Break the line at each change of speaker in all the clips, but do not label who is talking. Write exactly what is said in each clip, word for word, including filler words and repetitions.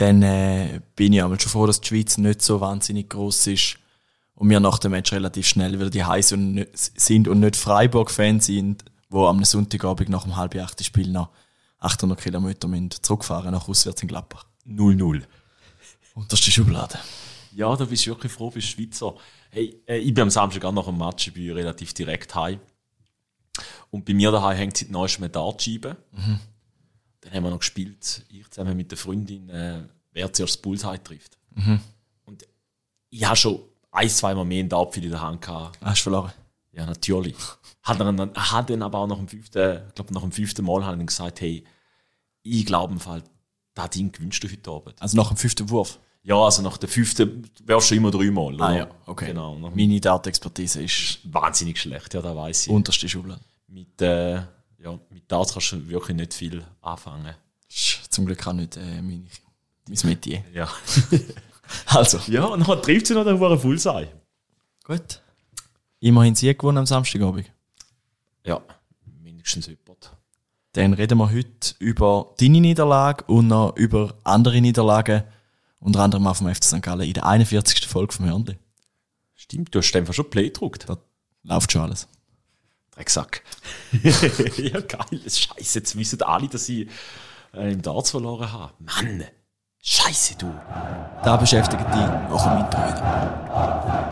dann äh, bin ich aber schon froh, dass die Schweiz nicht so wahnsinnig gross ist und wir nach dem Match relativ schnell wieder die heiß sind und nicht Freiburg-Fans sind, die am Sonntagabend nach dem halb achten Spiel noch achthundert Kilometer zurückfahren nach auswärts in Gladbach.
null null.
Unterste Schublade.
Ja, da bist du wirklich froh, bist Schweizer. Hey, äh, ich bin am Samstag auch nach dem Match, ich bin relativ direkt heim. Und bei mir daheim hängt seit neuestem eine Dartscheibe. Mhm. Dann haben wir noch gespielt, ich zusammen mit der Freundin, äh, wer zuerst das Bullseye trifft. Mhm. Und ich habe schon ein, zwei Mal mehr einen Dart in der Hand gehabt.
Hast du verloren?
Ja, natürlich. Hat dann, hat dann aber auch nach dem fünften, ich glaube nach dem fünften Mal hat er gesagt, hey, ich glaube im Fall, das Ding gewünscht du heute Abend.
Also nach dem fünften Wurf?
Ja, also nach dem fünften werfst du immer dreimal.
Ah ja, okay. Genau. Meine Dart-Expertise ist
wahnsinnig schlecht, ja, das weiss ich.
Unterste Schublade.
Mit, äh, ja, mit Darts kannst du wirklich nicht viel anfangen.
Zum Glück auch nicht äh, meine, mein Metier.
Ja.
Also.
Ja, und dann trifft sie noch den Huren Fullseye.
Gut. Immerhin Sieg gewonnen am Samstagabend.
Ja, mindestens jemand.
Dann reden wir heute über deine Niederlage und noch über andere Niederlagen, unter anderem auch vom F C Sankt Gallen in der einundvierzigsten Folge vom Hörnli.
Stimmt, du hast einfach schon Play gedruckt.
Da läuft schon alles.
Drecksack. Ja, geil. Scheiße, jetzt wissen alle, dass ich äh, im Darts verloren habe. Mann, Scheiße, du.
Da beschäftigt dich nach dem Intro wieder.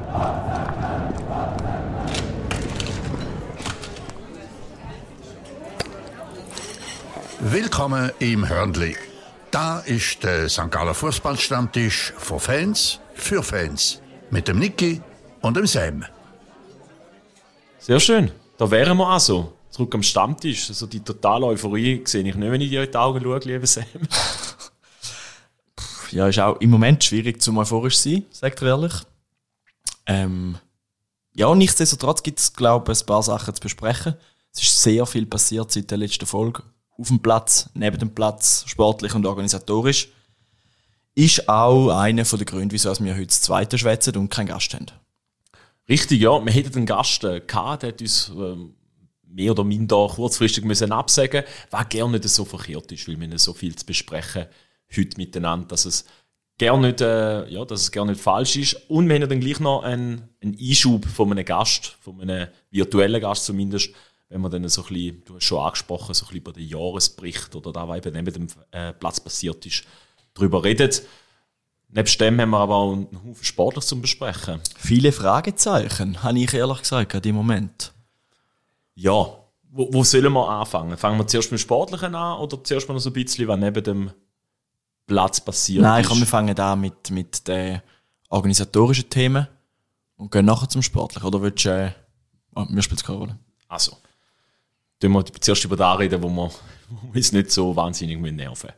Willkommen im Hörnli. Da ist der Sankt Galler Fußballstammtisch von Fans für Fans. Mit dem Niki und dem Sam.
Sehr schön. Da wären wir also. Zurück am Stammtisch. Also die totale Euphorie sehe ich nicht, wenn ich dir in die Augen schaue, lieber Sam.
Ja, ist auch im Moment schwierig, zum euphorisch zu sein, sagt er ehrlich. Ähm, ja, nichtsdestotrotz gibt es, glaube ich, ein paar Sachen zu besprechen. Es ist sehr viel passiert seit der letzten Folge. Auf dem Platz, neben dem Platz, sportlich und organisatorisch. Ist auch einer der Gründe, wieso wir heute das Zweite schwätzen und keinen Gast haben.
Richtig, ja. Wir hätten einen Gast äh, gehabt, der hat uns ähm, mehr oder minder kurzfristig müssen absagen, was gerne nicht so verkehrt ist, weil wir nicht so viel zu besprechen heute miteinander, dass es gerne nicht, äh, ja, dass es gerne nicht falsch ist. Und wir haben dann gleich noch einen, einen Einschub von einem Gast, von einem virtuellen Gast zumindest, wenn wir dann so ein bisschen, du hast schon angesprochen, so ein bisschen über den Jahresbericht oder da, was eben neben dem äh, Platz passiert ist, darüber redet. Nebst dem haben wir aber auch einen Haufen Sportlich zum Besprechen.
Viele Fragezeichen, habe ich ehrlich gesagt, gerade im Moment.
Ja, wo, wo sollen wir anfangen? Fangen wir zuerst mit dem Sportlichen an oder zuerst mal noch so ein bisschen, was neben dem Platz passiert
Nein,
ist?
Nein, wir fangen an mit, mit den organisatorischen Themen und gehen nachher zum Sportlichen. Oder willst du, äh, oh, mir spielt es keine Rolle.
Also, tun wir zuerst über das reden, wo wir, wo wir uns nicht so wahnsinnig nerven.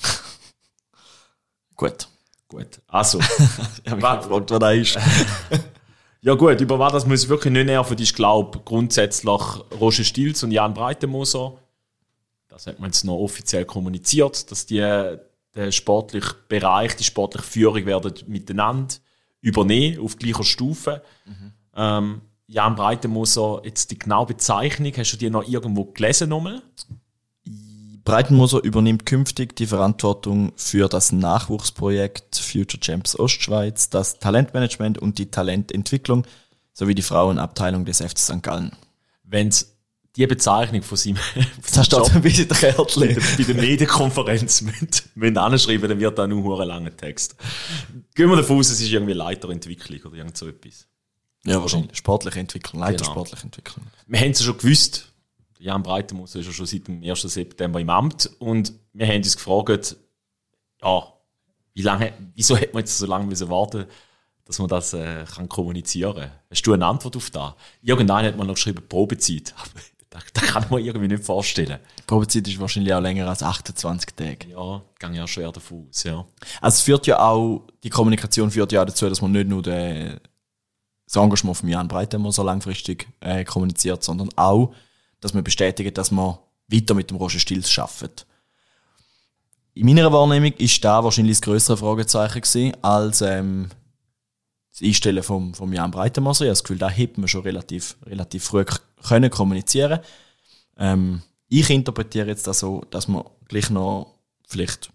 Gut.
Gut, also.
Ich habe mich gefragt, was da ist.
Ja gut, über was das muss wirklich nicht nerven, ist, glaube ich, grundsätzlich Roger Stilz und Jan Breitenmoser. Das hat man jetzt noch offiziell kommuniziert, dass die den sportlichen Bereich, die sportliche Führung werden miteinander übernehmen, auf gleicher Stufe. Mhm. Ähm, Jan Breitenmoser, jetzt die genaue Bezeichnung, hast du die noch irgendwo gelesen nochmal?
Breitenmoser übernimmt künftig die Verantwortung für das Nachwuchsprojekt Future Champs Ostschweiz, das Talentmanagement und die Talententwicklung sowie die Frauenabteilung des F C Sankt Gallen.
Wenn die Bezeichnung von seinem
das hast du ein bisschen Kärtchen
bei der Medienkonferenz müssen anschreiben, dann wird da nur ein langer Text. Gehen wir davon aus, es ist irgendwie Leiterentwicklung oder irgend so etwas.
Ja, wahrscheinlich. Sportliche Entwicklung, Leiter
Genau.
Sportliche Entwicklung.
Wir haben es ja schon gewusst. Jan Breitenmoser ist ja schon seit dem ersten September im Amt und wir haben uns gefragt, ja, wie lange, wieso hätte man jetzt so lange müssen warten, dass man das äh, kann kommunizieren kann? Hast du eine Antwort auf das? Irgendwann hat man noch geschrieben, Probezeit. Das, das kann man irgendwie nicht vorstellen.
Die Probezeit ist wahrscheinlich auch länger als achtundzwanzig Tage.
Ja, gehe ja schwer davon aus, ja.
Also es führt ja auch, die Kommunikation führt ja auch dazu, dass man nicht nur den, das Engagement von Jan Breitenmoser langfristig äh, kommuniziert, sondern auch, dass man bestätigt, dass man weiter mit dem Roger Stilz arbeitet. In meiner Wahrnehmung ist da wahrscheinlich das grössere Fragezeichen gewesen, als ähm, das Einstellen vom, vom Jan Breitenmoser. Ich habe das Gefühl, da hätte man schon relativ, relativ früh k- können kommunizieren. Ähm, ich interpretiere jetzt das so, dass man gleich noch vielleicht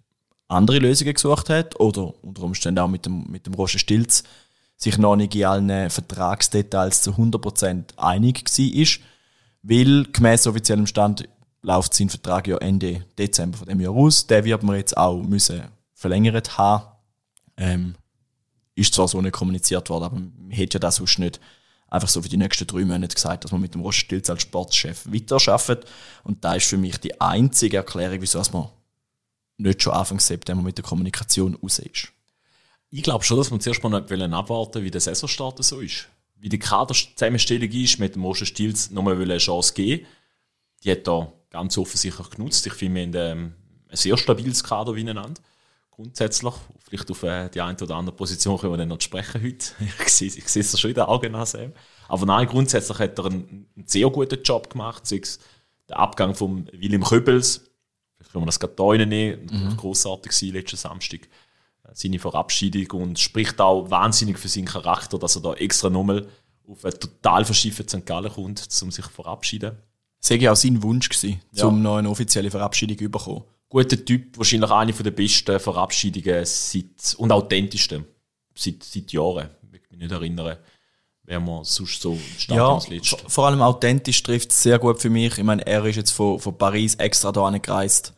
andere Lösungen gesucht hat oder unter Umständen auch mit dem, mit dem Roger Stilz sich noch nicht in allen Vertragsdetails zu hundert Prozent einig war, weil gemäss offiziellem Stand läuft sein Vertrag ja Ende Dezember von dem Jahr aus. Den wird man jetzt auch müssen verlängert haben. Ähm, ist zwar so nicht kommuniziert worden, aber man hätte ja das sonst nicht einfach so für die nächsten drei Monate gesagt, dass man mit dem Roger Stilz als Sportchef weiterarbeitet. Und da ist für mich die einzige Erklärung, wieso man nicht schon Anfang September mit der Kommunikation raus ist.
Ich glaube schon, dass wir zuerst mal nicht abwarten wollen, wie der Saisonstart so ist. Wie die Kaderzusammenstellung ist, mit dem Roger Stilz nochmal eine Chance geben. Die hat da ganz offensichtlich genutzt. Ich finde, wir haben ein sehr stabiles Kader miteinander. Grundsätzlich. Vielleicht auf die eine oder andere Position können wir dann noch sprechen heute. Ich sehe, ich sehe es schon in den Augen an, Sam. Aber nein, grundsätzlich hat er einen, einen sehr guten Job gemacht. Sei es der Abgang von William Köppels. Vielleicht können wir das gerade hier reinnehmen. Mhm. Grossartig war letzten Samstag. Seine Verabschiedung und spricht auch wahnsinnig für seinen Charakter, dass er da extra nochmal auf eine total verschiffene Sankt Gallen kommt, um sich zu verabschieden.
Das war ja auch sein Wunsch, gewesen, ja. um noch eine offizielle Verabschiedung zu bekommen.
Guter Typ, wahrscheinlich eine der besten Verabschiedungen seit, und authentischsten seit, seit Jahren. Ich kann mich nicht erinnern, wer man sonst so
Stadions ja, letzte. Vor allem authentisch trifft es sehr gut für mich. Ich meine, er ist jetzt von, von Paris extra da gereist,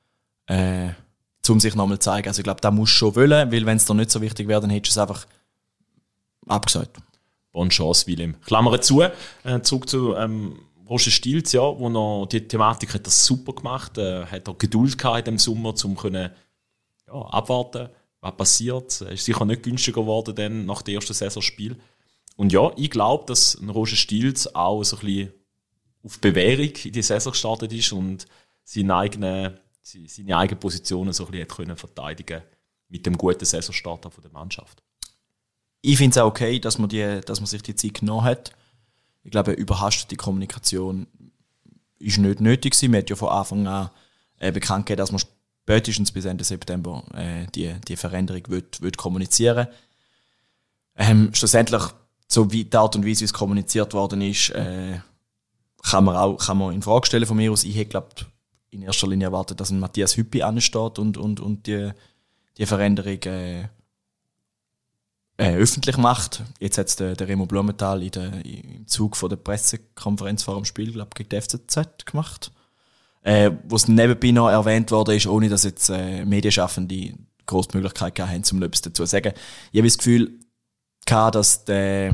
äh, um sich nochmal zu zeigen. Also ich glaube, da muss schon wollen, weil wenn es dir nicht so wichtig wäre, dann hättest du es einfach abgesagt.
Bonne Chance, Willem. Klammer zu, äh, zurück zu ähm, Roger Stilz, ja, wo noch die Thematik hat das super gemacht, äh, hat er Geduld gehabt im Sommer, um können, ja, abwarten, was passiert. Es ist sicher nicht günstiger geworden dann nach dem ersten Saisonspiel. Und ja, ich glaube, dass Roger Stilz auch so ein bisschen auf Bewährung in die Saison gestartet ist und seine eigene, seine eigenen Positionen so ein bisschen können verteidigen mit dem guten Saisonstart der Mannschaft.
Ich finde es auch okay, dass man, die, dass man sich die Zeit genommen hat. Ich glaube, überhastete Kommunikation ist nicht nötig gewesen. Man hat ja von Anfang an äh, bekannt gegeben, dass man spätestens bis Ende September äh, die, die Veränderung wird, wird kommunizieren. Ähm, schlussendlich, so wie die Art und Weise, wie es kommuniziert worden ist, äh, kann man auch kann man in Frage stellen von mir aus. Ich hätte, glaube in erster Linie erwartet, dass ein Matthias Hüppi ansteht und, und, und die, die Veränderung äh, Äh, öffentlich macht. Jetzt hat es der, der Remo Blumenthal in der, im Zug von der Pressekonferenz vor dem Spiel, glaube ich, gegen die F Z Z gemacht. Äh, wo es nebenbei noch erwähnt worden ist, ohne dass jetzt äh, Medienschaffende grosse Möglichkeit haben, um etwas dazu zu sagen. Ich habe das Gefühl, dass die,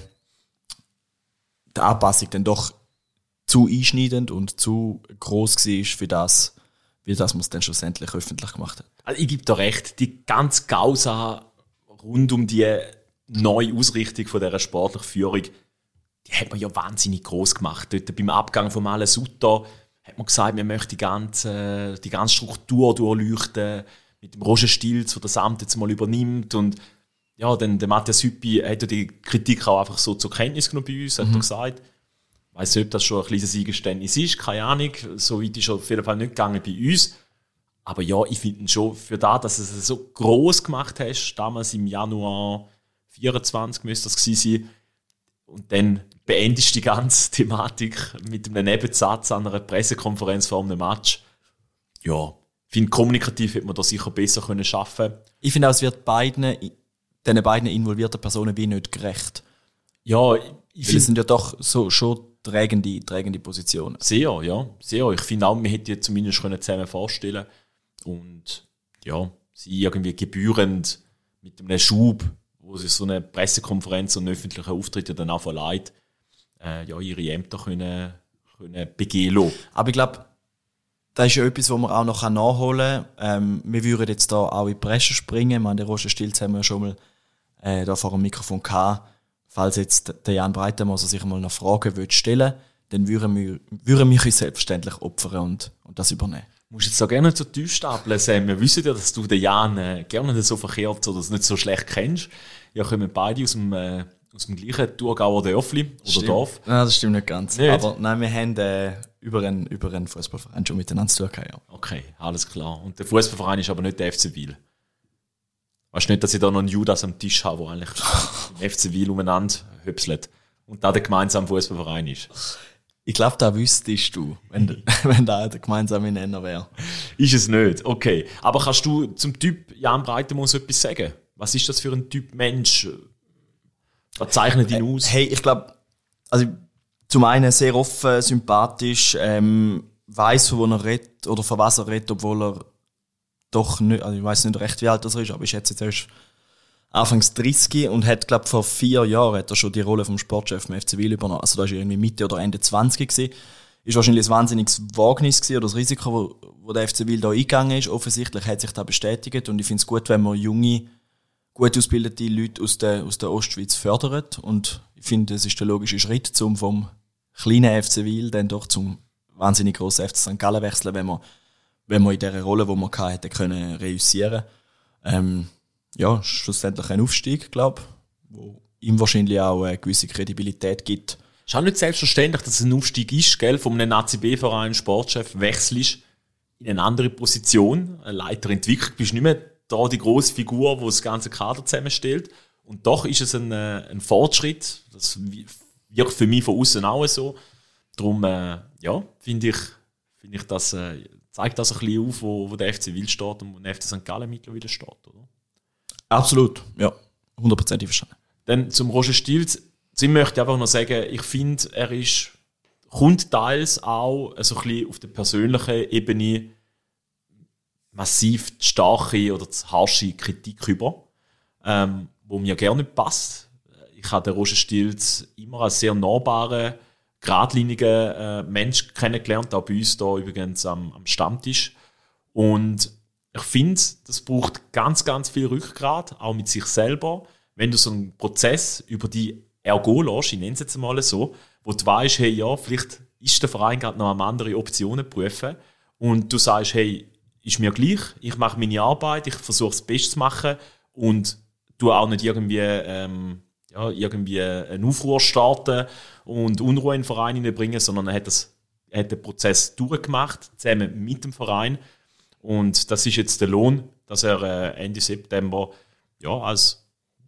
die Anpassung dann doch zu einschneidend und zu gross war für das, wie das man es dann schlussendlich öffentlich gemacht hat.
Also ich gebe dir recht, die ganz Causa rund um die neue Ausrichtung von dieser sportlichen Führung, die hat man ja wahnsinnig gross gemacht. Dort beim Abgang von Malen Sutter hat man gesagt, man möchte die ganze, die ganze Struktur durchleuchten, mit dem Roger Stilz, der das Amt jetzt mal übernimmt. Und ja, dann der Matthias Hüppi hat ja die Kritik auch einfach so zur Kenntnis genommen bei uns, hat mhm. er gesagt. Ich weiss nicht, ob das schon ein kleines Eingeständnis ist, keine Ahnung. So weit ist er auf jeden Fall nicht gegangen bei uns. Aber ja, ich finde schon, für das, dass du es so gross gemacht hast, damals im Januar vierundzwanzig müsste das gewesen sein, und dann beendest du die ganze Thematik mit einem Nebensatz an einer Pressekonferenz vor einem Match. Ja, ich finde, kommunikativ hätte man da sicher besser können schaffen.
Ich finde auch, es wird beiden, den beiden involvierten Personen wie nicht gerecht.
Ja, ich finde,
es sind ja doch so, schon trägende, trägende Positionen.
Sehr, ja, sehr. Ich finde auch, man hätte zumindest zusammen vorstellen können. Und ja, sie irgendwie gebührend mit einem Schub, wo sich so eine Pressekonferenz und einen öffentlichen Auftritt dann auch verleiht, äh, ja, ihre Ämter können, können begehen lassen.
Aber ich glaube, das ist ja etwas, was man auch noch nachholen kann. Ähm, wir würden jetzt da auch in die Presse springen. Ich meine, den Roger Stilz haben wir ja schon mal äh, da vor dem Mikrofon gehabt. Falls jetzt der Jan Breitenmoser sich mal noch Fragen will stellen, dann würden wir, würden wir uns selbstverständlich opfern und, und das übernehmen.
Du musst jetzt so gerne zu tief stapeln, Sam. Wir wissen ja, dass du den Jan äh, gerne nicht so verkehrt oder nicht so schlecht kennst. Ja, kommen beide aus dem, äh, aus dem gleichen Thurgauer Dörfli oder
stimmt.
Dorf.
Nein, das stimmt nicht ganz. Nicht? Aber nein, wir haben äh, über einen, über einen Fußballverein schon miteinander zu tun. Ja.
Okay, alles klar. Und der Fußballverein ist aber nicht der F C Wil. Weißt du nicht, dass ich da noch einen Judas am Tisch habe, der eigentlich im F C Wil umeinander hüpselt und da der gemeinsame Fußballverein ist?
Ich glaube, da wüsstest du, wenn, wenn da der gemeinsame Nenner wäre.
Ist es nicht, okay. Aber kannst du zum Typ Jan Breitenmoos etwas sagen? Was ist das für ein Typ Mensch? Was zeichnet ihn aus?
Hey, ich glaube, also zum einen sehr offen, sympathisch, ähm, weiss, von wo er redet oder von was er redet, obwohl er doch nicht, also ich weiss nicht recht, wie alt er ist, aber ich schätze jetzt erst Anfangs dreißig und hat, glaube vor vier Jahren hat er schon die Rolle vom Sportchef im F C Wil übernommen. Also da war er irgendwie Mitte oder Ende zwanzig gewesen. Ist wahrscheinlich ein wahnsinniges Wagnis gewesen oder das Risiko, wo, wo der F C Wil da eingegangen ist. Offensichtlich hat sich das bestätigt und ich finde es gut, wenn man junge, gut ausgebildete Leute aus der, aus der Ostschweiz fördert. Und ich finde, es ist der logische Schritt, um vom kleinen F C Wil dann doch zum wahnsinnig grossen F C Sankt Gallen wechseln, wenn man, wenn man in dieser Rolle, die man hatte, hätte können reüssieren. Ähm, ja, schlussendlich ein Aufstieg, glaube ich, wo ihm wahrscheinlich auch eine gewisse Kredibilität gibt.
Es ist auch nicht selbstverständlich, dass es ein Aufstieg ist, gell? Von einem Nazi B-Verein, Sportchef, wechselst in eine andere Position, eine Leiterentwicklung, bist nicht mehr da die grosse Figur, die das ganze Kader zusammenstellt. Und doch ist es ein, ein Fortschritt, das wirkt für mich von außen auch so. Darum, äh, ja, finde ich, finde ich, das äh, zeigt das ein bisschen auf, wo, wo der F C Wil steht und wo der F C Sankt Gallen mittlerweile steht, oder?
Absolut, ja, hundertprozentig verstanden.
Dann zum Roger Stilz, ich möchte einfach noch sagen, ich finde, er ist, kommt teils auch so ein bisschen auf der persönlichen Ebene massiv die starke oder die harsche Kritik über, ähm, wo mir gerne nicht passt. Ich habe den Roger Stilz immer als sehr nahbaren, geradlinigen äh, Mensch kennengelernt, auch bei uns hier übrigens am, am Stammtisch. Und ich finde, das braucht ganz, ganz viel Rückgrat, auch mit sich selber. Wenn du so einen Prozess über die Ergo lässt, ich nenne es jetzt mal so, wo du weißt, hey, ja, vielleicht ist der Verein gerade noch eine andere Optionen prüfen und du sagst, hey, ist mir gleich, ich mache meine Arbeit, ich versuche das Beste zu machen und du auch nicht irgendwie, ähm, ja, irgendwie einen Aufruhr starten und Unruhe in den Verein hineinbringen, sondern er hat, das, er hat den Prozess durchgemacht, zusammen mit dem Verein. Und das ist jetzt der Lohn, dass er äh, Ende September ja, als,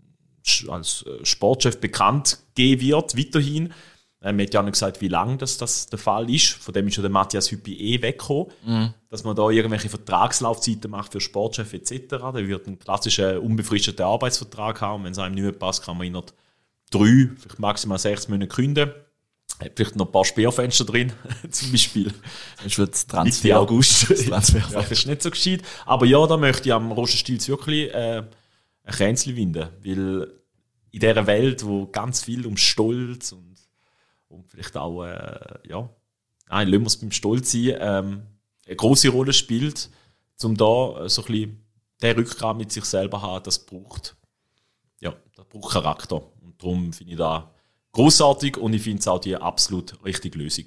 als Sportchef bekannt geben wird, weiterhin. Er hat ja nicht gesagt, wie lange das, das der Fall ist. Von dem ist ja der Matthias Hüppi eh weggekommen. Mhm. Dass man da irgendwelche Vertragslaufzeiten macht für Sportchef et cetera. Der wird einen klassischen unbefristeten Arbeitsvertrag haben. Und wenn es einem nicht mehr passt, kann man ihn noch drei, vielleicht maximal sechs Monate kündigen. Hat vielleicht noch ein paar Sperrfenster drin, zum Beispiel.
Das wird Transfer August.
Das Transfer. Ja, das ist nicht so gescheit. Aber ja, da möchte ich am Roger Stilz wirklich äh, ein Kränzchen winden. Weil in dieser Welt, wo ganz viel um Stolz und, und vielleicht auch, äh, ja, nein, lassen wir es beim Stolz sein, ähm, eine grosse Rolle spielt, um da so ein bisschen den Rückgrat mit sich selber zu haben, das braucht, ja, das braucht Charakter. Und darum finde ich da grossartig und ich finde es auch die absolut richtige Lösung.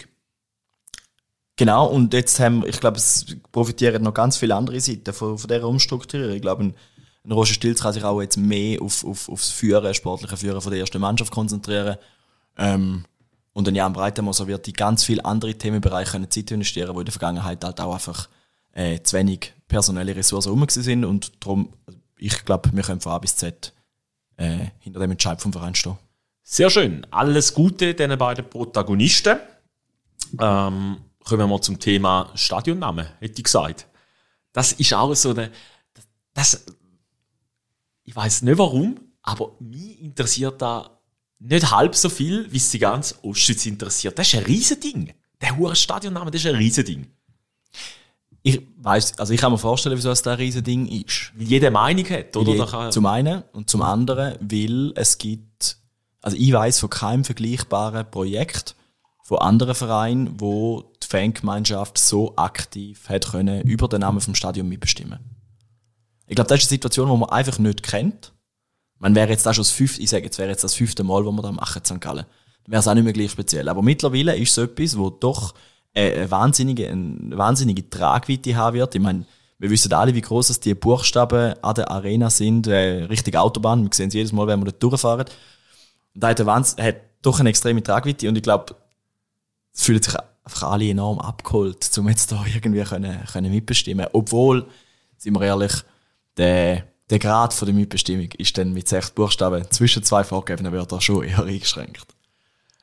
Genau, und jetzt haben ich glaube, es profitieren noch ganz viele andere Seiten von, von dieser Umstrukturierung. Ich glaube, ein, ein Roger Stilz kann sich auch jetzt mehr auf, auf, auf das Führen, sportliche Führen von der ersten Mannschaft konzentrieren. Ähm, und ein Jan Breitenmoos wird in ganz viele andere Themenbereiche Zeit investieren, wo in der Vergangenheit halt auch einfach äh, zu wenig personelle Ressourcen rum sind. Und darum, ich glaube, wir können von A bis Z äh, hinter dem Entscheid vom Verein stehen.
Sehr schön. Alles Gute diesen beiden Protagonisten. Ähm, kommen wir zum Thema Stadionname, hätte ich gesagt. Das ist auch so eine. Das, ich weiß nicht warum, aber mich interessiert da nicht halb so viel, wie es die ganze Ostschweiz interessiert. Das ist ein Riesending. Der hohe Stadionname, das ist ein Riesending.
Ich weiss, also ich kann mir vorstellen, wieso es da ein Riesending ist.
Weil jeder Meinung hat, oder?
Je, zum einen und zum anderen, weil es gibt. Also ich weiss von keinem vergleichbaren Projekt von anderen Vereinen, wo die Fangemeinschaft so aktiv hat können über den Namen vom Stadion mitbestimmen. Ich glaube, das ist eine Situation, die man einfach nicht kennt. Man wäre jetzt das schon das fünfte, ich sage jetzt wäre jetzt das fünfte Mal, wo wir das machen in Sankt Gallen. Dann wäre es auch nicht mehr gleich speziell. Aber mittlerweile ist es etwas, wo doch eine wahnsinnige, eine wahnsinnige Tragweite haben wird. Ich meine, wir wissen alle, wie gross die Buchstaben an der Arena sind, äh, Richtung Autobahn. Wir sehen es jedes Mal, wenn wir dort durchfahren. Und da hat, hat doch eine extreme Tragweite und ich glaube, es fühlen sich einfach alle enorm abgeholt, um jetzt da irgendwie können, können mitbestimmen. Obwohl, sind wir ehrlich, der, der Grad von der Mitbestimmung ist dann mit sechs Buchstaben zwischen zwei vorgegebenen Wörtern schon eher eingeschränkt.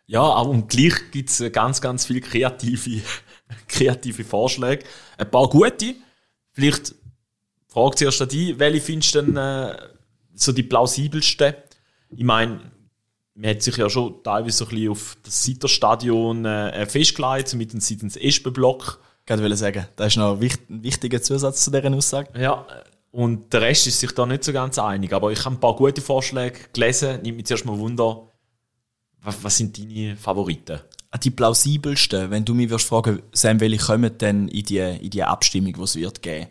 Ja, aber und gleich gibt es ganz, ganz viele kreative, kreative Vorschläge. Ein paar gute. Vielleicht fragt zuerst an dich, welche findest du denn äh, so die plausibelsten? Ich meine, man hat sich ja schon teilweise so ein bisschen auf das Sitterstadion äh, festgelegt, mit dem seitens Espenblock.
Ich wollte sagen, das ist noch ein wichtiger Zusatz zu dieser Aussage.
Ja, und der Rest ist sich da nicht so ganz einig. Aber ich habe ein paar gute Vorschläge gelesen. Nimmt mich zuerst mal Wunder, was, was sind deine Favoriten?
Die plausibelsten, wenn du mich würdest fragen, Sam, welche kommen denn in die, in die Abstimmung, die es wird geben?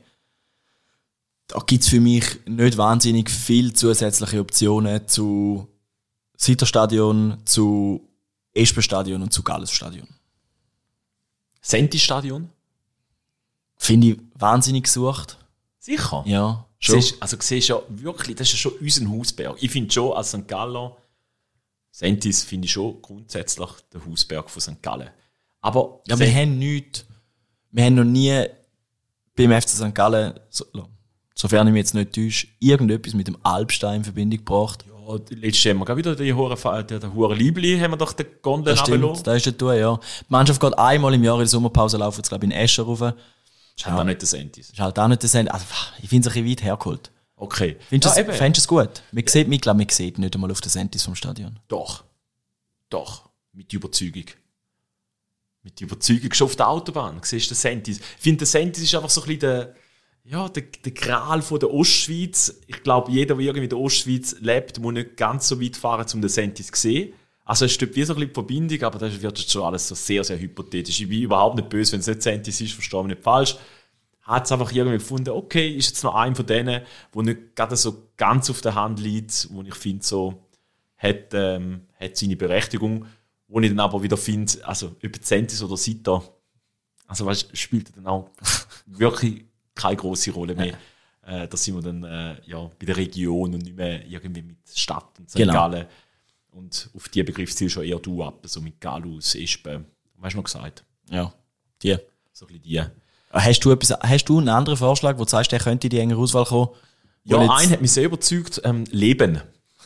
Da gibt es für mich nicht wahnsinnig viele zusätzliche Optionen zu Sitterstadion, zu Espenstadion und zu Gallusstadion.
Senti-Stadion?
Finde ich wahnsinnig gesucht.
Sicher?
Ja, schon.
Siehst, also siehst ja wirklich, das ist ja schon unser Hausberg. Ich finde schon, als Sankt Galler, Sentis finde ich schon grundsätzlich der Hausberg von Sankt Gallen. Aber
ja, wir haben nichts, wir haben noch nie beim F C Sankt Gallen, so, sofern ich mich jetzt nicht täusche, irgendetwas mit dem Albstein in Verbindung gebracht.
Ja, letztes Jahr haben wir gerade wieder die Hure, der, der Hure Liebli, haben wir doch den Gondel
runtergelassen. Das ist der Tour, ja. Die Mannschaft geht einmal im Jahr in der Sommerpause, laufen jetzt glaube ich in Escher rauf. Das
ist halt auch nicht der Sentis.
Ist halt auch nicht der Sentis. Also, ich finde es ein bisschen weit hergeholt.
Okay.
Findest ja, du es gut? Man sieht, ich glaube, man sieht nicht einmal auf den Sentis vom Stadion.
Doch. Doch. Mit Überzeugung. Mit Überzeugung schon auf der Autobahn. Siehst du den Sentis? Ich finde, der Sentis ist einfach so ein bisschen der, ja, der, der Gral von der Ostschweiz. Ich glaube, jeder, der irgendwie in der Ostschweiz lebt, muss nicht ganz so weit fahren, um den Sentis zu sehen. Also es steht wie so ein bisschen die Verbindung, aber das wird jetzt schon alles so sehr, sehr hypothetisch. Ich bin überhaupt nicht böse, wenn es nicht Sentis ist, verstehe mich nicht falsch. Hat es einfach irgendwie gefunden, okay, ist jetzt noch einer von denen, der nicht gerade so ganz auf der Hand liegt, wo ich finde, so hat, ähm, hat seine Berechtigung, wo ich dann aber wieder finde, also ob Sentis oder Sitter, also weißt, spielt dann auch wirklich keine grosse Rolle mehr. Ja. Äh, da sind wir dann äh, ja, bei der Region und nicht mehr irgendwie mit Stadt und Sankt
Genau.
Gallen. Und auf die Begriff zielst schon eher du ab, so mit Gallus, Espen. Weißt du noch gesagt?
Ja, die.
So ein bisschen die.
Hast du, etwas, hast du einen anderen Vorschlag, wo du sagst, der könnte in die engere Auswahl kommen?
Ja,
jetzt...
einen hat mich sehr überzeugt. Ähm, Leben.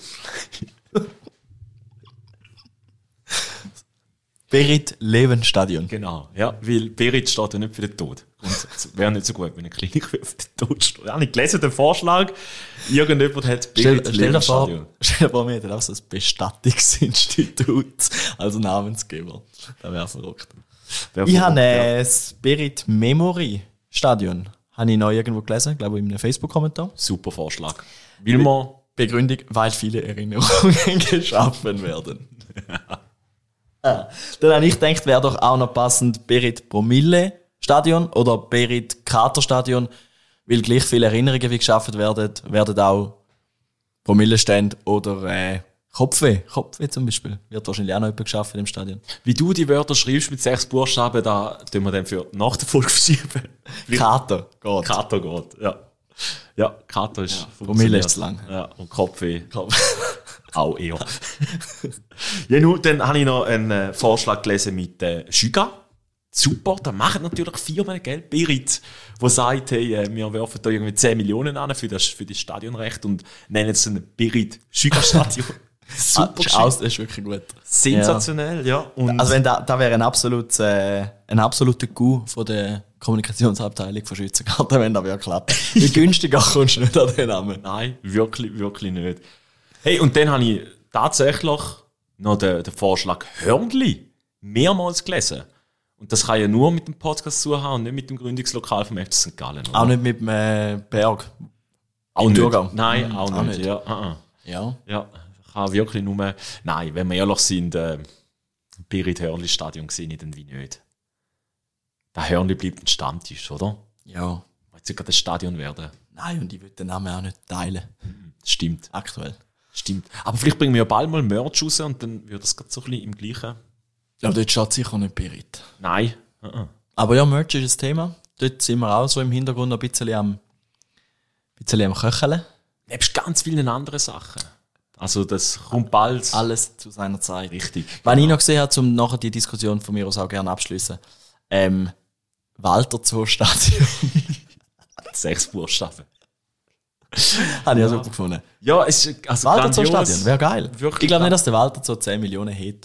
Berit-Leben-Stadion.
Genau, ja, weil Berit steht ja nicht für den Tod. Und es wäre nicht so gut, wenn eine Klinik für den Tod steht. Ja, ich gelesen den Vorschlag, irgendjemand hat
Berit-Leben-Stadion. Stell dir vor, wir hätten auch so ein Bestattungsinstitut als Namensgeber. Das wäre verrückt. Wär ich habe äh, das Berit-Memory-Stadion. Habe ich noch irgendwo gelesen, glaube ich in einem Facebook-Kommentar.
Super Vorschlag. Will man...
Begründung, weil viele Erinnerungen geschaffen werden. Ah, dann habe ich gedacht, wäre doch auch noch passend Berit Promille Stadion oder Berit Krater Stadion, weil gleich viele Erinnerungen wie geschaffen werden, werden auch Promillestände oder äh, Kopfweh. Kopfweh zum Beispiel. Wird wahrscheinlich auch noch jemand geschaffen im Stadion.
Wie du die Wörter schreibst mit sechs Buchstaben, da tun wir dann für nach der Folge verschieben.
Krater geht.
Krater geht, ja. Ja, Krater ist...
Ja, Promille ist zu lang.
Ja, und Kopfweh. Auch eher. Ja, nun, dann habe ich noch einen äh, Vorschlag gelesen mit äh, Schüga. Super, da machen natürlich Firmen, gell? Berit, die sagt, hey, äh, wir werfen da irgendwie zehn Millionen an für das, für das Stadionrecht und nennen es ein Berit-Schüga-Stadion.
Super, das ist wirklich gut.
Sensationell, ja. ja.
Und also wenn da, da wäre ein absolut, äh, ein absoluter Coup von der Kommunikationsabteilung von Schweizer Garten, wenn das wirklich klappt. Wie günstiger kommst du nicht an den Namen?
Nein, wirklich, wirklich nicht. Hey, und dann habe ich tatsächlich noch den, den Vorschlag Hörnli mehrmals gelesen. Und das kann ja nur mit dem Podcast zu haben und nicht mit dem Gründungslokal vom F C Sankt Gallen. Oder?
Auch nicht mit dem äh, Berg.
Auch nicht.
Thurgau.
Nein, auch,
auch
nicht.
nicht.
Ja, uh-uh.
ja.
ja, kann wirklich nur. Nein, wenn wir ehrlich sind, äh, Berit Hörnli Stadion sehe ich dann wie nicht. Der Hörnli bleibt ein Stammtisch, oder?
Ja.
Wollt ihr gerade ein Stadion werden?
Nein, und ich will den Namen auch nicht teilen.
Das stimmt.
Aktuell.
Stimmt. Aber vielleicht bringen wir ja bald mal Merch raus und dann wird das gerade so ein bisschen im gleichen.
Ja, dort steht sicher nicht Berit.
Nein. Uh-uh.
Aber ja, Merch ist ein Thema. Dort sind wir auch so im Hintergrund ein bisschen am, ein bisschen am Köcheln.
Nebst ganz vielen anderen Sachen. Also das kommt bald.
Alles zu seiner Zeit.
Richtig.
Was genau. ich noch gesehen habe, um nachher die Diskussion von mir aus auch gerne abschließen. Ähm, Walter Zoo Stadion.
Sechs Buchstaben.
Habe ich ja super gefunden.
Ja, es ist also
Walter Zoo Stadion, wäre geil.
Wirklich
ich glaube nicht, dass der Walter Zoo zehn Millionen hat.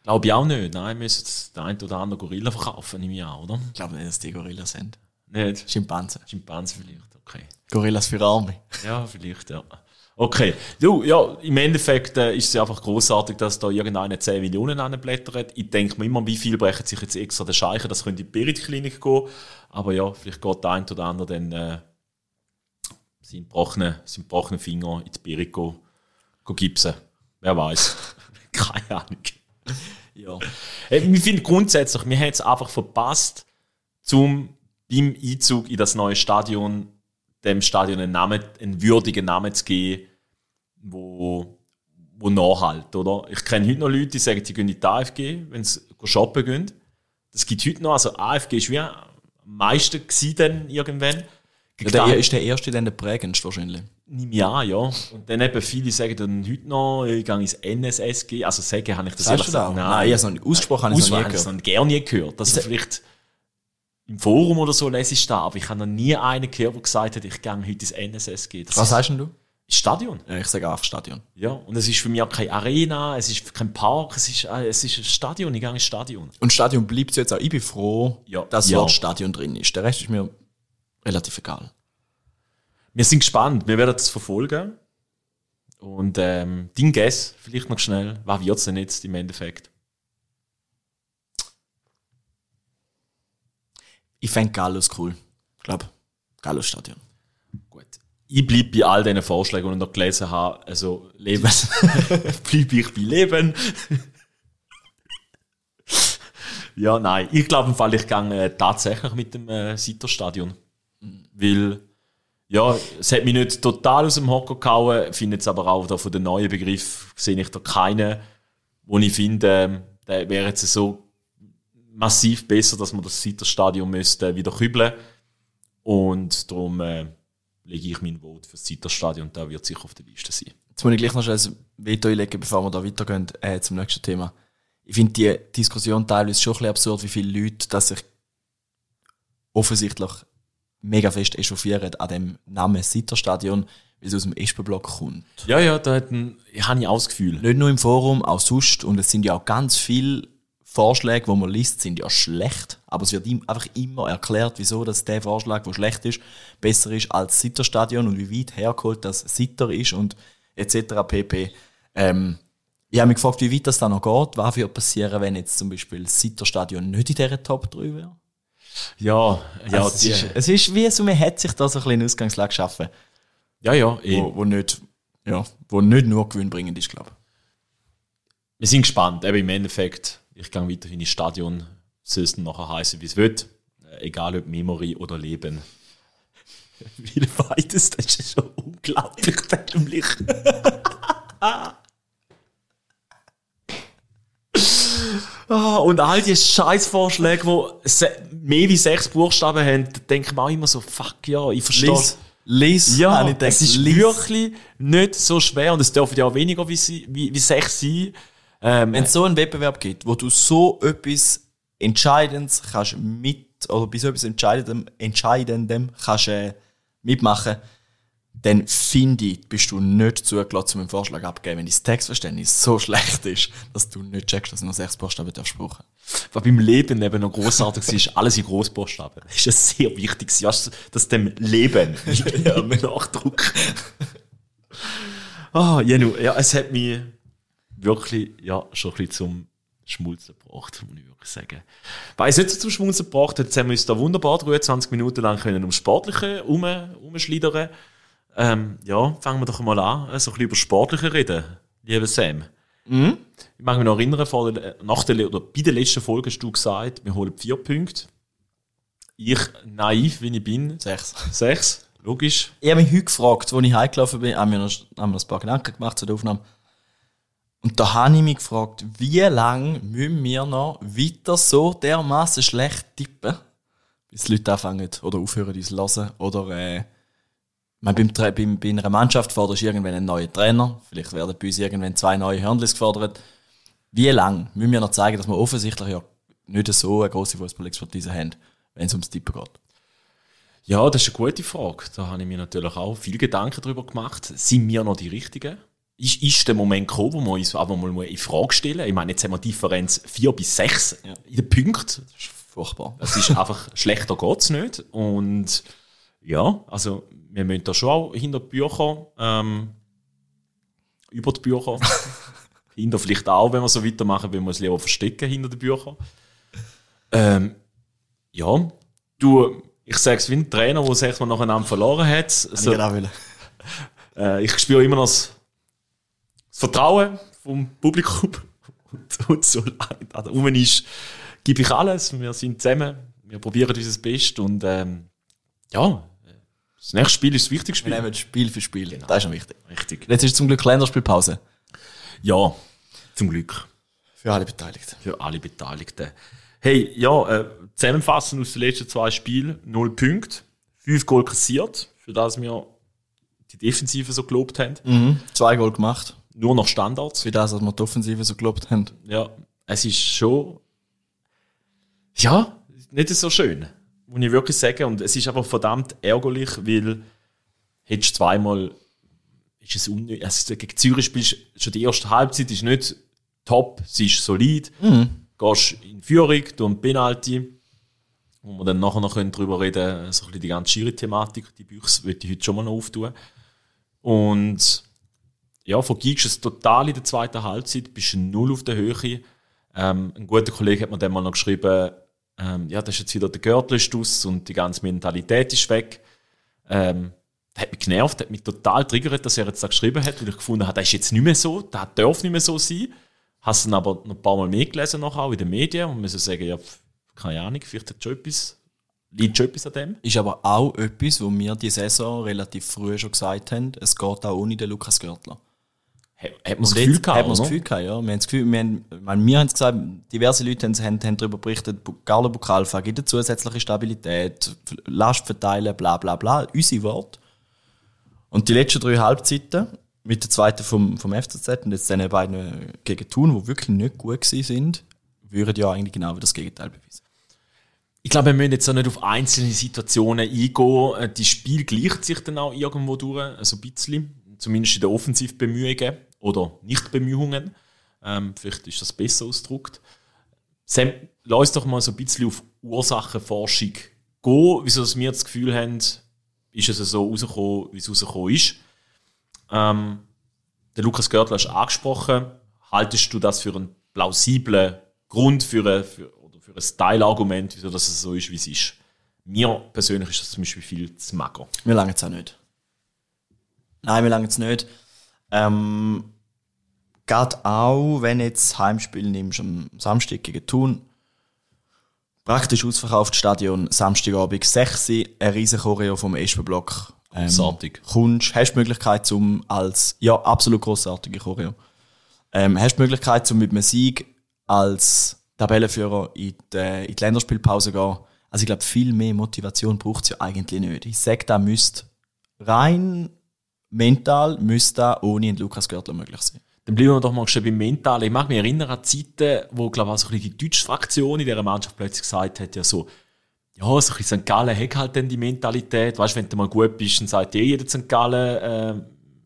Glaube ich auch nicht. Nein, wir müssen den einen oder anderen Gorilla verkaufen, nehme ich an, oder?
Ich glaube nicht, dass die Gorillas sind.
Nicht?
Schimpansen.
Schimpansen vielleicht, okay.
Gorillas für Arme.
Ja, vielleicht, ja. Okay. Du, ja, im Endeffekt äh, ist es einfach grossartig, dass da irgendeiner zehn Millionen anblättert. Ich denke mir immer, wie viel brechen sich jetzt extra den Scheichen, das könnte in die Berit-Klinik gehen. Aber ja, vielleicht geht der ein oder andere dann äh, seinen gebrochenen, seinen gebrochenen Finger in die Berit go, go gipsen. Wer weiß. Keine Ahnung.
Ja.
Hey, ich finde grundsätzlich, wir haben es einfach verpasst, zum beim Einzug in das neue Stadion dem Stadion einen, Namen, einen würdigen Namen zu geben, wo, wo nachhält, oder? Ich kenne heute noch Leute, die sagen, sie gehen in die A F G, wenn sie shoppen gehen. Das gibt heute noch, also A F G ist wie am meisten gewesen dann irgendwann.
Ja, der ist der erste, dann der prägendste wahrscheinlich.
Nimm ja, ja. Und dann eben viele sagen dann heute noch, ich gehe ins N S S G. Also sagen, habe ich das
ehrlich gesagt? Nein, nein, ich habe es noch ausgesprochen, habe ich es noch nie gehört.
Ich habe es noch gerne nie gehört. Dass vielleicht im Forum oder so lese ich da, aber ich habe noch nie einen gehört, der gesagt hat, ich gehe heute ins N S S G. Das
Was sagst denn du?
Stadion.
Ja, ich sage einfach Stadion.
Ja, und es ist für mich auch keine Arena, es ist kein Park, es ist, äh, es ist ein Stadion, ich gehe ins Stadion.
Und Stadion bleibt es jetzt auch. Ich bin froh,
ja.
dass
ja.
dort Stadion drin ist. Der Rest ist mir relativ egal.
Wir sind gespannt, wir werden das verfolgen. Und ähm, dein Guess, vielleicht noch schnell, was wird es denn jetzt im Endeffekt?
Ich fände Gallus cool. Ich glaube, Gallus Stadion.
Gut. Ich bleibe bei all diesen Vorschlägen, die ich noch gelesen habe. Also, Leben. Bleibe ich bei Leben. Ja, nein. Ich glaube im Fall, ich gehe äh, tatsächlich mit dem äh, Sitter-Stadion. Mhm. Weil, ja, es hat mich nicht total aus dem Hocker gehauen. Ich finde jetzt aber auch da von den neuen Begriffen sehe ich da keinen, wo ich finde, äh, der wäre jetzt so massiv besser, dass man das Sitter-Stadion müsste wieder kübeln. Und darum äh, lege ich meinen Vote für das Sitter-Stadion. Da wird sicher auf der Liste sein.
Jetzt muss ich gleich noch schnell ein Veto einlegen, bevor wir da weitergehen äh, zum nächsten Thema. Ich finde die Diskussion teilweise schon ein bisschen absurd, wie viele Leute dass sich offensichtlich mega fest echauffieren an dem Namen Sitter-Stadion, weil es aus dem Espenblock kommt.
Ja, ja, da hat ein, ich habe ich auch das Gefühl.
Nicht nur im Forum, auch sonst. Und es sind ja auch ganz viele Vorschläge, die man liest, sind ja schlecht. Aber es wird ihm einfach immer erklärt, wieso dass der Vorschlag, der schlecht ist, besser ist als das Sitter-Stadion und wie weit hergeholt das Sitter ist und et cetera pp. Ähm, ich habe mich gefragt, wie weit das da noch geht. Was würde passieren, wenn jetzt zum Beispiel das Sitter-Stadion nicht in dieser Top drei wäre?
Ja, ja.
Also es, ist, es ist wie so, man hat sich da so ein bisschen eine Ausgangslage geschaffen.
Ja, ja.
Wo, wo, nicht, ja, wo nicht nur gewinnbringend ist, glaube ich.
Wir sind gespannt. Eben im Endeffekt, ich gehe weiterhin ins Stadion. Soll es dann nachher heißen, wie es wird. Egal ob Memory oder Leben. Wie beides, das ist schon unglaublich dämlich. Oh, und all die Scheißvorschläge, die se- mehr wie sechs Buchstaben haben, da denke ich mir auch immer so, fuck ja, ich verstehe.
Lies, lies,
ja,
ich gedacht,
es ist
lies.
wirklich nicht so schwer und es dürfen ja auch weniger wie, sie, wie, wie sechs sein. Ähm,
Wenn es so einen Wettbewerb gibt, wo du so etwas Entscheidendes kannst mit, oder bei so etwas Entscheidendem, Entscheidendem kannst äh, mitmachen, dann finde ich, bist du nicht zugelassen, um einen Vorschlag abzugeben, wenn dein Textverständnis so schlecht ist, dass du nicht checkst, dass du noch sechs Buchstaben darfst brauchen.
Was beim Leben eben noch grossartig ist, ist alles in Großbuchstaben. Das ist ja sehr wichtig, weißt du, dass dem Leben ja, mit Nachdruck. Ah, oh, Jenu, ja, es hat mich wirklich ja, schon ein bisschen zum Schmulzen gebracht, muss ich wirklich sagen. Weil es nicht so zum Schmulzen gebracht hat, jetzt haben wir uns da wunderbar zwanzig Minuten lang können um Sportliche rum, rumschliedern. Ähm, ja, fangen wir doch mal an, so ein bisschen über Sportliche reden, lieber Sam.
Mhm.
Ich mag mich noch erinnern, vor der, nach der, oder bei der letzten Folge hast du gesagt, wir holen vier Punkte. Ich, naiv wie ich bin,
Sechs.
Sechs, logisch.
Ich habe mich heute gefragt, als ich heimgelaufen bin, haben wir noch haben wir ein paar Gedanken gemacht zu der Aufnahme. Und da habe ich mich gefragt, wie lange müssen wir noch weiter so dermaßen schlecht tippen, bis die Leute anfangen oder aufhören, uns zu hören. Oder äh, beim, beim, bei einer Mannschaft forderst du irgendwann einen neuen Trainer. Vielleicht werden bei uns irgendwann zwei neue Hörnlis gefordert. Wie lange müssen wir noch zeigen, dass wir offensichtlich ja nicht so eine grosse Fußballexpertise haben, wenn es ums Tippen geht?
Ja, das ist eine gute Frage. Da habe ich mir natürlich auch viele Gedanken darüber gemacht. Sind wir noch die Richtigen? ist, ist der Moment gekommen, wo wir uns aber mal in Frage stellen. Ich meine, jetzt haben wir Differenz vier bis sechs ja. in den Punkten.
Das ist furchtbar.
Das ist einfach, schlechter geht's nicht. Und ja, also wir müssen da schon auch hinter die Bücher, ähm, über die Bücher, hinter vielleicht auch, wenn wir so weitermachen, wenn wir uns lieber verstecken hinter den Büchern. Ähm, ja, du, ich sage es wie ein Trainer, der sechsmal nacheinander verloren hat. So,
ich,
äh, ich spüre immer noch das, das Vertrauen vom Publikum. Und, und so lange da rum ist, gebe ich alles. Wir sind zusammen, wir probieren unser Bestes. Und ähm, ja, das nächste Spiel ist das wichtigste Spiel.
Wir nehmen Spiel für Spiel.
Genau.
Das ist schon wichtig.
Richtig.
Jetzt ist zum Glück Länderspielpause.
Ja, zum Glück.
Für alle Beteiligten.
Für alle Beteiligten. Hey, ja, äh, zusammenfassend aus den letzten zwei Spielen, null Punkte, fünf Goal kassiert, für das wir die Defensive so gelobt haben.
Mhm. Zwei Goal gemacht.
Nur noch Standards.
Für das, was wir die Offensive so gelobt haben.
Ja, es ist schon, ja, nicht so schön, muss ich wirklich sagen. Und es ist aber verdammt ärgerlich, weil hättest du zweimal, ist es unnötig, also gegen Zürich spielst du schon die erste Halbzeit, ist nicht top, sie ist solid.
Mhm.
Gehst in Führung, du ein Penalty, wo wir dann nachher noch darüber reden können, so ein bisschen die ganze Schiri-Thematik, die Büchse würde ich heute schon mal noch auftun. Und ja, vergibst es total in der zweiten Halbzeit, bist null auf der Höhe. Ähm, ein guter Kollege hat mir dann mal noch geschrieben, ähm, ja, das ist jetzt wieder der Gürtel ist aus und die ganze Mentalität ist weg. Ähm, das hat mich genervt, hat mich total triggert, dass er jetzt da geschrieben hat, weil ich gefunden habe, das ist jetzt nicht mehr so, das darf nicht mehr so sein. Hast du dann aber noch ein paar Mal mehr gelesen, noch auch in den Medien, und müssen sagen, ja, keine Ahnung, vielleicht hat schon etwas, liegt schon etwas an dem.
Ist aber auch etwas, wo wir die Saison relativ früh schon gesagt haben, es geht auch ohne den Lukas Görtler.
Hat man das Gefühl gehabt,
Hat man das Gefühl gehabt, ja. Wir haben das Gefühl, wir haben, meine, wir haben es gesagt, diverse Leute haben, haben, haben darüber berichtet, Carlo Bucalfa gibt eine zusätzliche Stabilität, Last verteilen, bla bla bla, unsere Worte. Und die letzten drei Halbzeiten, mit der zweiten vom, vom F C Z und jetzt den beiden gegen Thun, die wirklich nicht gut sind, würden ja eigentlich genau das Gegenteil beweisen.
Ich glaube, wir müssen jetzt auch nicht auf einzelne Situationen eingehen. Das Spiel gleicht sich dann auch irgendwo durch, also ein bisschen, zumindest in den Offensivbemühungen oder Nichtbemühungen. Ähm, vielleicht ist das besser ausgedrückt. Sam, lass uns doch mal so ein bisschen auf Ursachenforschung gehen, wieso wir das Gefühl haben, ist es so rausgekommen, wie es rausgekommen ist. Ähm, der Lukas Görtler hast du angesprochen. Haltest du das für einen plausiblen Grund für ein, für, oder für ein Style-Argument, wieso das so ist, wie es ist? Mir persönlich ist das zum Beispiel viel zu mager.
Wir langen es auch nicht. Nein, wir langen es nicht. Ähm, Gerade auch, wenn jetzt das Heimspiel nimmst am Samstag gegen Thun, praktisch ausverkauftes Stadion, Samstagabend sechs Uhr, ein riesen Choreo vom Espenblock. Ähm,
grossartig.
Kommst, hast die Möglichkeit, zum als, ja, absolut grossartige Choreo. Ähm, hast die Möglichkeit, zum mit einem Sieg als Tabellenführer in die, in die Länderspielpause zu gehen. Also ich glaube, viel mehr Motivation braucht es ja eigentlich nicht. Ich sage, da müsste rein mental müsste da ohne den Lukas Görtler möglich sein.
Dann bleiben wir doch mal schon beim Mental. Ich mag mich erinnern an Zeiten, wo, glaube ich, auch so ein bisschen die deutsche Fraktion in dieser Mannschaft plötzlich gesagt hat, ja so, ja, so ein bisschen Sankt Gallen hat halt dann die Mentalität. Weißt du, wenn du mal gut bist, dann sagt eh jeder Sankt Gallen, äh,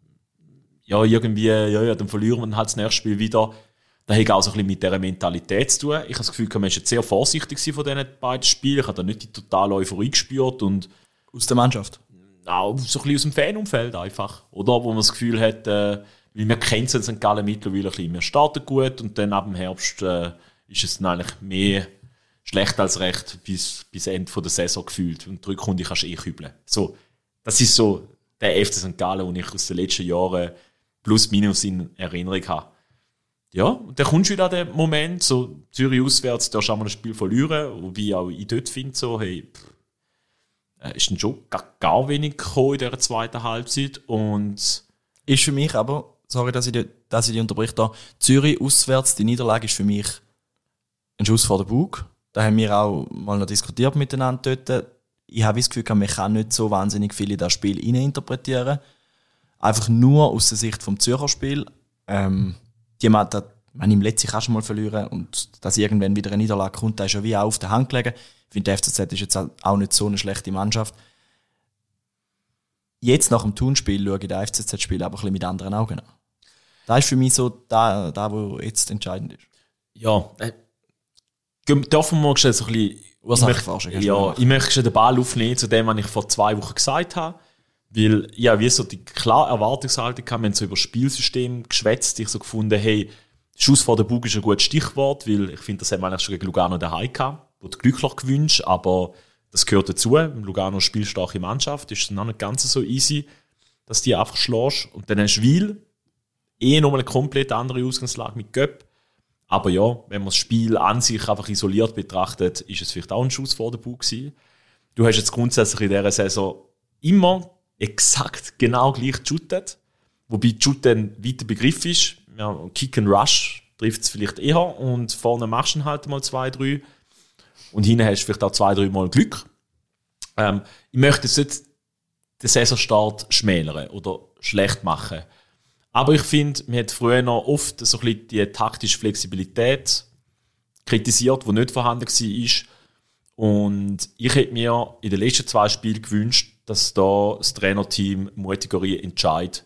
ja, irgendwie, ja, ja, dann verlieren wir dann halt das nächste Spiel wieder. Das hat auch so ein bisschen mit dieser Mentalität zu tun. Ich habe das Gefühl, man war jetzt sehr vorsichtig von diesen beiden Spielen. Ich habe da nicht die totale Euphorie gespürt. Und
aus der Mannschaft?
Auch so ein bisschen aus dem Fanumfeld einfach. Oder? Wo man das Gefühl hat, äh, weil wir kennen es in Sankt Gallen mittlerweile ein bisschen. Wir starten gut und dann ab dem Herbst äh, ist es dann eigentlich mehr schlecht als recht bis, bis Ende der Saison gefühlt. Und die Rückrunde kannst du eh kübeln. So, das ist so der F C Sankt Gallen, den ich aus den letzten Jahren plus minus in Erinnerung habe. Ja, und dann kommst du wieder an den Moment, so Zürich auswärts, da schauen wir das Spiel verlieren, wobei auch ich dort finde, so, hey, pff, äh, ist dann schon gar, gar wenig gekommen in dieser zweiten Halbzeit. Und
ist für mich aber, sorry, dass ich die, dass ich die unterbreche da, Zürich auswärts, die Niederlage ist für mich ein Schuss vor den Bug. Da haben wir auch mal noch diskutiert miteinander dort. Ich habe das Gefühl, man kann nicht so wahnsinnig viel in das Spiel hineininterpretieren. Einfach nur aus der Sicht vom Zürcher Spiel. Ähm, die man, das, man im letzten kannst du mal verlieren und dass irgendwann wieder eine Niederlage kommt, da ist ja wie auch auf der Hand gelegen. Ich finde, der F C Z ist jetzt auch nicht so eine schlechte Mannschaft. Jetzt nach dem Thun-Spiel schaue ich das F C Z-Spiel aber ein bisschen mit anderen Augen an. Das ist für mich so da, da wo jetzt entscheidend ist.
Ja, äh, dürfen wir schnell so ein bisschen
Ursachenforschung.
Ja, ich möchte den Ball aufnehmen, zu dem, was ich vor zwei Wochen gesagt habe. Weil, ja, wie so die klare Erwartungshaltung kam, wir haben so über das Spielsystem geschwätzt, ich so gefunden, hey, Schuss vor der Bug ist ein gutes Stichwort, weil ich finde, das haben wir eigentlich schon gegen Lugano daheim gehabt, wo du glücklich gewünscht, aber das gehört dazu. Im Lugano spielstarke Mannschaft, ist es noch nicht ganz so easy, dass die einfach schlägst. Und dann hast du Wil, eh nochmal eine komplett andere Ausgangslage mit Göpp. Aber ja, wenn man das Spiel an sich einfach isoliert betrachtet, ist es vielleicht auch ein Schuss vor der Bug gewesen. Du hast jetzt grundsätzlich in dieser Saison immer exakt genau gleich geshootet, wobei Shoot ein weiter Begriff ist. Ja, Kick and Rush trifft es vielleicht eher und vorne machst du halt mal zwei, drei und hinten hast du vielleicht auch zwei, drei Mal Glück. Ähm, ich möchte jetzt nicht den Saisonstart schmälern oder schlecht machen. Aber ich finde, man hat früher noch oft so ein bisschen die taktische Flexibilität kritisiert, die nicht vorhanden war. Und ich hätte mir in den letzten zwei Spielen gewünscht, dass da das Trainerteam mutigere Entscheid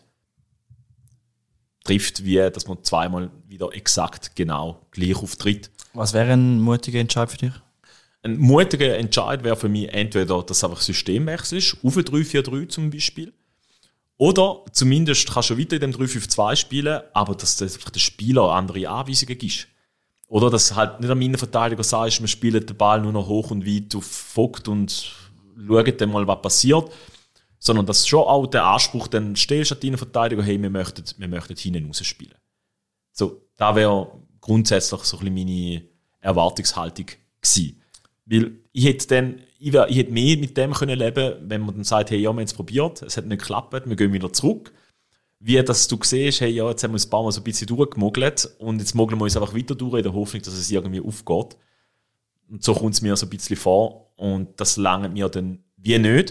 trifft, wie dass man zweimal wieder exakt genau gleich auftritt.
Was wäre ein mutiger Entscheid für dich?
Ein mutiger Entscheid wäre für mich entweder, dass einfach Systemwechsel ist, auf drei vier drei zum Beispiel, oder zumindest kannst du weiter in dem drei fünf zwei spielen, aber dass du einfach den Spieler andere Anweisungen gibst. Oder dass halt nicht am Innenverteidiger sagst, wir spielen den Ball nur noch hoch und weit auf Vogt und schauen dann mal, was passiert. Sondern dass schon auch der Anspruch dann stellst an die Innenverteidiger, hey, wir möchten, wir möchten hinten raus spielen. So, da wäre grundsätzlich so ein bisschen meine Erwartungshaltung gewesen. Weil ich hätte dann, ich, wär, ich hätte mehr mit dem können leben, wenn man dann sagt, hey, ja, wir haben es probiert, es hat nicht geklappt, wir gehen wieder zurück. Wie, dass du siehst, hey, ja, jetzt haben wir uns ein paar Mal so ein bisschen durchgemogelt und jetzt mogeln wir uns einfach weiter durch in der Hoffnung, dass es irgendwie aufgeht. Und so kommt es mir so ein bisschen vor und das langt mir dann wie nicht.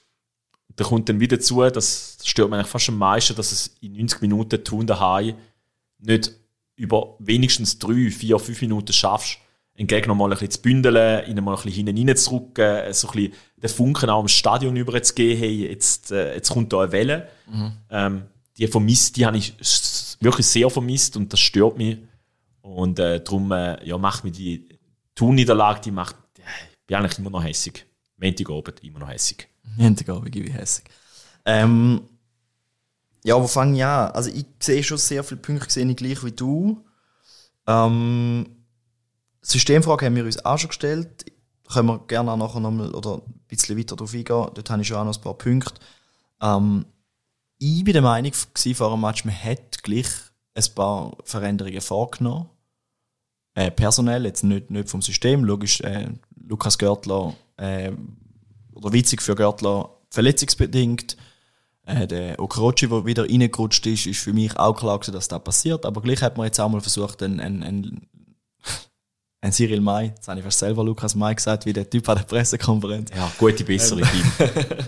Da kommt dann wieder zu, das stört mich eigentlich fast am meisten, dass es in neunzig Minuten tun daheim nicht über wenigstens drei, vier, fünf Minuten schaffst, einen Gegner mal ein bisschen zu bündeln, ihn mal ein bisschen hinten reinzudrücken, so ein bisschen den Funken auch im Stadion überzugeben, hey, jetzt, äh, jetzt kommt da eine Welle. Mhm. Ähm, die vermisst, die habe ich wirklich sehr vermisst und das stört mich. Und äh, darum äh, ja, macht mir die Tun-Niederlage, die macht, äh, ich bin eigentlich immer noch hässig. Montagabend immer noch hässig.
Montagabend gebe ich hässig. Ähm, ja, wo fange ich an? Also ich sehe schon sehr viele Punkte, sehe ich gleich wie du. Ähm, Systemfrage haben wir uns auch schon gestellt. Können wir gerne auch nachher nochmal oder ein bisschen weiter darauf eingehen. Dort habe ich schon auch noch ein paar Punkte. Ähm, ich bin der Meinung vor dem Match, man hätte gleich ein paar Veränderungen vorgenommen. Äh, personell, jetzt nicht, nicht vom System. Logisch, äh, Lukas Görtler, äh, oder witzig für Görtler, verletzungsbedingt. Äh, der Okorochi, der wieder reingerutscht ist, ist für mich auch klar gewesen, dass das passiert. Aber gleich hat man jetzt auch mal versucht, einen, einen, einen, einen Cyril May, jetzt habe ich fast selber Lukas May gesagt, wie der Typ an der Pressekonferenz.
Ja, gute, bessere Team.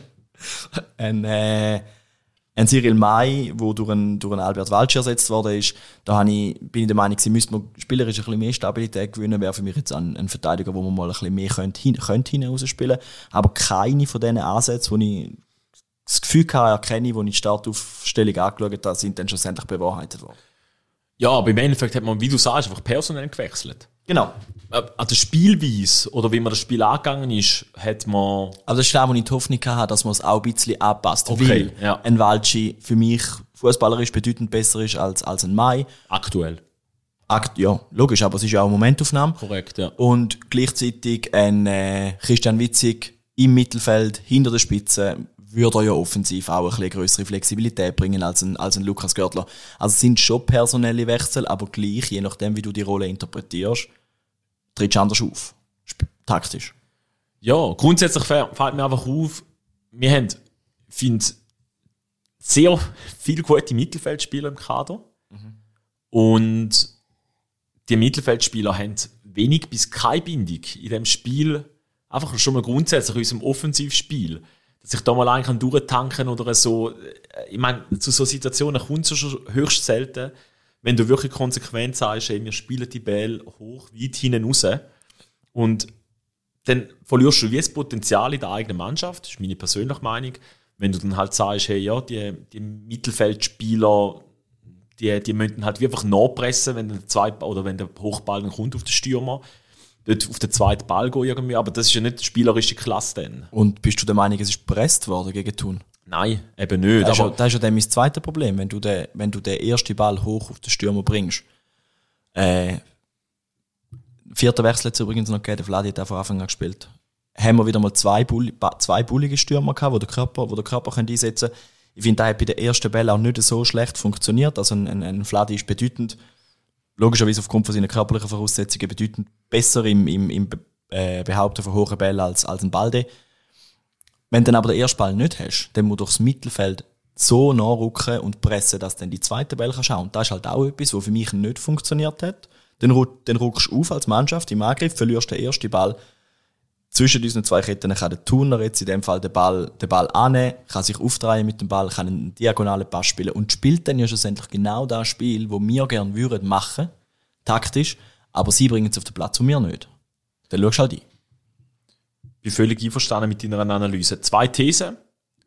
ein, äh, ein Cyril May, der durch einen, durch einen Albert Walci ersetzt worden ist, da habe ich, bin ich der Meinung, sie müsste man spielerisch ein bisschen mehr Stabilität gewinnen, wäre für mich jetzt ein, ein Verteidiger, wo man mal ein bisschen mehr könnte, hin, könnte hinausspielen. Aber keine von diesen Ansätzen, wo ich das Gefühl hatte, erkenne, wo ich die Startaufstellung angeschaut habe, sind dann schlussendlich bewahrheitet worden.
Ja, aber im Endeffekt hat man, wie du sagst, einfach personell gewechselt.
Genau.
An der Spielweise oder wie man das Spiel angegangen ist, hat man...
Also das ist das, wo ich die Hoffnung hatte, dass man es auch ein bisschen anpasst.
Okay,
weil
ja.
ein Walci für mich fußballerisch bedeutend besser ist als, als ein Mai.
Aktuell.
Akt, ja, logisch, aber es ist ja auch eine Momentaufnahme.
Korrekt, ja.
Und gleichzeitig ein äh, Christian Witzig im Mittelfeld, hinter der Spitze, würde er ja offensiv auch ein bisschen größere Flexibilität bringen als ein, als ein Lukas Görtler. Also es sind schon personelle Wechsel, aber gleich, je nachdem, wie du die Rolle interpretierst, trittst du anders auf. Taktisch.
Ja, grundsätzlich fällt mir einfach auf, wir haben, finde sehr viele gute Mittelfeldspieler im Kader. Mhm. Und die Mittelfeldspieler haben wenig bis keine Bindung in dem Spiel, einfach schon mal grundsätzlich in unserem Offensivspiel. Dass ich da mal einen kann durchtanken oder so. Ich meine, zu so Situationen kommt es schon höchst selten, wenn du wirklich konsequent sagst, hey, wir spielen die Bälle hoch, weit hinten raus. Und dann verlierst du wie das Potenzial in der eigenen Mannschaft, das ist meine persönliche Meinung, wenn du dann halt sagst, hey, ja, die, die Mittelfeldspieler, die, die müssen halt wie einfach nachpressen, wenn der zweite oder wenn der Hochball dann kommt auf den Stürmer. Dort auf den zweiten Ball gehen irgendwie, aber das ist ja nicht die spielerische Klasse dann.
Und bist du der Meinung, es ist gepresst worden gegen Thun?
Nein, eben nicht.
Das ist,
aber
ja, das ist ja dann mein zweites Problem, wenn du den, wenn du den ersten Ball hoch auf den Stürmer bringst. Äh, vierter Wechsel hat es übrigens noch gegeben, der Vladi hat auch von Anfang an gespielt. Haben wir wieder mal zwei, Bull, zwei bullige Stürmer gehabt, wo der Körper, wo der Körper einsetzen können. Ich finde, das hat bei den ersten Bällen auch nicht so schlecht funktioniert. Also ein, ein, ein Vladi ist bedeutend, logischerweise aufgrund von seinen körperlichen Voraussetzungen, bedeutend besser im, im, im äh, Behaupten von hohen Bällen als, als ein Balde. Wenn du dann aber den ersten Ball nicht hast, dann musst du durchs Mittelfeld so nachrücken und pressen, dass du dann die zweite Ball kannst. Und das ist halt auch etwas, was für mich nicht funktioniert hat. Dann, dann rückst du auf als Mannschaft im Angriff, verlierst den ersten Ball. Zwischen diesen zwei Ketten kann der Thuner jetzt in dem Fall den Ball, den Ball annehmen, kann sich aufdrehen mit dem Ball, kann einen diagonalen Pass spielen und spielt dann ja schlussendlich genau das Spiel, das wir gerne würden machen, taktisch, aber sie bringen es auf den Platz und wir nicht. Dann schaust du halt ein.
Ich bin völlig einverstanden mit deiner Analyse. Zwei Thesen.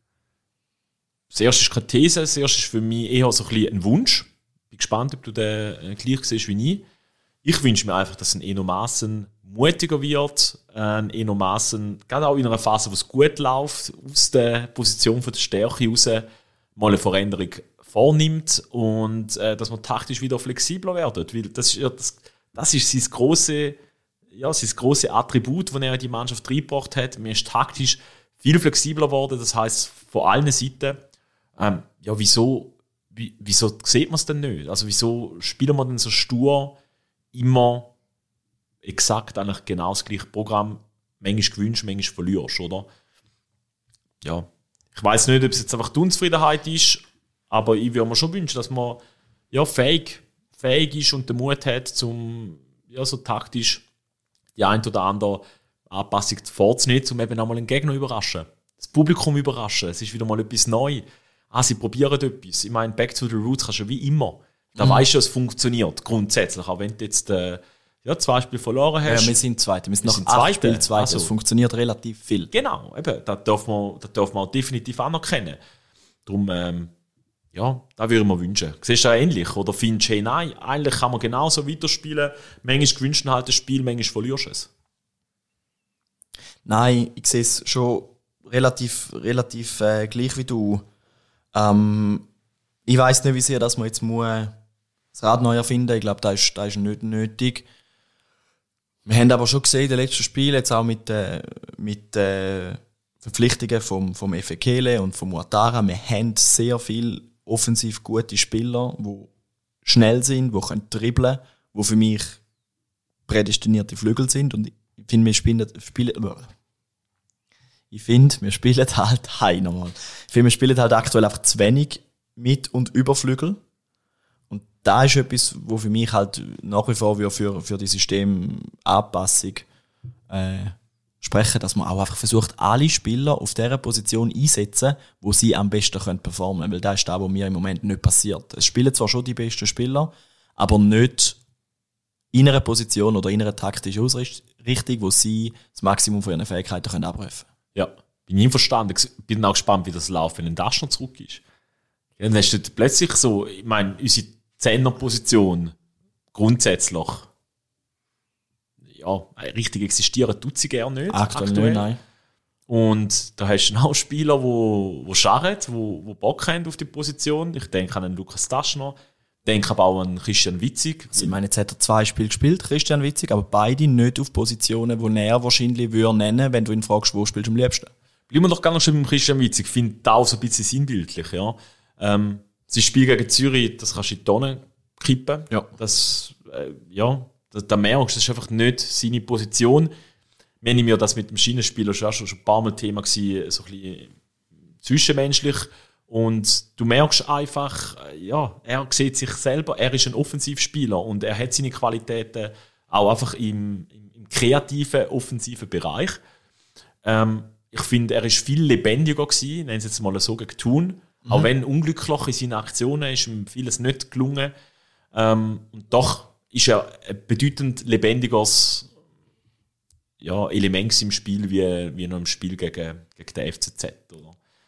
Das erste ist keine These, das erste ist für mich eher so ein, bisschen ein Wunsch. Ich bin gespannt, ob du den gleich siehst wie ich. Ich wünsche mir einfach, dass ein Eno Maassen mutiger wird, ein Eno Maassen, gerade auch in einer Phase, wo es gut läuft, aus der Position von der Stärke raus mal eine Veränderung vornimmt und äh, dass man taktisch wieder flexibler wird. Weil das ist, ja, das, das ist sein grosses ja, sein grosse Attribut, das er in die Mannschaft reingebracht hat. Man ist taktisch viel flexibler geworden, das heisst von allen Seiten. Ähm, ja, wieso, wie, wieso sieht man es denn nicht? Also wieso spielen wir denn so stur immer exakt eigentlich genau das gleiche Programm, manchmal gewünscht, manchmal verlierst, oder? Ja, ich weiss nicht, ob es jetzt einfach die Unzufriedenheit ist, aber ich würde mir schon wünschen, dass man ja, fähig, fähig ist und den Mut hat, um ja, so taktisch die ein oder andere Anpassung vorzunehmen, um eben auch mal einen Gegner zu überraschen. Das Publikum überraschen, es ist wieder mal etwas Neues. Ah, sie probieren etwas. Ich meine, back to the roots kannst du wie immer. Da mhm. weißt du, es funktioniert grundsätzlich, auch wenn du jetzt äh, ja, zwei Spiele verloren hast.
Ja, wir sind Zweite. Wir sind
wir
noch
sind
acht
Zweite.
Spiele Zweite.
Also,
es funktioniert relativ viel.
Genau, eben, das darf man, das darf man auch definitiv anerkennen. Darum, ähm, ja, das würde ich mir wünschen. Siehst du auch ähnlich? Oder findest du, hey, nein, eigentlich kann man genauso weiterspielen. Manchmal gewünscht halt das Spiel, manchmal verlierst du es.
Nein, ich sehe es schon relativ, relativ äh, gleich wie du. Ähm, ich weiss nicht, wie sehr dass man jetzt muss das Rad neu erfinden. Ich glaube, das ist, das ist nicht nötig. Wir haben aber schon gesehen, in den letzten Spielen, jetzt auch mit, äh, mit äh, Verpflichtungen vom, vom Efekele und vom Ouattara, wir haben sehr viele offensiv gute Spieler, die schnell sind, die können dribbeln, die für mich prädestinierte Flügel sind. Und ich finde, wir spielen, spielen ich finde, wir spielen halt heim nochmal. Ich finde, wir spielen halt aktuell einfach zu wenig mit und über Flügel. Und da ist etwas, wo für mich halt nach wie vor für, für die Systemanpassung äh, sprechen, dass man auch einfach versucht, alle Spieler auf dieser Position einsetzen, wo sie am besten können performen können. Weil das ist das, was mir im Moment nicht passiert. Es spielen zwar schon die besten Spieler, aber nicht in einer Position oder in einer taktischen Ausrichtung, wo sie das Maximum von ihren Fähigkeiten können abrufen können.
Ja, bin ich einverstanden. Ich bin auch gespannt, wie das läuft, wenn ein Daschner zurück ist. Dann hast du plötzlich so, ich meine, unsere Zehnerposition grundsätzlich, ja, richtig existieren tut sie gerne nicht.
Aktuell, aktuell. Nicht, nein.
Und da hast du auch Spieler, die, die scharren, die, die Bock haben auf die Position. Ich denke an einen Lukas Daschner, denke aber auch an Christian Witzig.
Also ich meine, jetzt hat er zwei Spiele gespielt, Christian Witzig, aber beide nicht auf Positionen, die er wahrscheinlich würde nennen, wenn du ihn fragst, wo spielst du am liebsten.
Bleiben wir doch gar nicht schon beim Christian Witzig. Ich finde das auch so ein bisschen sinnbildlich. Ja. Ähm, das Spiel gegen Zürich, das kannst du in die Tonne kippen. Ja. Das, äh, ja, da, da merkst du, das ist einfach nicht seine Position. Wenn ich mir das mit dem Schienenspieler schon, schon ein paar Mal Thema gewesen, so ein bisschen zwischenmenschlich. Und du merkst einfach, ja, er sieht sich selber, er ist ein Offensivspieler und er hat seine Qualitäten auch einfach im, im, im kreativen, offensiven Bereich. Ähm, ich finde, er ist viel lebendiger gewesen, nennen Sie jetzt mal so, gegen Thun. Mhm. Auch wenn unglücklich in seinen Aktionen ist ihm vieles nicht gelungen. Ähm, und doch ist er ein bedeutend lebendigeres ja, Element im Spiel wie, wie noch im Spiel gegen, gegen den F C Z. Oder?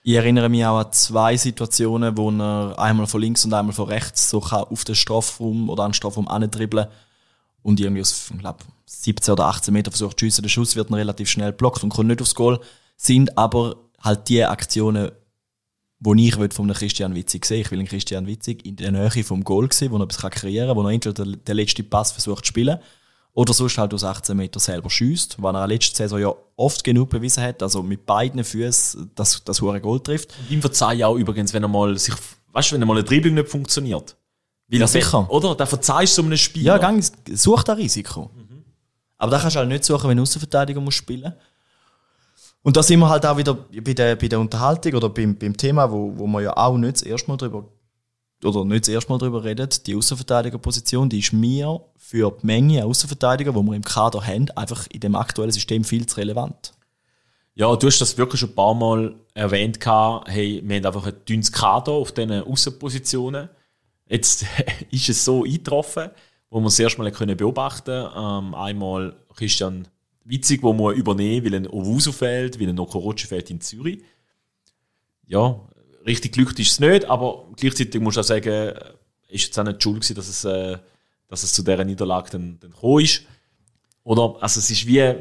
Ich erinnere mich auch an zwei Situationen, wo er einmal von links und einmal von rechts so kann auf den Strafraum oder an den Strafraum andribbeln und irgendwie aus, ich glaube, siebzehn oder achtzehn Meter versucht zu schiessen. Der Schuss wird dann relativ schnell blockt und kommt nicht aufs Goal. Sind aber halt die Aktionen, die ich von einem Christian Witzig sehe. Ich will einen Christian Witzig in der Nähe vom Goal sehen, wo er etwas kreieren kann, wo er entweder den letzten Pass versucht zu spielen oder sonst halt aus achtzehn Meter selber schiesst, was er letzte Saison ja oft genug bewiesen hat, also mit beiden Füßen das, das hohe Goal trifft.
Und ihm verzeihe ich auch übrigens, wenn er mal sich, weißt du, wenn er mal ein Dribbling nicht funktioniert. Weil
Ja, sicher.
Oder? Da verzeihst du so einem Spieler.
Ja, gang, such das Risiko. Mhm. Aber da kannst du halt nicht suchen, wenn du Außenverteidiger musst spielen. Und da sind wir halt auch wieder bei der, bei der Unterhaltung oder beim, beim Thema, wo, wo wir ja auch nicht das erste Mal drüber oder nicht das erste Mal drüber reden. Die Außenverteidigerposition, die ist mir für die Menge Außenverteidiger, die wir im Kader haben, einfach in dem aktuellen System viel zu relevant.
Ja, du hast das wirklich schon ein paar Mal erwähnt. Hey, wir haben einfach ein dünnes Kader auf diesen Außenpositionen. Jetzt ist es so eingetroffen, wo wir es erst mal beobachten können. Ähm, einmal Christian Witzig, wo man übernehmen, weil ein Owusu fehlt, weil ein Okorochi fehlt in Zürich. Ja, richtig glücklich ist es nicht, aber gleichzeitig muss ich auch sagen, ist jetzt auch nicht die Schuld gewesen, dass es, äh, dass es zu dieser Niederlage dann, dann gekommen ist. Oder, also es ist wie,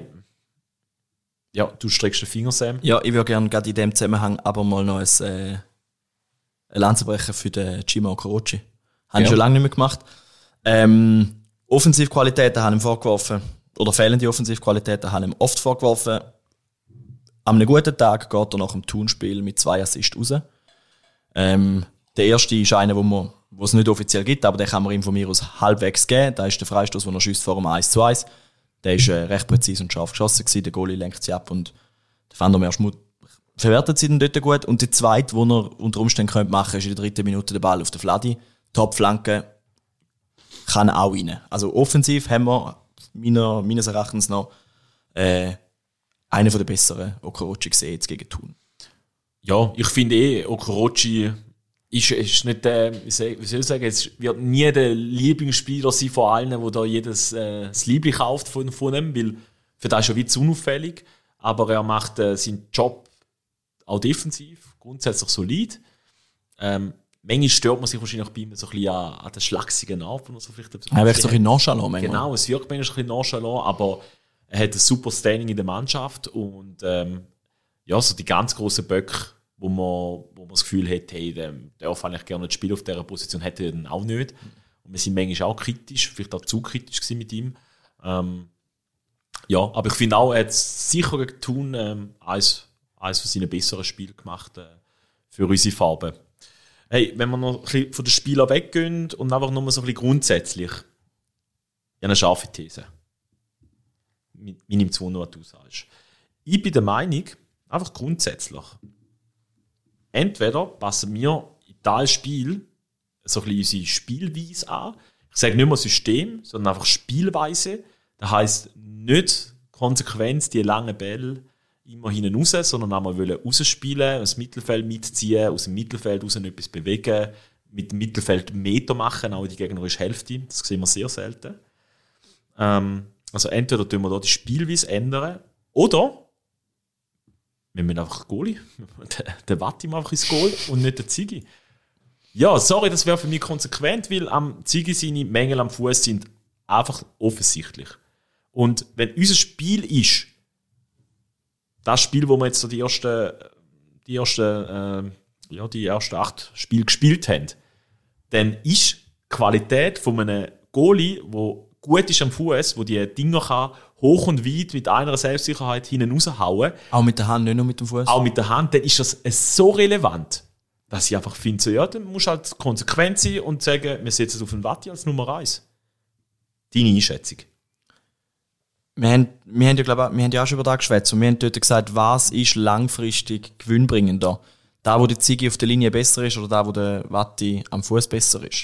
ja, du streckst den Finger, Sam.
Ja, ich würde gerne gerade in diesem Zusammenhang aber mal noch ein, äh, eine Lanze brechen für den Chima Okorochi. Habe
Ja.
ich schon lange nicht mehr gemacht. Ähm, Offensivqualitäten haben ihm vorgeworfen, oder fehlende Offensivqualitäten haben ihm oft vorgeworfen. An einem guten Tag geht er nach dem Thun-Spiel mit zwei Assists raus. Ähm, der erste ist einer, wo man, wo es nicht offiziell gibt, aber den kann man ihm von mir aus halbwegs geben. Da ist der Freistoß, den er schießt vor dem eins zu eins. Der ist äh, recht präzise und scharf geschossen gewesen. Der Goalie lenkt sie ab und der Van der Meer Schmutt verwertet sie dann dort gut. Und der zweite, den er unter Umständen könnte machen, ist in der dritten Minute der Ball auf der Fladi. Top-Flanke kann auch rein. Also offensiv haben wir meiner, meines Erachtens noch äh, einen der besseren Okorochi gesehen jetzt gegen Thun.
Ja, ich finde eh, Okorochi ist, ist nicht der, wie soll ich sagen, es wird nie der Lieblingsspieler sein von allen, wo da jedes äh, das Liebling kauft von, von ihm, weil für das ist er wie zu unauffällig, aber er macht äh, seinen Job auch defensiv, grundsätzlich solid. Ähm, manchmal stört man sich wahrscheinlich bei ihm so ein bisschen an, an den schlagsigen Art, wo er so vielleicht...
Er wirkt so ein bisschen nonchalant manchmal.
Genau, es wirkt manchmal ein bisschen nonchalant, aber er hat ein super Standing in der Mannschaft und ähm, ja, so die ganz grossen Böcke, wo man, wo man das Gefühl hat, hey, der darf eigentlich gerne nicht spielen auf dieser Position, hätte er dann auch nicht. Und wir sind manchmal auch kritisch, vielleicht auch zu kritisch gewesen mit ihm. Ähm, ja, aber ich finde auch, er hat sicher gegen Thun ähm, eines, eines von seinen besseren Spielen gemacht äh, für unsere Farben. Hey, wenn wir noch ein bisschen von den Spielern weggehen und einfach nur so ein bisschen grundsätzlich, ich habe eine scharfe These. Mir nimmt es wunder, was du sagst. Ich bin der Meinung, einfach grundsätzlich, entweder passen wir in dieses Spiel so ein bisschen unsere Spielweise an. Ich sage nicht mehr System, sondern einfach Spielweise. Das heisst, nicht konsequent die langen Bälle immer hinten raus, sondern einmal rausspielen, das Mittelfeld mitziehen, aus dem Mittelfeld raus etwas bewegen, mit dem Mittelfeld Meter machen, auch in die gegnerische Hälfte. Das sehen wir sehr selten. Ähm, also entweder tun wir da die Spielweise ändern, oder wir müssen einfach Goalie, den Watti mal einfach ins Goal und nicht den Ziggy. Ja, sorry, das wäre für mich konsequent, weil am Ziggy seine Mängel am Fuß sind einfach offensichtlich. Und wenn unser Spiel ist, das Spiel, wo wir jetzt so die ersten, die ersten, äh, ja, die ersten acht Spiele gespielt haben, dann ist die Qualität von einem Goalie, der gut ist am Fuß, wo die Dinger kann, hoch und weit mit einer Selbstsicherheit hinten raushauen.
Auch mit der Hand, nicht nur mit dem Fuß.
Auch mit der Hand, dann ist das so relevant, dass ich einfach finde, so, ja, dann musst du halt konsequent sein und sagen, wir setzen es auf den Watti als Nummer eins. Deine Einschätzung?
Wir haben, wir, haben ja, glaub, wir haben ja auch schon über das geschwätzt und wir haben dort gesagt, was ist langfristig gewinnbringender? Da, wo der Ziggy auf der Linie besser ist oder da, wo der Watti am Fuß besser ist?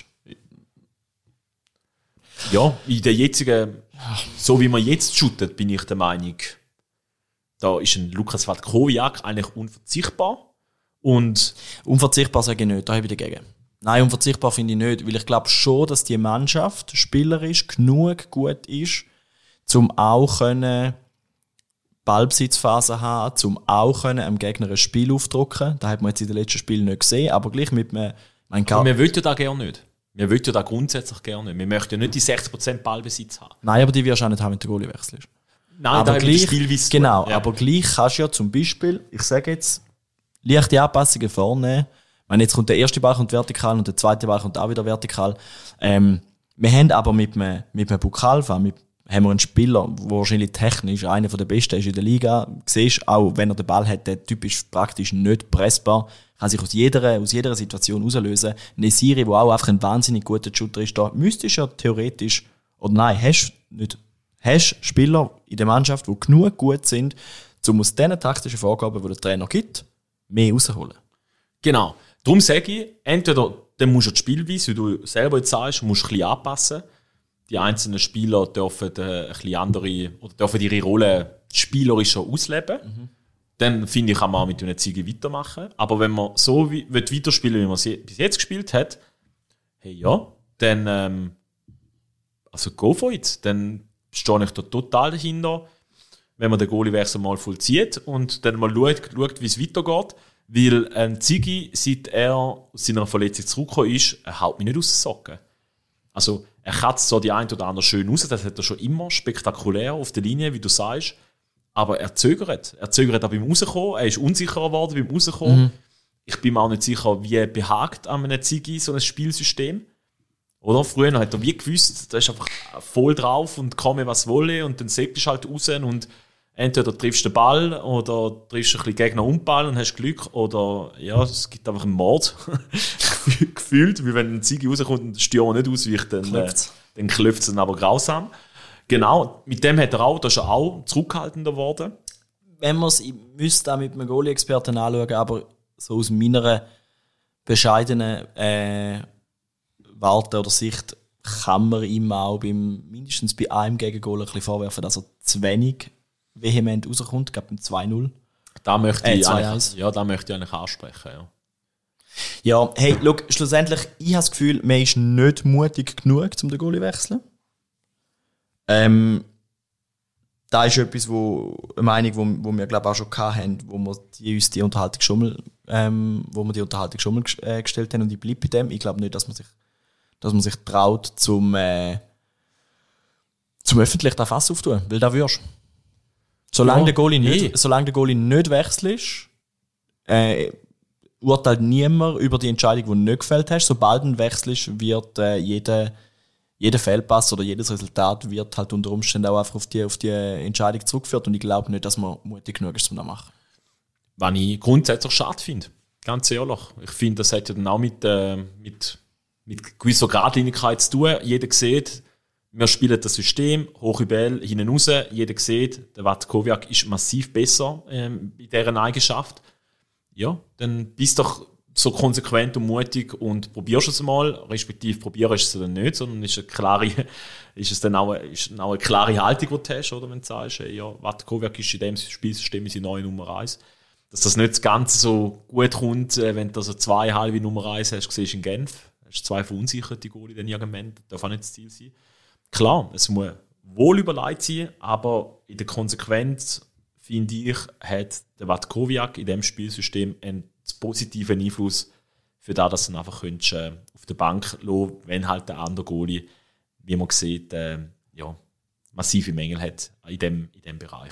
Ja, in der jetzigen, so wie man jetzt shootet, bin ich der Meinung, da ist ein Lukas Vatkowiak eigentlich unverzichtbar. Und
unverzichtbar sage ich nicht, da habe ich dagegen. Nein, unverzichtbar finde ich nicht, weil ich glaube schon, dass die Mannschaft spielerisch genug gut ist, um auch können Ballbesitzphase haben, um auch können, dem Gegner ein Spiel aufdrücken. Das hat man jetzt in den letzten Spielen nicht gesehen, aber gleich mit einem...
Mein aber wir wollen ja das gerne nicht. Wir wollen ja das grundsätzlich gerne nicht. Wir möchten ja nicht die sechzig Prozent Ballbesitz haben.
Nein, aber die wirst du auch nicht haben, wenn der Goalie wechselst.
Nein,
aber
da
gleich,
Spielweise.
Genau,
ja.
aber gleich kannst du ja zum Beispiel, ich sage jetzt, leichte Anpassungen vornehmen. Ich meine, jetzt kommt der erste Ball kommt vertikal und der zweite Ball kommt auch wieder vertikal. Ähm, wir haben aber mit einem, mit einem Bukalfa, mit haben wir einen Spieler, der wahrscheinlich technisch einer der besten ist in der Liga. Du siehst auch, wenn er den Ball hat, der Typ ist praktisch nicht pressbar, kann sich aus jeder, aus jeder Situation auslösen. Nesiri, der auch einfach ein wahnsinnig guter Shooter ist, da müsstest du ja theoretisch, oder nein, hast nicht, hast Spieler in der Mannschaft, die genug gut sind, um aus diesen taktischen Vorgaben, die der Trainer gibt, mehr rausholen.
Genau. Darum sage ich, entweder dann musst du die Spielweise, wie du selber jetzt sagst, musst du ein bisschen anpassen. Die einzelnen Spieler dürfen äh, ein bisschen andere oder dürfen ihre Rolle spielerischer ausleben. Mhm. Dann finde ich, kann man auch mit einer Ziege weitermachen. Aber wenn man so wie, weiterspielen, wie man sie bis jetzt gespielt hat, hey ja, dann ähm, also go for it. Dann stehe ich da total dahinter, wenn man den Goaliewechsel mal vollzieht und dann mal schaut, schaut wie es weitergeht. Weil ein Ziggy, seit er aus seiner Verletzung zurückgekommen ist, er haut mich nicht aus den Socken. Also, er kratzt so die ein oder andere schön raus, das hat er schon immer spektakulär auf der Linie, wie du sagst. Aber er zögert. Er zögert auch beim Rauskommen, er ist unsicherer geworden beim Rauskommen. Mhm. Ich bin mir auch nicht sicher, wie behagt an einem Ziggy so ein Spielsystem. Oder? Früher hat er wie gewusst, da ist einfach voll drauf und komme was wolle und dann sägst du halt raus und entweder triffst du den Ball oder triffst du ein bisschen Gegner um den Ball und hast Glück oder ja, es gibt einfach einen Mord. Gefühlt, wie wenn ein Ziggy rauskommt und der Stürmer nicht ausweicht, dann, äh, dann klopft es dann aber grausam. Genau, mit dem hat er auch, da ist er auch zurückhaltender geworden.
Wenn man es, ich müsste auch mit einem Goalie-Experten anschauen, aber so aus meiner bescheidenen äh, Warte oder Sicht kann man ihm auch beim, mindestens bei einem Gegengoal ein bisschen vorwerfen, dass er zu wenig vehement rauskommt, ich glaube beim zwei null.
Da möchte
äh,
ich eigentlich, ja, da möchte ich eigentlich ansprechen, ja.
Ja, hey, look, schlussendlich, ich habe das Gefühl, man ist nicht mutig genug, um den Goalie zu wechseln. Ähm, da ist etwas, wo, eine Meinung, wo, wo wir glaube auch schon hatten, wo wir die, uns die Unterhaltung schon mal, ähm, wo wir die Unterhaltung schon mal äh, gestellt haben und ich bleibe bei dem. Ich glaube nicht, dass man sich, dass man sich traut, zum, äh, zum öffentlich das Fass aufzutun, weil da wirst. Solange, ja, der Goalie nicht, hey. solange der Goalie nicht wechselst, äh, urteilt niemand über die Entscheidung, die du nicht gefällt hast. Sobald du wechselst, wird äh, jeder, jeder Fehlpass oder jedes Resultat wird halt unter Umständen auch einfach auf die, auf die Entscheidung zurückgeführt. Und ich glaube nicht, dass man mutig genug ist, um das zu machen.
Was ich grundsätzlich schade finde. Ganz ehrlich. Ich finde, das hat ja dann auch mit, äh, mit, mit gewisser Gradlinigkeit zu tun. Jeder sieht, wir spielen das System, hoch über Ball, hinten raus. Jeder sieht, der Watkowiak ist massiv besser ähm, in dieser Eigenschaft. Ja, dann bist doch so konsequent und mutig und probierst es mal, respektive probierst es dann nicht, sondern ist, eine klare, ist es dann auch, ist dann auch eine klare Haltung, die du hast, oder wenn du sagst, ja, Watkowiak ist in diesem Spielsystem unsere neue Nummer eins. Dass das nicht ganz so gut kommt, wenn du also zwei halbe Nummer eins hast, siehst in Genf, hast zwei verunsicherte Goalie dann irgendwann, das darf auch nicht das Ziel sein. Klar, es muss wohl überlegt sein, aber in der Konsequenz, finde ich, hat der Watkowiak in diesem Spielsystem einen positiven Einfluss für das, dass du einfach könntest, äh, auf der Bank lassen, wenn halt der andere Goalie, wie man sieht, äh, ja, massive Mängel hat in diesem in dem Bereich.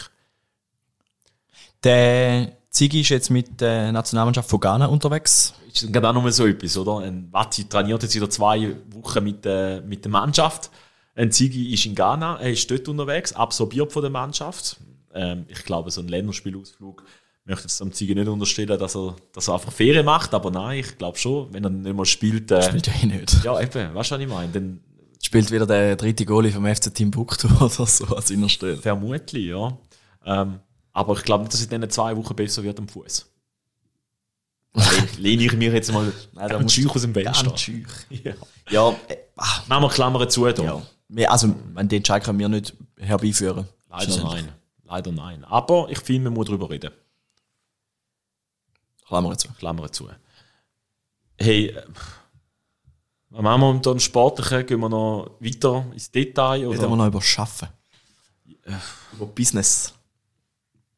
Der Ziggy ist jetzt mit der Nationalmannschaft von Ghana unterwegs.
Ist gerade auch noch mal so etwas, oder? Ein Watti trainiert jetzt wieder zwei Wochen mit, äh, mit der Mannschaft. Ein Ziggy ist in Ghana, er ist dort unterwegs, absorbiert von der Mannschaft. Ähm, ich glaube, so ein Länderspielausflug möchte jetzt dem Ziggy nicht unterstellen, dass er, dass er einfach Ferien macht, aber nein, ich glaube schon, wenn er nicht mal spielt. Äh,
spielt ja eh nicht.
Ja, eben, weißt du, was ich meine? Dann
spielt wieder der dritte Goalie vom F C Timbuktu oder so als Innerstelle.
Vermutlich, ja. Ähm, aber ich glaube nicht, dass es in diesen zwei Wochen besser wird am Fuß. Lehne ich mir jetzt mal
ganz schüch aus dem Fenster.
Ganz schüch. Ja.
Ja,
äh, machen wir Klammern zu da.
Ja. Also, den Entscheid können wir nicht herbeiführen.
Leider nein. Leider nein. Aber ich finde, man muss darüber reden.
Klammern zu.
Klammern zu. Hey, was machen wir mit dem Sportlichen? Gehen wir noch weiter ins Detail? Oder?
Reden wir noch über Schaffen. Über Business.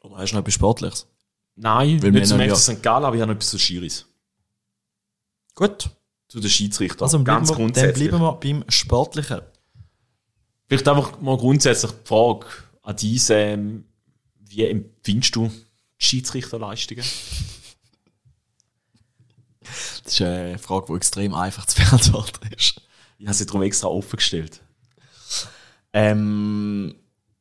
Oder hast du noch etwas Sportliches?
Nein,
Weil
nicht zum
wir
F
noch-
C Sankt Gallen, aber ich habe noch etwas zu Schiris.
Gut.
Zu den Schiedsrichtern.
Also bleiben
ganz
wir, dann
grundsätzlich.
bleiben wir beim Sportlichen.
Vielleicht einfach mal grundsätzlich die Frage an dich, ähm, wie empfindest du die Schiedsrichterleistungen?
Das ist eine Frage, die extrem einfach zu beantworten ist.
Ich habe sie darum extra offen gestellt.
Ähm.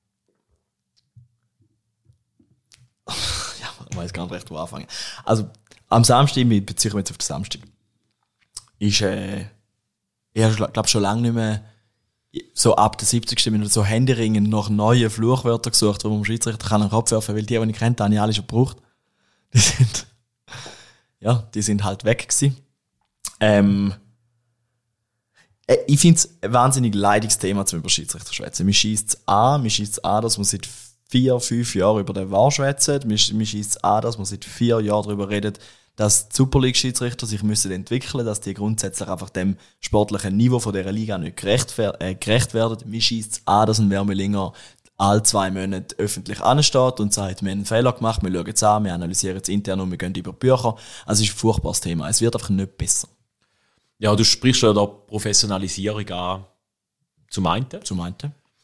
Ja, ich weiß gar nicht recht, wo anfangen. Also, am Samstag, ich beziehe mich jetzt auf den Samstag, ist, äh, ich habe, glaube schon lange nicht mehr so ab der siebzigsten Minute so händeringend nach neuen Fluchwörtern gesucht, wo man dem Schiedsrichter kann an den Kopf werfen kann, weil die, die ich kennt, habe ich alle schon gebraucht. Die sind, ja, die sind halt weg gewesen. Ähm, äh, ich finde es ein wahnsinnig leidiges Thema zum über Schiedsrichter schwätzen. Mir schießt es an, mir schießt es an, dass man seit vier, fünf Jahren über den V A R schwätzt. Mir, mir schießt es an, dass man seit vier Jahren darüber redet, dass die Super League-Schiedsrichter sich müssen entwickeln, dass die grundsätzlich einfach dem sportlichen Niveau von dieser Liga nicht gerecht, äh, gerecht werden. Mir schießt es an, dass ein Wermelinger alle zwei Monate öffentlich ansteht und sagt, wir haben einen Fehler gemacht, wir schauen es an, wir analysieren es intern und wir gehen über Bücher. Also es ist ein furchtbares Thema. Es wird einfach nicht besser.
Ja, du sprichst ja da Professionalisierung an zum einen.
Zum einen.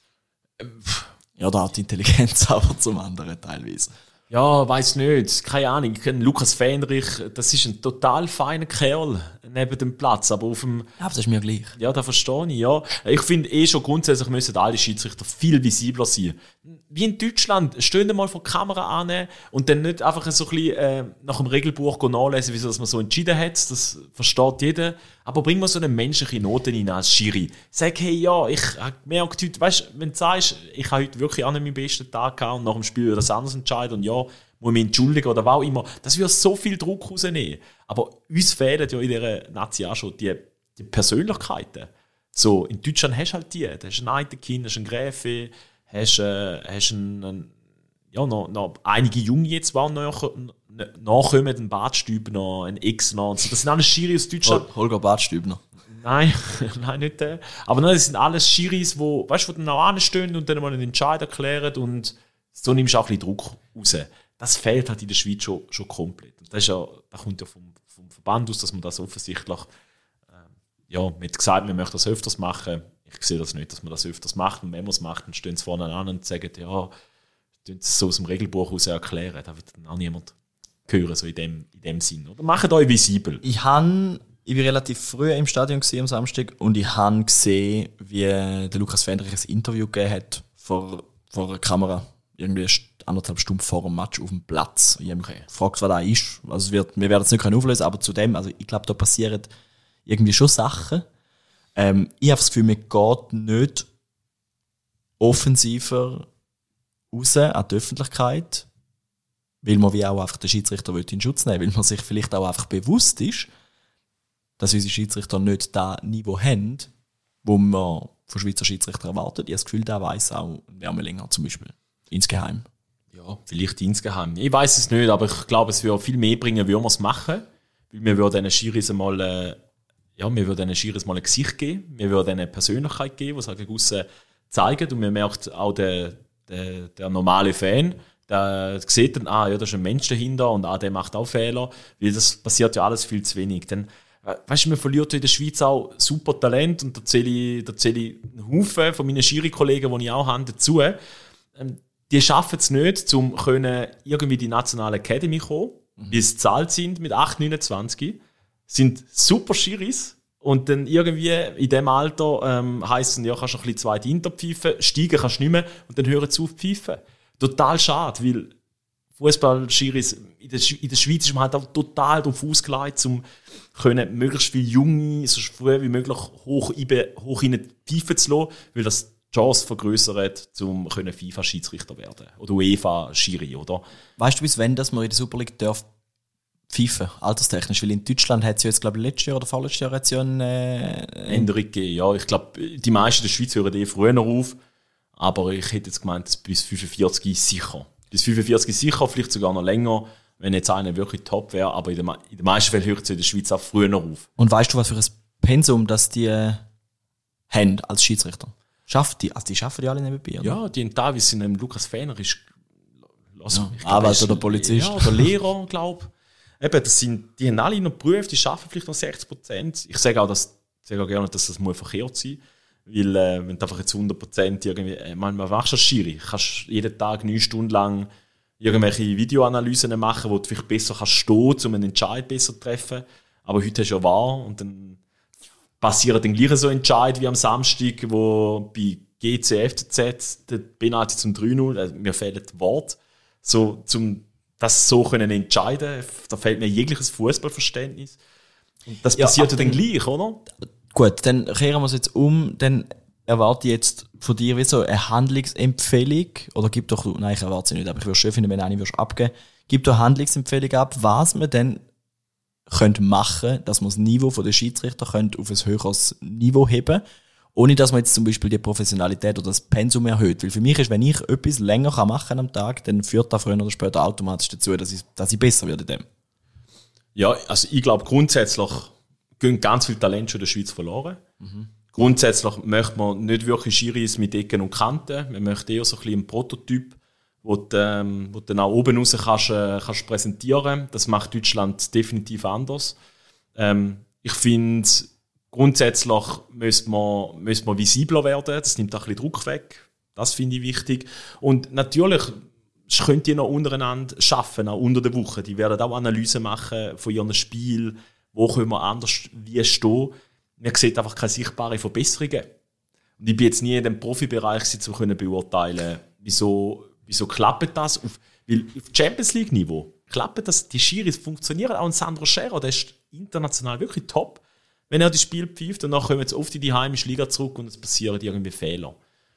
Ja, da hat die Intelligenz aber zum anderen teilweise.
Ja, weiss nicht, keine Ahnung. Ich kenne Lukas Fähnrich, das ist ein total feiner Kerl neben dem Platz, aber auf dem...
Ja, aber das ist mir gleich.
Ja, da verstehe ich, ja. Ich finde eh schon grundsätzlich müssen alle Schiedsrichter viel visibler sein. Wie in Deutschland, stehen mal vor die Kamera an und dann nicht einfach so ein bisschen äh, nach dem Regelbuch nachlesen, wieso dass man so entschieden hat, das versteht jeder. Aber bring mal so eine menschliche Note rein als Schiri. Sag, hey, ja, ich habe gemerkt heute, weißt du, wenn du sagst, ich habe heute wirklich auch nicht meinen besten Tag gehabt und nach dem Spiel wieder das anders entscheiden und ja, muss mich entschuldigen oder was auch immer, das würde so viel Druck rausnehmen. Aber uns fehlen ja in dieser Nazi auch schon die, die Persönlichkeiten. So, in Deutschland hast du halt die. Du hast einen Eitekin, hast einen Gräfe, hast, äh, hast einen, einen, ja, noch, noch einige Junge jetzt, die nach, nachkommen, einen Badstüber noch, einen Ex noch. Und so. Das sind alles Schiri aus Deutschland.
Hol- Holger Badstübner.
Nein, nein, nicht der. Aber nein, das sind alles Schiris, wo, weißt du, die dann auch anstehen und dann mal einen Entscheid erklären und so nimmst du auch ein bisschen Druck raus. Das fehlt halt in der Schweiz schon, schon komplett. Und das, ist ja, das kommt ja vom, vom Verband aus, dass man das offensichtlich, äh, ja, man hat gesagt, wir möchten das öfters machen. Ich sehe das nicht, dass man das öfters macht. Und wenn man es macht, dann stehen sie vorne an und sagen, ja, tun sie so aus dem Regelbuch heraus erklären. Da wird dann auch niemand hören, so in dem, in dem Sinn. Oder macht euch visibel.
Ich han, ich war relativ früh im Stadion gewesen, am Samstag und ich habe gesehen, wie der Lukas Fendrich ein Interview gegeben hat vor, vor einer Kamera. Irgendwie anderthalb Stunden vor dem Match auf dem Platz. Ich habe mich
Okay.
gefragt, was da ist. Also es wird, wir werden es nicht auflösen können, aber zu dem, also ich glaube, da passieren irgendwie schon Sachen. Ähm, ich habe das Gefühl, man geht nicht offensiver raus an die Öffentlichkeit, weil man wie auch einfach den Schiedsrichter in Schutz nehmen will, weil man sich vielleicht auch einfach bewusst ist, dass unsere Schiedsrichter nicht das Niveau haben, wo man von Schweizer Schiedsrichtern erwartet. Ich habe das Gefühl, der weiss auch ein Wermelinger zum Beispiel. Insgeheim.
Ja, vielleicht insgeheim. Ich weiß es nicht, aber ich glaube, es würde viel mehr bringen, würden wir es machen. Weil wir würden diesen Schiris mal, äh, ja, wir würden diesen Schiris mal ein Gesicht geben. Wir würden ihnen eine Persönlichkeit geben, die es halt gegen aussen zeigen. Und man merkt auch, der, der, der normale Fan, der sieht dann, ah, ja, da ist ein Mensch dahinter und ah, der macht auch Fehler. Weil das passiert ja alles viel zu wenig. Dann, weißt du, man verliert in der Schweiz auch super Talent und da zähle ich, da zähle ich einen Haufen von meinen Schiri-Kollegen, die ich auch habe, dazu. Ähm, Die schaffen es nicht, um irgendwie die nationale Academy zu kommen, mhm. wie sie zahlt sind mit acht, neunundzwanzig. Sind super Schiris. Und dann irgendwie in diesem Alter ähm, heisst es, ja, kannst du ein bisschen zweite Inter pfeifen, steigen kannst du nicht mehr und dann hören sie auf pfeifen. Total schade, weil Fußball-Schiris in der, in der Schweiz ist man halt auch total darauf ausgelegt, um können möglichst viele Junge so früh wie möglich hoch, hoch in die pfeifen zu lassen, weil das die Chance vergrößert, um FIFA-Schiedsrichter werden oder UEFA-Schiri, oder?
Weißt du, bis wann dass man in der Super League darf pfeifen, alterstechnisch? Weil in Deutschland hat es ja jetzt, glaube ich, letztes Jahr oder vorletztes Jahr jetzt ja eine äh,
Änderung gegeben. Ja, ich glaube, die meisten in der Schweiz hören eh früher auf, aber ich hätte jetzt gemeint, bis fünfundvierzig ist sicher. Bis fünfundvierzig ist sicher, vielleicht sogar noch länger, wenn jetzt einer wirklich top wäre, aber in den, in den meisten Fällen hört es in der Schweiz auch früher auf.
Und weißt du, was für ein Pensum das die äh, haben als Schiedsrichter? Schafft die, also die schaffen die alle nebenbei, oder?
Ja, die in Davis in einem Lukas Fähner ist lass
Ja,
mich,
Anwalt oder Polizist.
Ja, oder Lehrer, glaube ich. Eben, das sind, die haben alle noch Berufe, die arbeiten vielleicht noch sechzig Prozent. Ich sage auch, dass, ich sage auch gerne, dass das muss verkehrt sein muss. Weil, äh, wenn du einfach jetzt hundert Prozent irgendwie, äh, man, man machst als Schiri, kannst jeden Tag neun Stunden lang irgendwelche Videoanalysen machen, wo du vielleicht besser kannst stehen, um einen Entscheid besser zu treffen. Aber heute hast du ja V A R und dann passieren dann gleich so Entscheid wie am Samstag, wo bei G C F C Z der Penalty zum drei null, also mir fehlen die Worte, so, zum das so können entscheiden, da fehlt mir jegliches Fußballverständnis. Und das
Ja,
passiert ja dann
dann-
gleich, oder?
Gut, dann kehren wir es jetzt um. Dann erwarte ich jetzt von dir wie so eine Handlungsempfehlung. Oder gib doch, nein, ich erwarte sie nicht, aber ich würde es schön finden, wenn eine würdest abgeben. Gib doch eine Handlungsempfehlung ab, was man dann könnte machen, dass man das Niveau der Schiedsrichter könnte auf ein höheres Niveau heben, ohne dass man jetzt zum Beispiel die Professionalität oder das Pensum erhöht. Weil für mich ist, wenn ich etwas länger machen kann am Tag, dann führt das früher oder später automatisch dazu, dass ich, dass ich besser werde in dem.
Ja, also ich glaube grundsätzlich gehen ganz viele Talente schon in der Schweiz verloren. Mhm. Grundsätzlich möchte man nicht wirklich Schiris mit Ecken und Kanten. Man möchte eher so ein bisschen einen Prototyp, wo du, ähm, wo du dann auch oben raus kannst, äh, kannst präsentieren. Das macht Deutschland definitiv anders. Ähm, ich finde, grundsätzlich müsste man, müsste man visibler werden. Das nimmt auch ein bisschen Druck weg. Das finde ich wichtig. Und natürlich könnt ihr noch untereinander arbeiten, auch unter der Woche. Die werden auch Analysen machen von ihrem Spiel. Wo können wir anders wie stehen? Man sieht einfach keine sichtbaren Verbesserungen. Und ich bin jetzt nie in dem Profibereich, um zu beurteilen, wieso, wieso klappt das? Auf, weil auf Champions League-Niveau klappt das, die Schiris funktionieren. Auch ein Sandro Scherer, der ist international wirklich top, wenn er das Spiel pfeift. Und dann kommen jetzt oft in die heimische Liga zurück und es passieren irgendwie Fehler.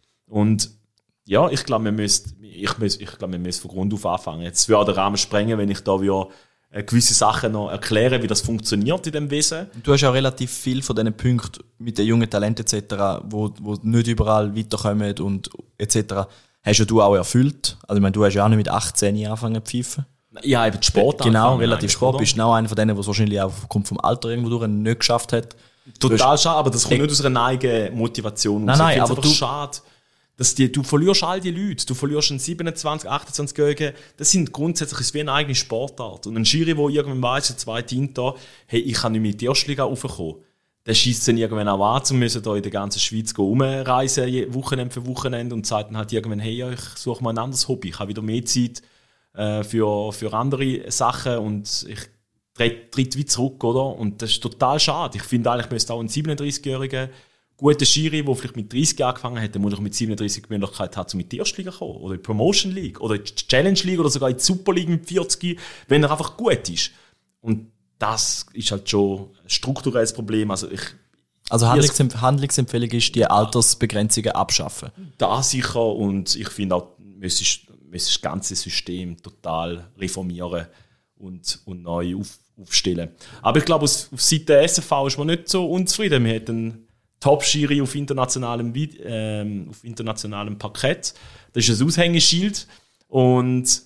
Und ja, ich glaube, wir müssen, ich, müssen, ich glaube, wir müssen von Grund auf anfangen. Jetzt würde der Rahmen sprengen, wenn ich da wieder gewisse Sachen noch erklären, wie das funktioniert in dem Wesen.
Du hast ja relativ viel von diesen Punkten mit den jungen Talenten et cetera, wo, wo nicht überall weiterkommen und et cetera, hast ja du auch erfüllt. Also ich meine, du hast ja auch nicht mit achtzehn angefangen zu pfeifen.
Ja, eben Sport.
Genau, relativ Sport. Bist genau einer von denen, der wahrscheinlich auch aufgrund vom Alter irgendwo durch nicht geschafft hat.
Total schade, aber das kommt nicht aus einer eigenen Motivation.
Nein, nein, aber
du
du...
schade. Dass die, du verlierst all die Leute, du verlierst einen siebenundzwanzig, achtundzwanzig-Jährigen, das sind grundsätzlich wie eine eigene Sportart. Und ein Schiri, der irgendwann weiss, zwei Tinter, hey, ich kann nicht mehr in die erste Liga raufkommen, der schießt dann irgendwann auch an, zu müssen da in der ganzen Schweiz rumreisen, Wochenende für Wochenende, und sagt dann halt irgendwann, hey, ja, ich suche mal ein anderes Hobby, ich habe wieder mehr Zeit äh, für, für andere Sachen und ich tritt wie zurück, oder? Und das ist total schade. Ich finde eigentlich, müsste auch ein siebenunddreißigjähriger guter Schiri, der vielleicht mit dreißig angefangen hat, der muss mit siebenunddreißig die Möglichkeit haben, mit die erste Liga zu kommen. Oder in die Promotion League. Oder in die Challenge League. Oder sogar in die Super League mit vierzig, wenn er einfach gut ist. Und das ist halt schon ein strukturelles Problem. Also, ich,
also Handlungsempf- Handlungsempfehlung ist, die Altersbegrenzungen abschaffen.
Da sicher. Und ich finde auch, man müsste das ganze System total reformieren und, und neu auf, aufstellen. Aber ich glaube, auf Seite der S V ist man nicht so unzufrieden. Wir hätten Top-Schiri auf internationalem, ähm, auf internationalem Parkett. Das ist ein Aushängeschild. Und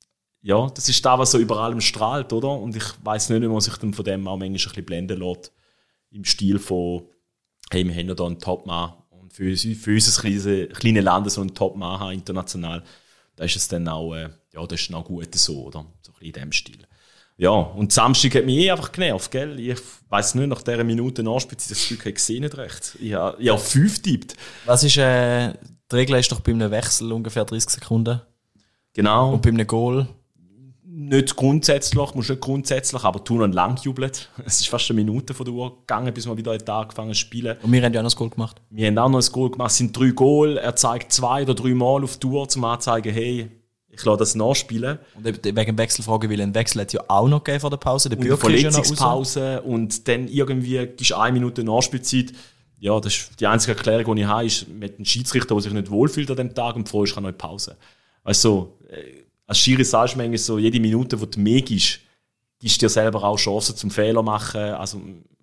ja, das ist da, was so über allem strahlt, oder? Und ich weiss nicht, wie man sich dann von dem auch manchmal ein bisschen blenden lässt. Im Stil von, hey, wir haben ja da einen Top-Mann. Und für, uns, für unser kleines, kleines Land so einen Top-Mann haben, international, da ist es dann auch, äh, ja, das ist dann auch gut so, oder? So ein bisschen in dem Stil. Ja, und Samstag hat mich eh einfach genervt, gell? Ich weiss nicht, nach dieser Minute Nachspielzeit, das Glück habe ich nicht recht. Ich habe, ich habe fünf getippt.
Was ist, äh, die Regel ist doch bei einem Wechsel ungefähr dreißig Sekunden.
Genau.
Und bei einem Goal?
Nicht grundsätzlich, musst nicht grundsätzlich, aber Thun und lang jubelt. Es ist fast eine Minute von der Uhr gegangen, bis wir wieder einen Tag angefangen zu spielen.
Und wir haben ja auch noch ein Goal gemacht.
Wir haben auch noch ein Goal gemacht, es sind drei Goal. Er zeigt zwei oder drei Mal auf die Uhr, um anzuzeigen, hey, ich lasse das nachspielen.
Und wegen dem Wechselfrage, weil ein Wechsel hat es ja auch noch gegeben vor der Pause. Der
und eine
Bürger ist ja noch raus.
Verletzungspause und dann irgendwie gibst du eine Minute Nachspielzeit. Ja, das ist die einzige Erklärung, die ich habe, ist mit einem Schiedsrichter, der sich nicht wohlfühlt an dem Tag und froh ist, kann noch eine Pause. Also, als Schiri sagst du manchmal so, jede Minute, die du mehr gibst, gibst du dir selber auch Chancen zum Fehler machen. Also,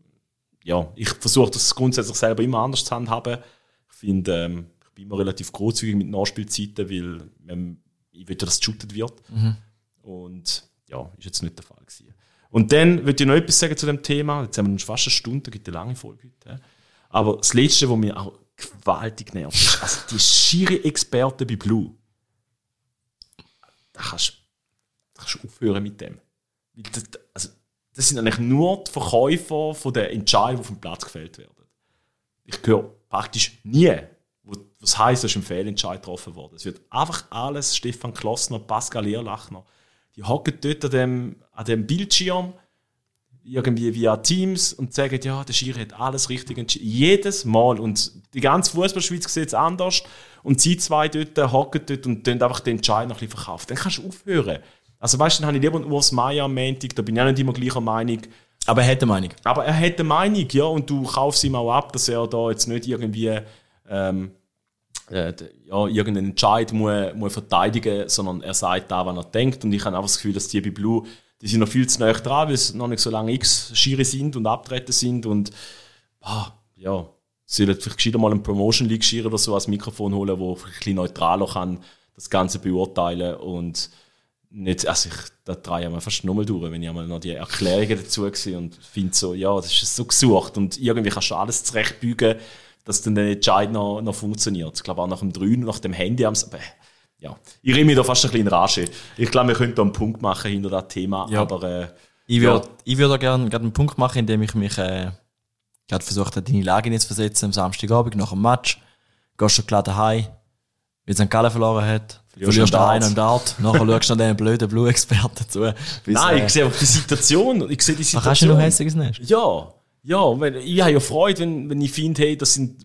ja, ich versuche das grundsätzlich selber immer anders zu handhaben. Ich finde, ähm, ich bin immer relativ großzügig mit Nachspielzeiten, weil man, ich will, dass es geshootet wird. Mhm. Und ja, ist jetzt nicht der Fall gewesen. Und dann würde ich noch etwas sagen zu dem Thema. Jetzt haben wir fast eine Stunde, da gibt es eine lange Folge heute. Aber das Letzte, was mich auch gewaltig nervt, ist, also die Schiri-Experten bei Blue. da kannst da kannst du aufhören mit dem. Das, also, das sind eigentlich nur die Verkäufer von den Entscheidungen, die auf dem Platz gefällt werden. Ich höre praktisch nie, was heisst, dass ein Fehlentscheid getroffen wurde. Es wird einfach alles, Stefan Klossner, Pascal Ehrlachner, die hocken dort an dem, an dem Bildschirm, irgendwie via Teams und sagen, ja, der Schiri hat alles richtig entschieden. Jedes Mal. Und die ganze Fußballschweiz sieht es anders. Und sie zwei dort hocken dort und dann einfach den Entscheid noch ein bisschen verkaufen. Dann kannst du aufhören. Also weißt du, dann habe ich lieber einen Urs Meier am Montag, da bin ich auch nicht immer gleicher Meinung.
Aber er hat eine Meinung.
Aber er hat eine Meinung, ja, und du kaufst ihm auch ab, dass er da jetzt nicht irgendwie ähm, äh, ja, irgendeinen Entscheid muss, muss verteidigen, sondern er sagt da, was er denkt. Und ich habe einfach das Gefühl, dass die bei Blue, die sind noch viel zu nahe dran, weil es noch nicht so lange X-Schiri sind und abtreten sind. Und ah, ja, sie sollen vielleicht gescheiter mal einen Promotion League Schiri oder so als Mikrofon holen, wo ein bisschen neutraler kann das Ganze beurteilen und nicht, also ich, da drehe ich mir fast nochmal durch, wenn ich einmal noch die Erklärungen dazu sehe und finde so, ja, das ist so gesucht und irgendwie kannst du alles zurechtbügen, dass dann der Entscheid noch, noch funktioniert. Ich glaube auch nach dem Drünen, nach dem Handy haben sie, ja, ich rede mich da fast ein bisschen in Rage. Ich glaube, wir könnten da einen Punkt machen hinter das Thema, ja. aber äh,
ich würde ja. ich würd da gerne einen Punkt machen, indem ich mich äh, gerade versucht habe, deine Lage nicht zu versetzen am Samstagabend nach dem Match. Gehst du klar daheim, weil Sankt Gallen verloren hat. Du verlierst daheim im Dart, nachher schaust du noch den blöden Blue-Experten zu.
Nein,
äh,
ich sehe auch die Situation. Ich sehe die Situation.
Ach, hast du noch hässiges Nest?
Ja, ja, weil ich habe ja Freude, wenn, wenn ich finde, hey, das sind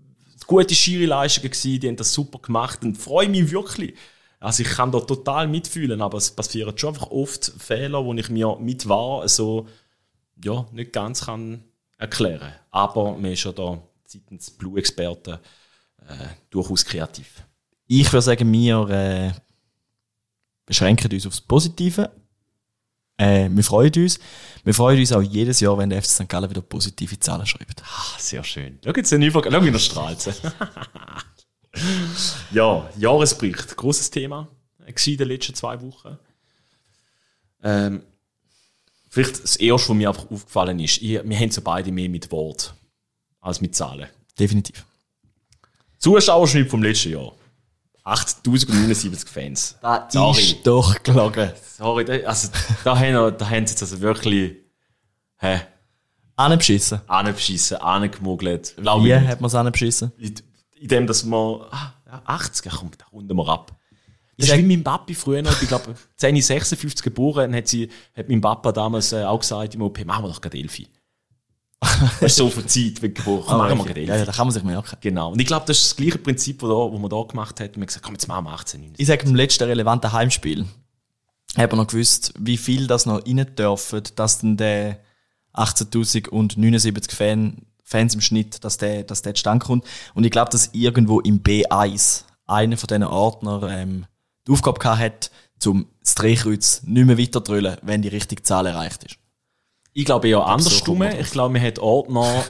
gute Schiri-Leistungen gewesen, die haben das super gemacht und freue mich wirklich. Also ich kann da total mitfühlen, aber es passieren schon einfach oft Fehler, wo ich mir mit wahr so, ja, nicht ganz kann erklären. Aber man ist ja da seitens Blue-Experten äh, durchaus kreativ.
Ich würde sagen, wir äh, beschränken uns aufs Positive. Äh, wir freuen uns. Wir freuen uns auch jedes Jahr, wenn der F C Sankt Gallen wieder positive Zahlen schreibt.
Ah, sehr schön. Schau jetzt den Übergang. Schau, wie er strahlt. Ja, Jahresbericht. Grosses Thema in den letzten zwei Wochen. Ähm, vielleicht das Erste, was mir einfach aufgefallen ist, ich, wir haben so beide mehr mit Wort als mit Zahlen.
Definitiv.
Zuschauerschnitt vom letzten Jahr. achttausendneunundsiebzig Fans.
Das Sorry. ist doch gelogen.
Sorry, da, also, da, haben wir, da haben sie jetzt also wirklich hä,
anbeschissen.
Anbeschissen, angemogelt.
Wie hat man es anbeschissen?
In, in dem, dass man ah, achtzig, komm, da runden wir ab. Das ist wie mein Papi früher noch, ich glaube, zehn sechsundfünfzig geboren, hat, sie, hat mein Papa damals äh, auch gesagt, im O P, machen wir doch gerade elf. Das ist so viel Zeit, wie geboren, oh, machen wir gerade elf.
Ja, ja, da kann man sich merken.
Genau. Und ich glaube, das ist das gleiche Prinzip, das wir da gemacht haben. Wir haben gesagt, komm, jetzt machen wir achtzehn, neunzehn.
Ich sage, im letzten relevanten Heimspiel haben wir noch gewusst, wie viel das noch rein dürfen, dass dann der achtzehntausendneunundsiebzig Fan, Fans im Schnitt, dass der, dass der zustande kommt. Und ich glaube, dass irgendwo im B eins einer von diesen Ordner ähm, die Aufgabe gehabt hat, zum das Drehkreuz nicht mehr weiter zu drüllen, wenn die richtige Zahl erreicht ist.
Ich glaube eher andersrum. Ich glaube, mir hat Ordner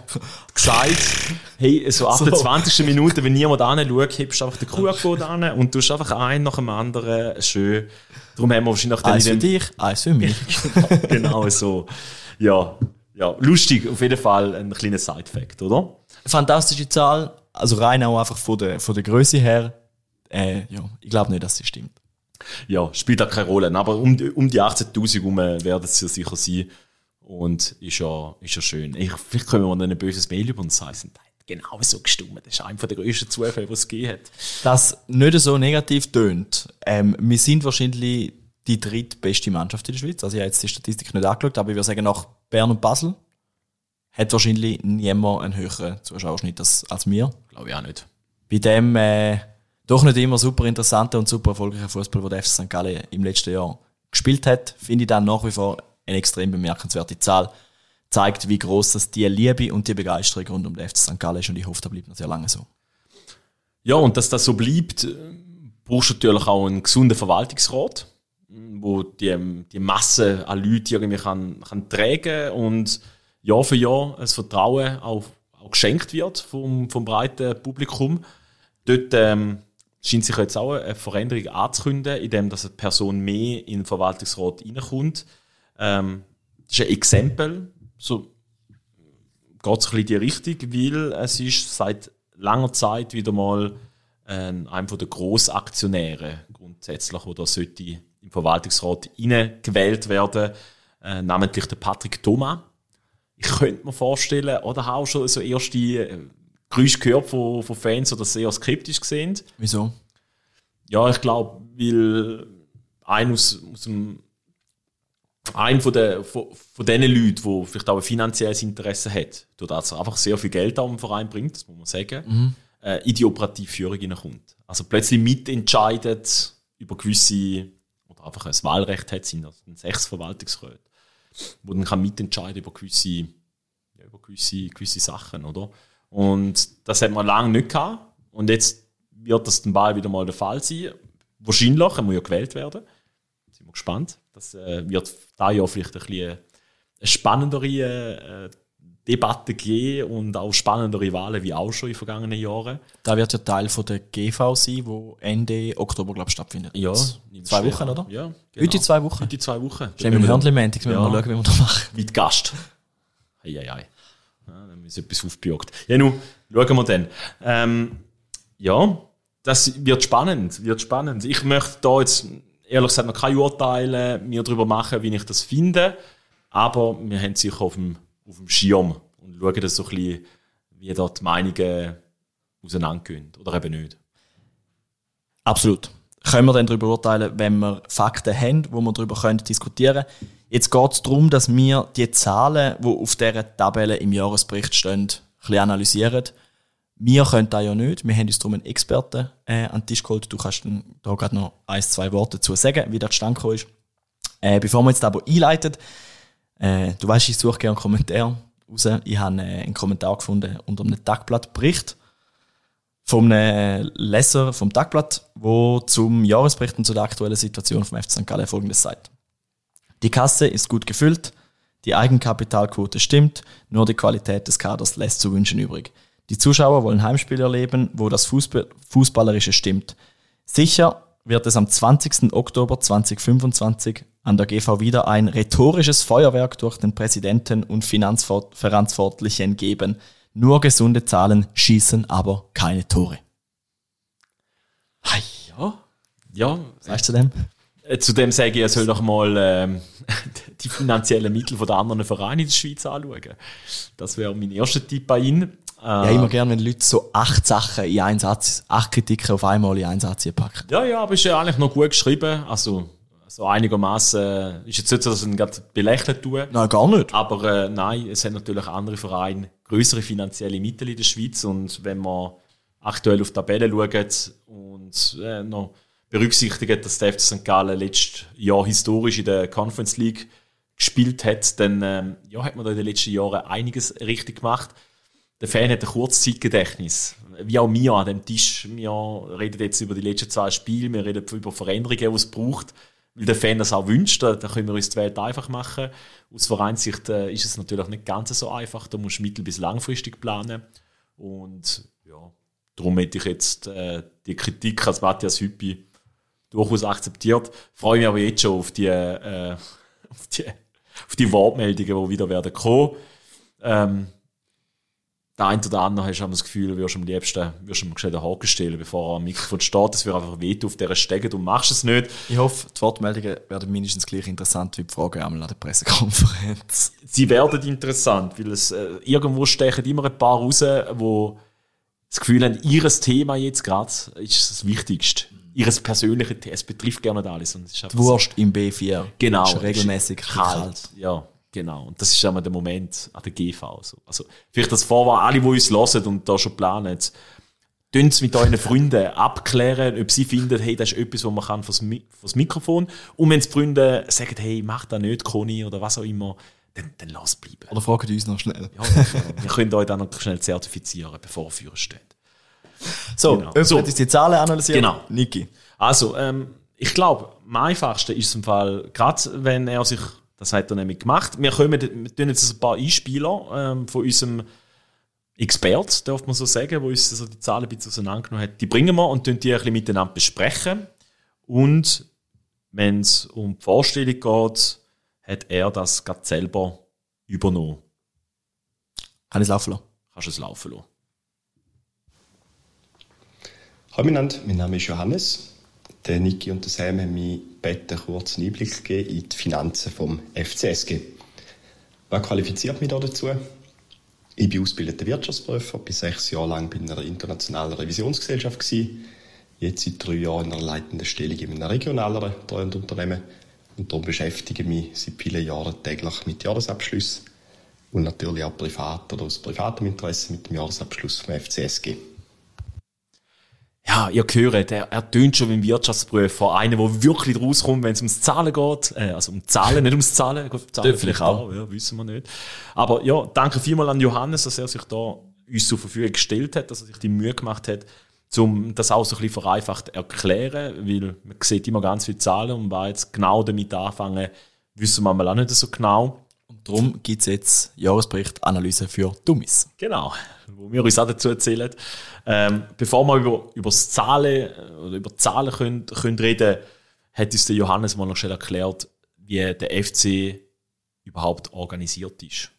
gesagt, hey, so ab so. der zwanzigsten Minute, wenn niemand hinschaut, hebst du einfach den Q R-Code an und tust einfach einen nach dem anderen schön. Darum haben wir wahrscheinlich dann
eins für dich, eins für mich.
genau, genau so. Ja, ja, lustig, auf jeden Fall ein kleiner Side-Fact, oder?
Fantastische Zahl, also rein auch einfach von der, von der Größe her. Äh, ja, ich glaube nicht, dass sie stimmt.
Ja, spielt auch keine Rolle. Aber um die, um die achtzehntausend herum werden es ja sicher sein. Und ist ja, ist ja schön. Ich, vielleicht können wir ein böses Mail über uns sagen, genau so gestimmt. Das ist einer der grössten Zufälle, die es gegeben hat.
Das nicht so negativ tönt. Ähm, wir sind wahrscheinlich die drittbeste Mannschaft in der Schweiz. Also ich habe jetzt die Statistik nicht angeschaut, aber ich würde sagen, nach Bern und Basel hat wahrscheinlich niemand einen höheren Zuschauerschnitt als, als wir.
Glaube ich auch nicht.
Bei dem äh, doch nicht immer super interessanten und super erfolgreichen Fußball, den der F C Sankt Gallen im letzten Jahr gespielt hat, finde ich dann nach wie vor eine extrem bemerkenswerte Zahl. Zeigt, wie gross das die Liebe und die Begeisterung rund um den F C Sankt Gallen ist und ich hoffe, das bleibt noch sehr lange so.
Ja, und dass das so bleibt, brauchst du natürlich auch einen gesunden Verwaltungsrat, wo die, die Masse an Leuten irgendwie kann, kann tragen und Jahr für Jahr das Vertrauen auch, auch geschenkt wird vom, vom breiten Publikum. Dort ähm, scheint sich jetzt auch eine Veränderung anzukündigen, indem dass eine Person mehr in den Verwaltungsrat reinkommt. Ähm, das ist ein Exempel, so geht es ein bisschen in die Richtung, weil es ist seit langer Zeit wieder mal äh, einem der Grossaktionäre grundsätzlich, der da sollte im Verwaltungsrat hineingewählt werden, äh, namentlich der Patrick Thomas. Ich könnte mir vorstellen, oder habe auch schon so erste äh, Geräusche gehört von, von Fans, die das eher skeptisch sehen.
Wieso?
Ja, ich glaube, weil ein aus, aus dem Ein von, der, von, von den Leuten, die vielleicht auch ein finanzielles Interesse hat, dort also einfach sehr viel Geld auch im Verein bringt, das muss man sagen, mhm. äh, in die operative Führung hineinkommt. Also plötzlich mitentscheidet über gewisse, oder einfach ein Wahlrecht hat, sind also sechs Verwaltungsräte, wo dann kann mitentscheiden über gewisse, ja, über gewisse, gewisse Sachen, oder? Und das hat man lange nicht gehabt. Und jetzt wird das dann bald wieder mal der Fall sein. Wahrscheinlich, er muss ja gewählt werden. Sind wir gespannt. Das äh, wird da ja vielleicht ein bisschen eine spannendere äh, Debatte geben und auch spannendere Wahlen wie auch schon in den vergangenen Jahren.
Da wird ja Teil von der G V sein, wo Ende Oktober, glaube ich, stattfindet.
Ja.
Zwei Wochen, an. oder?
Ja, genau.
Heute zwei Wochen?
Heute zwei Wochen.
Stehen wir im Hörnli-Montag, wenn wir mal schauen, wie wir das machen.
Mit Gast. Hei, hei, hei. Ja, dann haben wir etwas aufgejagt. Ja, nun, schauen wir dann. Ähm, ja, das wird spannend, wird spannend. Ich möchte da jetzt ehrlich gesagt noch keine Urteile mir darüber machen, wie ich das finde, aber wir haben sicher auf dem, auf dem Schirm und schauen das so ein bisschen, wie da die Meinungen auseinandergehen oder eben nicht.
Absolut. Können wir dann darüber urteilen, wenn wir Fakten haben, wo wir darüber können diskutieren können. Jetzt geht es darum, dass wir die Zahlen, die auf dieser Tabelle im Jahresbericht stehen, ein bisschen analysieren. Wir können das ja nicht. Wir haben uns darum einen Experten äh, an den Tisch geholt. Du kannst dann da gerade noch ein, zwei Worte dazu sagen, wie das zustande gekommen ist. Äh, bevor wir jetzt aber einleiten, äh, du weißt, ich suche gerne einen Kommentar raus. Ich habe äh, einen Kommentar gefunden unter einem Tagblattbericht von einem Leser vom Tagblatt, der zum Jahresbericht und zu der aktuellen Situation vom F C Sankt Gallen Folgendes sagt. Die Kasse ist gut gefüllt, die Eigenkapitalquote stimmt, nur die Qualität des Kaders lässt zu wünschen übrig. Die Zuschauer wollen Heimspiele erleben, wo das Fußball- Fußballerische stimmt. Sicher wird es am zwanzigsten Oktober zweitausendfünfundzwanzig an der G V wieder ein rhetorisches Feuerwerk durch den Präsidenten und Finanzverantwortlichen geben. Nur gesunde Zahlen schießen aber keine Tore.
Hey, ja. Ja.
Was sagst du dem?
Zudem sage ich, er soll doch mal ähm, die finanziellen Mittel der anderen Vereine in der Schweiz anschauen. Das wäre mein erster Tipp an ihn. Äh,
ja, immer gerne, wenn Leute so acht Sachen in einen Satz, acht Kritiken auf einmal in einen Satz packen.
Ja, ja, aber ist ja eigentlich noch gut geschrieben. Also, so einigermaßen ist jetzt nicht so, dass ich ihn gerade belächelt tue.
Nein, gar nicht.
Aber äh, nein, es haben natürlich andere Vereine größere finanzielle Mittel in der Schweiz. Und wenn man aktuell auf die Tabelle schaut und äh, noch berücksichtigt, dass der F C Sankt Gallen letztes Jahr historisch in der Conference League gespielt hat, dann ähm, ja, hat man da in den letzten Jahren einiges richtig gemacht. Der Fan hat ein Kurzzeitgedächtnis. Wie auch wir an dem Tisch. Wir reden jetzt über die letzten zwei Spiele, wir reden über Veränderungen, die es braucht, weil der Fan das auch wünscht. Da können wir uns die Welt einfach machen. Aus Vereinssicht äh, ist es natürlich nicht ganz so einfach. Da musst du mittel- bis langfristig planen. Und ja, darum hätte ich jetzt äh, die Kritik als Matthias Hüppi durchaus akzeptiert. Freue mich aber jetzt schon auf die, äh, auf die, auf die Wortmeldungen, die wieder werden kommen. Ähm, der eine oder andere hast du das Gefühl, du wirst am liebsten wirst ihm einen Haken stellen, bevor er am Mikrofon steht. Das wird einfach wehtun auf dieser Stege, du machst es nicht.
Ich hoffe, die Wortmeldungen werden mindestens gleich interessant wie die Fragen einmal an der Pressekonferenz.
Sie werden interessant, weil es äh, irgendwo stechen immer ein paar raus, die das Gefühl haben, ihr Thema jetzt gerade ist das Wichtigste. Ihres persönlichen Thema. Es betrifft gerne nicht alles. Und es ist
die Wurst im B vier.
Genau.
Ist regelmäßig kalt. kalt.
Ja, genau. Und das ist einmal der Moment an der G V. Also, vielleicht das Vorwahl, alle, die uns hören und da schon planen, tun es mit euren Freunden abklären, ob sie finden, hey, das ist etwas, was man kann fürs, Mi- fürs Mikrofon. Und wenn die Freunde sagen, hey, mach das nicht, Conny, oder was auch immer, dann, dann lass es bleiben.
Oder fragen uns noch schnell.
Ja, wir können euch dann noch schnell zertifizieren, bevor ihr für uns steht.
So,
genau.
jemand so. Hat uns die Zahlen analysiert.
Genau.
Niki.
Also, ähm, ich glaube, am einfachsten ist es im Fall, gerade wenn er sich, das hat er nämlich gemacht, wir, kommen, wir tun jetzt ein paar Einspieler ähm, von unserem Expert, darf man so sagen, der uns also die Zahlen ein bisschen auseinandergenommen hat, die bringen wir und tun die ein bisschen miteinander besprechen. Und wenn es um die Vorstellung geht, hat er das gerade selber übernommen.
Kann ich es laufen lassen?
Kannst du es laufen lassen.
Hallo miteinander, mein Name ist Johannes. Der Niki und der Sam haben mich gebeten, einen kurzen Einblick zu geben in die Finanzen vom F C S G. Was qualifiziert mich da dazu? Ich bin ausgebildeter Wirtschaftsprüfer, bin sechs Jahre lang bei einer internationalen Revisionsgesellschaft gewesen, jetzt seit drei Jahren in einer leitenden Stellung in einem regionaleren Unternehmen und darum beschäftige ich mich seit vielen Jahren täglich mit Jahresabschlüssen und natürlich auch privat oder aus privatem Interesse mit dem Jahresabschluss vom F C S G.
Ja, ihr hört, er, er tönt schon wie ein Wirtschaftsprüfer. Einer, der wirklich rauskommt, wenn es ums Zahlen geht. Äh, also um Zahlen, nicht ums Zahlen. Gut, Zahlen vielleicht auch, ja, wissen wir nicht. Aber ja, danke vielmals an Johannes, dass er sich da uns zur Verfügung gestellt hat, dass er sich die Mühe gemacht hat, um das auch so ein bisschen vereinfacht zu erklären, weil man sieht immer ganz viele Zahlen und war jetzt genau damit anfangen, wissen wir mal auch nicht so genau.
Und darum gibt es jetzt Jahresbericht-Analyse für Dummies.
Genau, wo wir uns auch dazu erzählen. Ähm, bevor wir über, über das Zahlen oder über Zahlen können, können reden, hat uns der Johannes mal noch schnell erklärt, wie der F C überhaupt organisiert ist.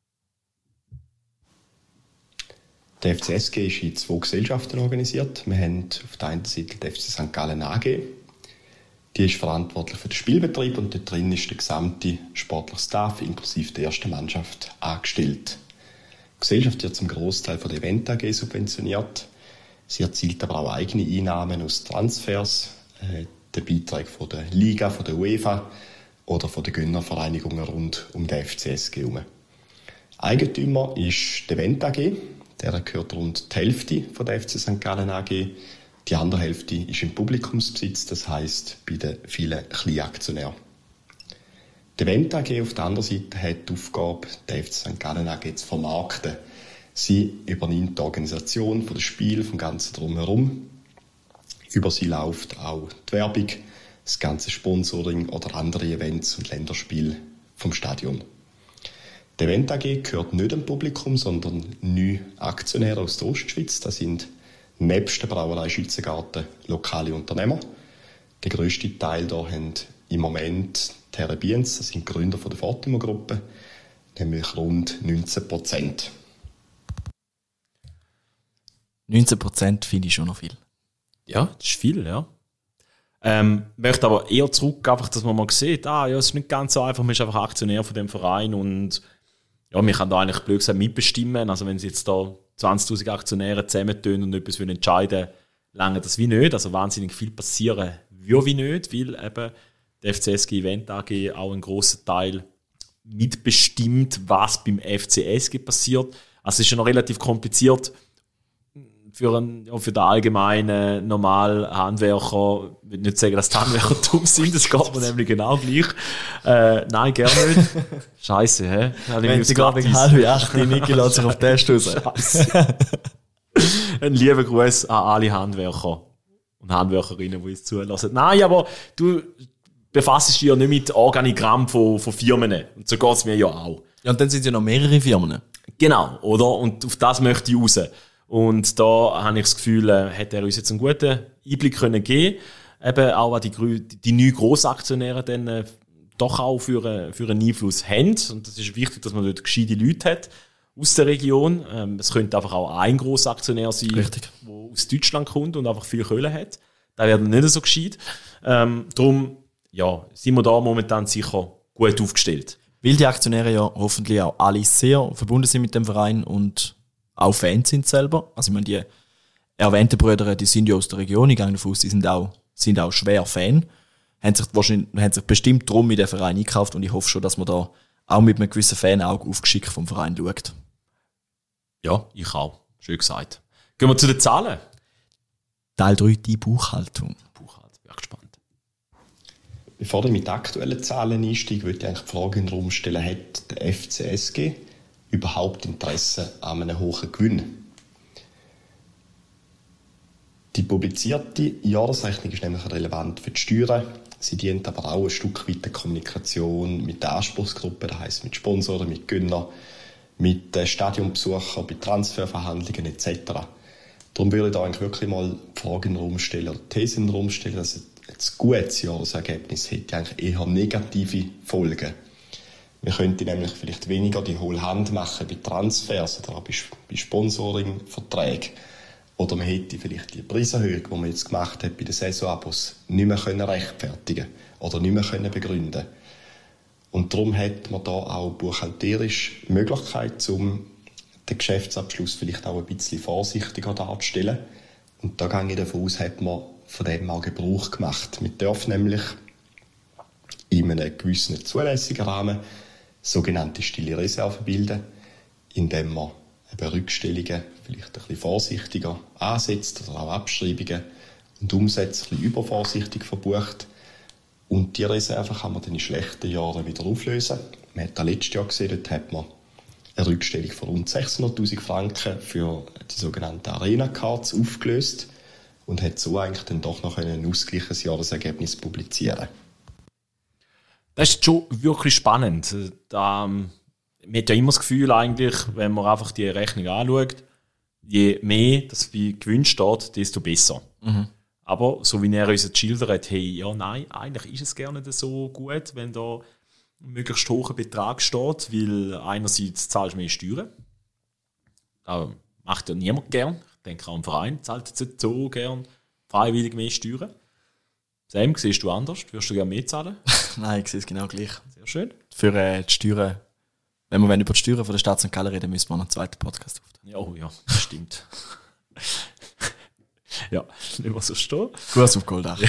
Der F C S G ist in zwei Gesellschaften organisiert. Wir haben auf der einen Seite die F C Sankt Gallen A G. Die ist verantwortlich für den Spielbetrieb und dort drin ist der gesamte sportliche Staff inklusive der ersten Mannschaft angestellt. Die Gesellschaft wird zum Großteil von der Event A G subventioniert. Sie erzielt aber auch eigene Einnahmen aus Transfers, äh, den Beitrag von der Liga, von der UEFA oder von den Gönnervereinigungen rund um den F C S G herum. Eigentümer ist die Event A G, der gehört rund die Hälfte von der F C Sankt Gallen A G. Die andere Hälfte ist im Publikumsbesitz, das heisst bei den vielen Kleinaktionären. Die Event A G auf der anderen Seite hat die Aufgabe, die F C Sankt Gallen A G zu vermarkten. Sie übernimmt die Organisation des Spiels, vom Ganzen drumherum. Über sie läuft auch die Werbung, das ganze Sponsoring oder andere Events und Länderspiele vom Stadion. Die Event A G gehört nicht dem Publikum, sondern neun Aktionäre aus der Ostschweiz. Das sind nebst der Brauerei Schützengarten lokale Unternehmer. Der grösste Teil da haben im Moment die Herren Bienz, das sind die Gründer der Fortimo-Gruppe, nämlich rund neunzehn Prozent.
neunzehn Prozent finde ich schon noch viel.
Ja, das ist viel, ja. Ähm, möchte aber eher zurück, einfach, dass man mal sieht, ah, ja, es ist nicht ganz so einfach, man ist einfach Aktionär von dem Verein und ja, man kann da eigentlich blöd gesagt mitbestimmen. Also wenn sie jetzt da zwanzigtausend Aktionäre zusammentun und etwas entscheiden, lange das wie nicht. Also wahnsinnig viel passieren würde wie nicht, weil eben der F C S G Event A G auch einen grossen Teil mitbestimmt, was beim F C S G passiert. Also es ist schon noch relativ kompliziert für, einen, ja, für den allgemeinen normalen Handwerker. Ich will nicht sagen, dass die Handwerker dumm sind, das geht mir nämlich genau gleich. Äh, nein, gerne nicht. Scheiße, hä?
Wenn sie gerade um halb acht die Niki lässt sich auf den Test raus.
Ein lieber Gruß an alle Handwerker und Handwerkerinnen, die uns zulassen. Nein, aber du befasst dich ja nicht mit Organigramm von, von Firmen. Und so geht es mir ja auch.
Ja, und dann sind ja noch mehrere Firmen.
Genau, oder? Und auf das möchte ich raus. Und da habe ich das Gefühl, äh, hätte er uns jetzt einen guten Einblick können geben können. Eben auch, was die, die neuen Grossaktionäre dann äh, doch auch für, äh, für einen Einfluss haben. Und das ist wichtig, dass man dort gescheite Leute hat aus der Region. Ähm, es könnte einfach auch ein Grossaktionär sein, der aus Deutschland kommt und einfach viel Kohle hat. Da werden nicht so gescheit. Ähm, darum ja, sind wir da momentan sicher gut aufgestellt.
Weil die Aktionäre ja hoffentlich auch alle sehr verbunden sind mit dem Verein und auch Fans sind selber. Also ich meine, die erwähnten Brüder, die sind ja aus der Region, ich gehe davon aus, die sind auch, sind auch schwer Fan. Haben sich wahrscheinlich, haben sich bestimmt drum in den Verein eingekauft und ich hoffe schon, dass man da auch mit einem gewissen Fanauge aufgeschickt vom Verein schaut.
Ja, ich auch. Schön gesagt. Gehen wir zu den Zahlen.
Teil drei, die Buchhaltung.
Buchhaltung, bin gespannt.
Bevor ich mit aktuellen Zahlen einsteige, würde ich eigentlich die Frage in den Raum stellen, hat der F C S G überhaupt Interesse an einem hohen Gewinn? Die publizierte Jahresrechnung ist nämlich relevant für die Steuern. Sie dient aber auch ein Stück weit der Kommunikation mit der Anspruchsgruppe, das heisst mit Sponsoren, mit Gönnern, mit Stadionbesuchern, bei Transferverhandlungen et cetera. Darum würde ich da eigentlich wirklich mal die Frage in den Raum stellen, oder die These in den Raum stellen, dass ein gutes Jahresergebnis hätte eigentlich eher negative Folgen. Wir könnten nämlich vielleicht weniger die hohle Hand machen bei Transfers oder auch bei Sponsoring-Verträgen. Oder man hätte vielleicht die Preiserhöhung, die man jetzt gemacht hat bei den Saisonabos, nicht mehr können rechtfertigen oder nicht mehr können begründen. Und darum hat man da auch buchhalterisch die Möglichkeit, um den Geschäftsabschluss vielleicht auch ein bisschen vorsichtiger darzustellen. Und da gehe ich davon aus, hat man von dem auch Gebrauch gemacht. Man darf nämlich in einem gewissen zulässigen Rahmen sogenannte stille Reserven bilden, indem man eben Rückstellungen vielleicht ein bisschen vorsichtiger ansetzt oder auch Abschreibungen und Umsätze ein bisschen übervorsichtig verbucht. Und die Reserve kann man dann in schlechten Jahren wieder auflösen. Man hat das letztes Jahr gesehen, dort hat man eine Rückstellung von rund sechshunderttausend Franken für die sogenannten Arena-Cards aufgelöst und hat so eigentlich dann doch noch ein ausgleiches Jahresergebnis publizieren.
Das ist schon wirklich spannend. Da, man hat ja immer das Gefühl, eigentlich, wenn man einfach die Rechnung anschaut, je mehr das wie Gewinn steht, desto besser. Mhm. Aber so wie er uns geschildert, hey, ja, nein, eigentlich ist es gerne nicht so gut, wenn da ein möglichst hoher Betrag steht, weil einerseits zahlst du mehr Steuern. Das macht ja niemand gern. Ich denke, auch ein Verein zahlt jetzt nicht so gern freiwillig mehr Steuern. Sam, siehst du anders? Würdest du gerne mehr zahlen?
Nein, ich sehe es genau gleich.
Sehr schön.
Für äh, die Steuern, wenn wir über die Steuern von der Stadt Sankt Gallen reden, müssen wir noch einen zweiten Podcast aufnehmen.
Ja, oh ja, das stimmt. Ja, nicht mehr so stehen.
Gut aufgeholt auch.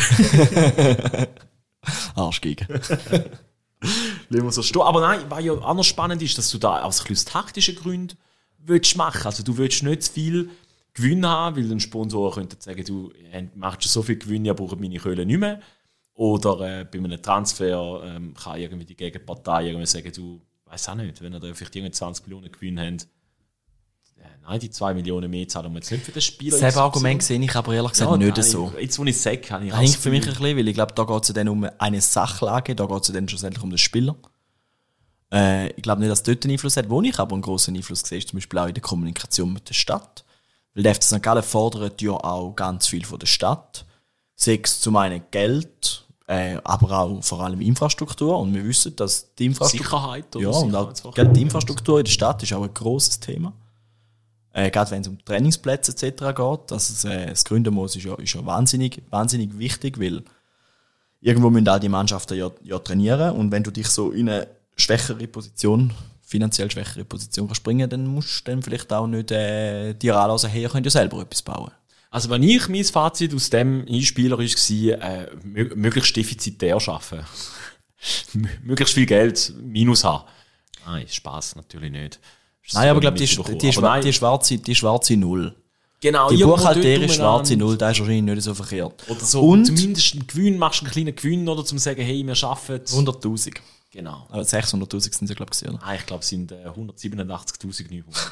Arschgegen.
Nicht mehr so stehen. Aber nein, was ja auch noch spannend ist, dass du da aus ein bisschen taktischen Gründen willst machen. Also du willst nicht zu viel Gewinn haben, weil ein Sponsor könnte sagen, du machst schon so viel Gewinn, ich brauche meine Kohle nicht mehr. Oder äh, bei einem Transfer ähm, kann irgendwie die Gegenpartei irgendwie sagen, du weiss auch nicht, wenn ihr da vielleicht irgendwie zwanzig Millionen Gewinn habt, äh, nein, die zwei Millionen mehr zahlen wir jetzt nicht für das Spiel.
Das Argument sehe ich aber ehrlich gesagt ja, nicht nein, so.
Jetzt, wo ich es sage, kann ich
das hängt für mich ein bisschen, weil ich glaube, da geht es dann um eine Sachlage, da geht es dann schlussendlich um den Spieler. Äh, ich glaube nicht, dass es dort einen Einfluss hat. Wo ich aber einen grossen Einfluss sehe, ist zum Beispiel auch in der Kommunikation mit der Stadt. Weil der F C Sankt Gallen fordert ja auch ganz viel von der Stadt. Sei es zum einen Geld, äh, aber auch vor allem Infrastruktur. Und wir wissen, dass die Infrastruktur...
Sicherheit oder
ja, und auch die Infrastruktur in der Stadt ist auch ein grosses Thema. Äh, gerade wenn es um Trainingsplätze et cetera geht. Also das, äh, das Gründermoos ist ja, ist ja wahnsinnig, wahnsinnig wichtig, weil irgendwo müssen auch die Mannschaften ja, ja trainieren. Und wenn du dich so in eine schwächere Position, finanziell schwächere Position kannst bringen, dann musst du dann vielleicht auch nicht äh, dir anlassen, hey, ihr könnt ja selber etwas bauen.
Also wenn ich mein Fazit aus dem Einspieler war, äh, möglichst defizitär arbeiten. Möglichst viel Geld minus haben. Nein, Spaß natürlich nicht.
Nein, aber ich glaube, die, die, die, schwa- die, schwarze, die schwarze Null.
Genau,
die buchhalterisch schwarze Null, das ist wahrscheinlich nicht so verkehrt.
Oder so,
und
zumindest einen Gewinn, machst du einen kleinen Gewinn, oder zum sagen, hey, wir schaffen
hunderttausend.
Genau.
Aber sechshunderttausend sind sie, glaube ich, oder?
Ah, ich glaube, es sind äh, hundertsiebenundachtzigtausendneunhundert.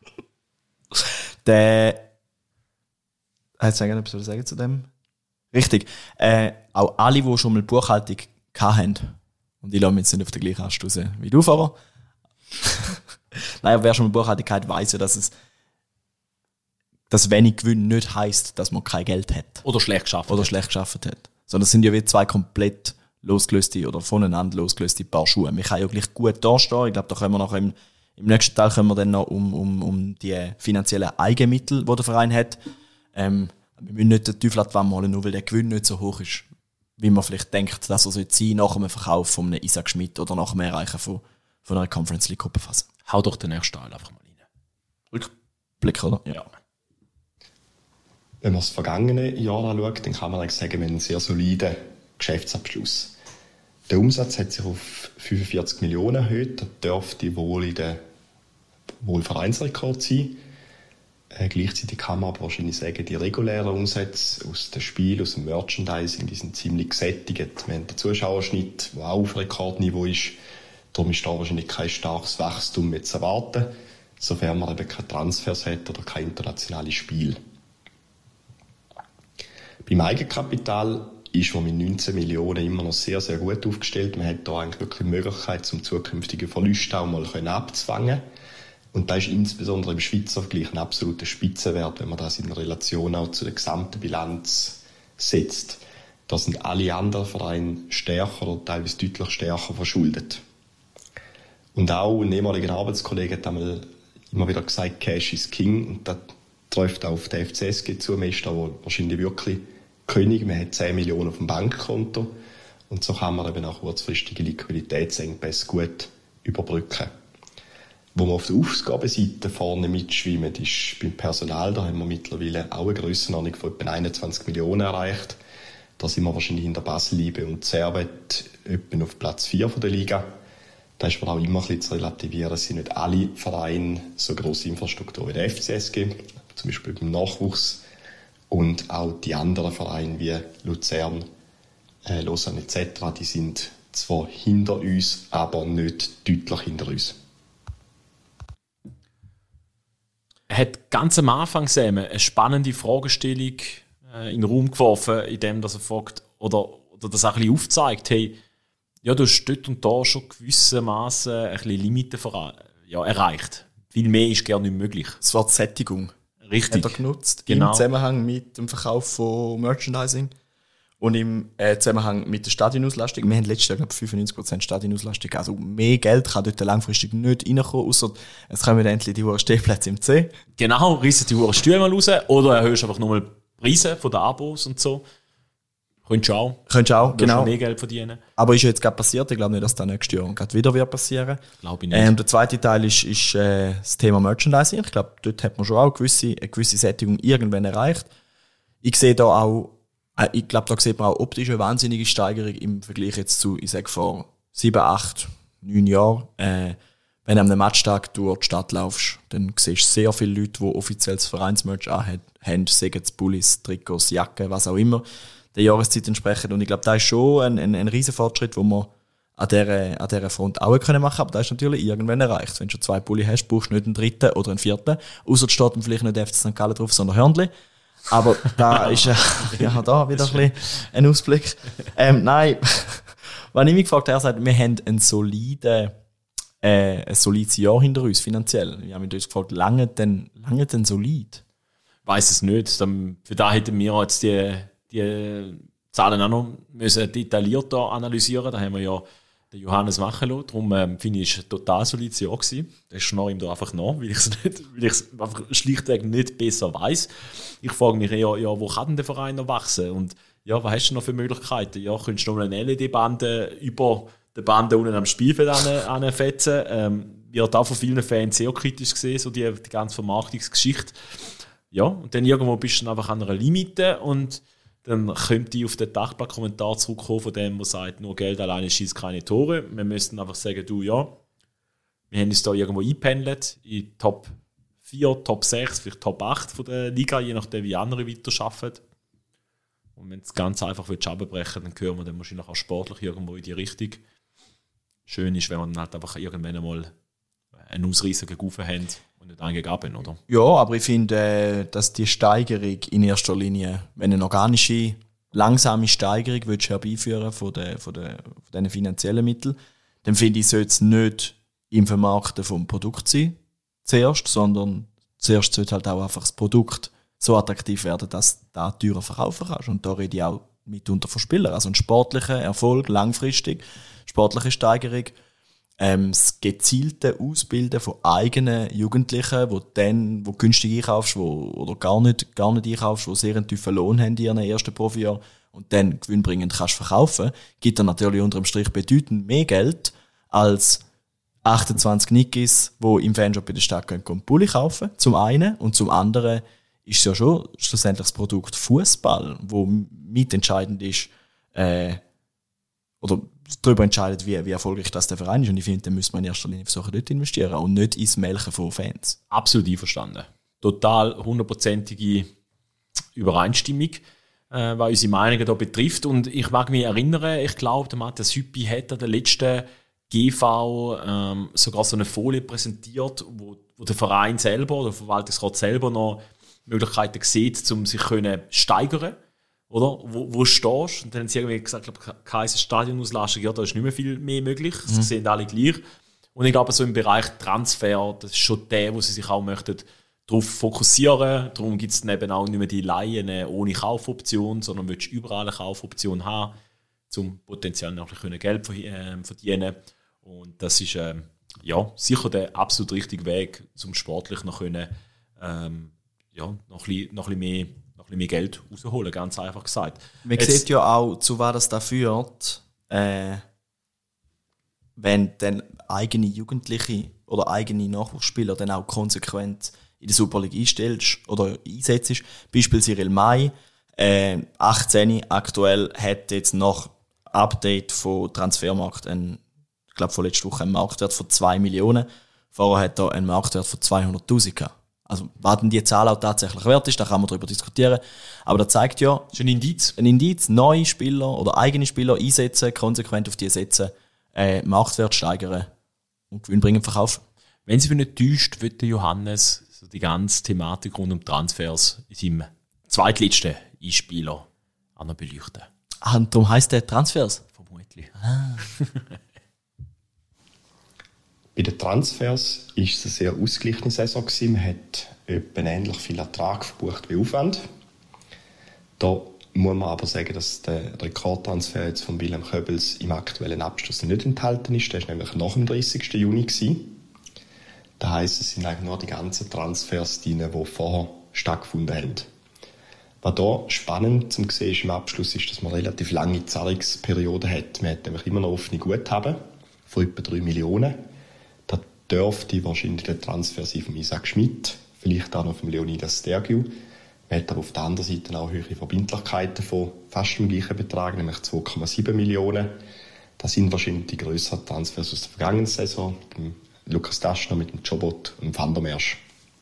Der. Hast du etwas sagen zu dem? Richtig. Äh, auch alle, die schon mal Buchhaltung hatten, und ich lasse mich jetzt nicht auf den gleichen Ast raus wie du, aber. Nein, aber wer schon mal Buchhaltung hat, weiss ja, dass es. dass wenig Gewinn nicht heisst, dass man kein Geld hat.
Oder schlecht geschafft
Oder hat. schlecht geschafft hat. Sondern es sind ja wie zwei komplett losgelöste oder voneinander losgelöste Paar Schuhe. Wir können ja gleich gut dastehen. Ich glaube, da können wir noch im, im nächsten Teil können wir dann noch um, um, um die finanziellen Eigenmittel, die der Verein hat. Ähm, wir müssen nicht den Teufel an die Wand malen, nur weil der Gewinn nicht so hoch ist, wie man vielleicht denkt, dass er sein sollte nach einem Verkauf von einem Isaac Schmidt oder nach dem Erreichen von, von einer Conference League Gruppenphase.
Hau doch den nächsten Teil einfach mal rein.
Rückblick, oder?
Ja.
Wenn man das vergangene Jahr anschaut, dann kann man eigentlich sagen, wir haben einen sehr soliden Geschäftsabschluss. Der Umsatz hat sich auf fünfundvierzig Millionen erhöht. Das dürfte wohl in der wohl Vereinsrekord sein. Äh, gleichzeitig kann man aber wahrscheinlich sagen, die regulären Umsätze aus dem Spiel, aus dem Merchandising, die sind ziemlich gesättigt. Wir haben den Zuschauerschnitt, der auch auf Rekordniveau ist. Darum ist da wahrscheinlich kein starkes Wachstum mehr zu erwarten, sofern man eben keine Transfers hat oder kein internationales Spiel. Beim Eigenkapital ist man mit neunzehn Millionen immer noch sehr, sehr gut aufgestellt. Man hat da eigentlich wirklich die Möglichkeit, zum zukünftigen Verlust auch mal abzufangen. Und das ist insbesondere im Schweizer Vergleich ein absoluter Spitzenwert, wenn man das in Relation auch zu der gesamten Bilanz setzt. Da sind alle anderen Vereine stärker oder teilweise deutlich stärker verschuldet. Und auch ein ehemaliger Arbeitskollege hat einmal immer wieder gesagt, Cash is King. Und das trifft auch auf den F C S G zu. Man ist da wahrscheinlich wirklich König. Man hat zehn Millionen auf dem Bankkonto. Und so kann man eben auch kurzfristige Liquiditätsengpässe gut überbrücken. Wo wir auf der Ausgabenseite vorne mitschwimmen, ist beim Personal. Da haben wir mittlerweile auch eine Grössenordnung von etwa einundzwanzig Millionen erreicht. Da sind wir wahrscheinlich in der Basel-Liebe und Servet etwa auf Platz vier der Liga. Da ist man auch immer ein bisschen zu relativieren. Es sind nicht alle Vereine so grosse Infrastruktur wie der F C S G, zum Beispiel beim Nachwuchs. Und auch die anderen Vereine wie Luzern, äh, Lausanne et cetera, die sind zwar hinter uns, aber nicht deutlich hinter uns.
Er hat ganz am Anfang Sam, eine spannende Fragestellung äh, in den Raum geworfen, indem er fragt, oder, oder das auch ein bisschen aufzeigt, hey, ja, du hast dort und da schon gewissermaßen ein bisschen Limiten ja, erreicht. Viel mehr ist gar nicht möglich.
Das Wort Sättigung
Richtig.
hat er genutzt,
Genau.
im Zusammenhang mit dem Verkauf von Merchandising und im äh, Zusammenhang mit der Stadionauslastung. Wir haben letztes Jahr, glaube ich, fünfundneunzig Prozent Stadionauslastung. Also mehr Geld kann dort langfristig nicht reinkommen, außer es kommen endlich die hohen Stehplätze im C.
Genau, reissen die hohen Stühle mal raus oder erhöhst einfach nochmal die Preise von den Abos und so. Könntest du auch.
Könntest du auch,
Du
genau.
mehr Geld verdienen.
Aber ist ja jetzt gerade passiert. Ich glaube nicht, dass das nächstes Jahr gerade wieder wird passieren.
Glaube ich nicht.
Ähm, der zweite Teil ist, ist äh, das Thema Merchandising. Ich glaube, dort hat man schon auch eine gewisse, eine gewisse Sättigung irgendwann erreicht. Ich sehe da auch, äh, ich glaube, da sieht man auch optisch eine wahnsinnige Steigerung im Vergleich jetzt zu, ich sage vor sieben, acht, neun Jahren. Äh, wenn du am Matchtag durch die Stadt laufst, dann siehst du sehr viele Leute, die offiziell das Vereinsmerch anhaben, sagen es Pullis, Trikots, Jacken, was auch immer, der Jahreszeit entsprechend. Und ich glaube, das ist schon ein, ein, ein riesen Fortschritt, den wir an dieser, an dieser Front auch können machen. Aber das ist natürlich irgendwann erreicht. Wenn du schon zwei Pulli hast, brauchst du nicht einen dritten oder einen vierten. Ausser steht dann vielleicht nicht F C Sankt Gallen drauf, sondern Hörnli. Aber da ist äh, ja da wieder ein bisschen ein Ausblick. Ähm, nein, wenn ich mich gefragt habe, er sagt, wir haben einen soliden, äh, ein solides Jahr hinter uns, finanziell. Wir haben uns gefragt, lange denn, lange denn solid?
Ich weiss es nicht. Dann, für da hätten wir jetzt die, die Zahlen auch noch müssen detaillierter analysieren. Da haben wir ja den Johannes machen lassen. Darum ähm, finde ich, es ein total solides Jahr gewesen. Das schnarre ihm da einfach nach, weil ich es nicht, weil ich es einfach schlichtweg nicht besser weiss. Ich frage mich eher, ja, wo kann denn der Verein noch wachsen? Und ja, was hast du noch für Möglichkeiten? Ja, könntest du noch eine L E D-Bande über die Bande unten am Spielfeld anfetzen? Ähm, wird auch von vielen Fans sehr kritisch gesehen, so die, die ganze Vermarktungsgeschichte. Ja, und dann irgendwo bist du dann einfach an einer Limite und dann könnte ich auf den Dachblatt-Kommentar zurückkommen von dem, der sagt, nur Geld alleine schießt keine Tore. Wir müssten einfach sagen, du, ja, wir haben uns da irgendwo eingependelt, in Top vier, Top sechs, vielleicht Top acht von der Liga, je nachdem, wie andere weiterarbeiten. Und wenn du das Ganze einfach runterbrechen dann gehören wir dann wahrscheinlich auch sportlich irgendwo in die Richtung. Schön ist, wenn wir dann halt einfach irgendwann einmal einen Ausreißer gegen Ufer haben und nicht einen gegen Abend, oder?
Ja, aber ich finde, äh, dass die Steigerung in erster Linie, wenn eine organische, langsame Steigerung willst du herbeiführen von den, von den, von den finanziellen Mitteln, dann finde ich, sollte es nicht im Vermarkten vom Produkt sein, zuerst, sondern zuerst sollte halt auch einfach das Produkt so attraktiv werden, dass du da teurer verkaufen kannst. Und da rede ich auch mitunter von Spielern. Also ein sportlicher Erfolg, langfristig, sportliche Steigerung, ähm, das gezielte Ausbilden von eigenen Jugendlichen, wo dann, wo günstig einkaufst, wo, oder gar nicht, gar nicht einkaufst, wo sehr einen tiefen Lohn haben in ihren ersten Profijahr und dann gewinnbringend kannst verkaufen, gibt dann natürlich unterm Strich bedeutend mehr Geld als achtundzwanzig Nickis, die im Fanshop bei der Stadt gehen und Pulli kaufen, zum einen, und zum anderen ist es ja schon schlussendlich das Produkt Fußball, wo mitentscheidend ist, äh, oder darüber entscheidet, wie, wie erfolgreich das der Verein ist. Und ich finde, da müsste man in erster Linie versuchen, dort investieren und nicht ins Melken von Fans.
Absolut einverstanden. Total hundertprozentige Übereinstimmung, äh, was unsere Meinungen hier betrifft. Und ich mag mich erinnern, ich glaube, der Matthias Hüppi hat an der letzten G V ähm, sogar so eine Folie präsentiert, wo, wo der Verein selber oder der Verwaltungsrat selber noch Möglichkeiten sieht, um sich zu steigern. Oder? Wo, wo stehst du? Und dann haben sie irgendwie gesagt, ich glaube, keine Stadionauslastung, ja, da ist nicht mehr viel mehr möglich. Mhm. Sie sehen alle gleich. Und ich glaube, so im Bereich Transfer, das ist schon der, wo sie sich auch möchten, darauf fokussieren. Darum gibt es dann eben auch nicht mehr die Laien ohne Kaufoption, sondern willst überall eine Kaufoption haben, um potenziell noch ein bisschen Geld verdienen. Und das ist ähm, ja, sicher der absolut richtige Weg, um sportlich noch können, ähm, ja, noch, ein bisschen, noch, ein bisschen mehr, noch ein bisschen mehr Geld rausholen, ganz einfach gesagt.
Man
Jetzt,
sieht ja auch, zu was das da führt, äh, wenn dann eigene Jugendliche oder eigene Nachwuchsspieler dann auch konsequent in der Super League einstellst oder einsetzt. Beispiel Cyril May, äh, achtzehn, aktuell hat jetzt nach Update von Transfermarkt ein, ich glaube von letzter Woche einen Marktwert von zwei Millionen. Vorher hat er einen Marktwert von zweihunderttausend gehabt. Also, was denn die Zahl auch tatsächlich wert ist, da kann man darüber diskutieren. Aber das zeigt ja,
das ist ein Indiz.
Ein Indiz, neue Spieler oder eigene Spieler einsetzen, konsequent auf die setzen, äh, Marktwert steigern und gewinnbringend verkaufen.
Wenn sie mich nicht täuscht, wird der Johannes so die ganze Thematik rund um Transfers in seinem zweitletzten Einspieler auch noch beleuchten.
Ah, und darum heisst der Transfers?
Vermutlich.
Ah.
Bei den Transfers war es eine sehr ausgeglichene Saison. Man hat etwa ähnlich viel Ertrag verbucht wie Aufwand. Da muss man aber sagen, dass der Rekordtransfer jetzt von Wilhelm Köbels im aktuellen Abschluss nicht enthalten ist. Der war nämlich nach dem dreißigsten Juni. Das heisst, es sind eigentlich nur die ganzen Transfers drin, die vorher stattgefunden haben. Was hier spannend zu sehen ist im Abschluss, ist, dass man relativ lange Zahlungsperioden hat. Man hat nämlich immer noch offene Guthaben von etwa drei Millionen. Das dürfte wahrscheinlich der Transfer sein von Isaac Schmidt, vielleicht auch noch von Leonidas Stergiou. Man hat aber auf der anderen Seite auch höhere Verbindlichkeiten von fast dem gleichen Betrag, nämlich zwei Komma sieben Millionen. Das sind wahrscheinlich die grösseren Transfers aus der vergangenen Saison, mit dem Lukas Daschner, mit dem Jobot und dem Van der Mersch.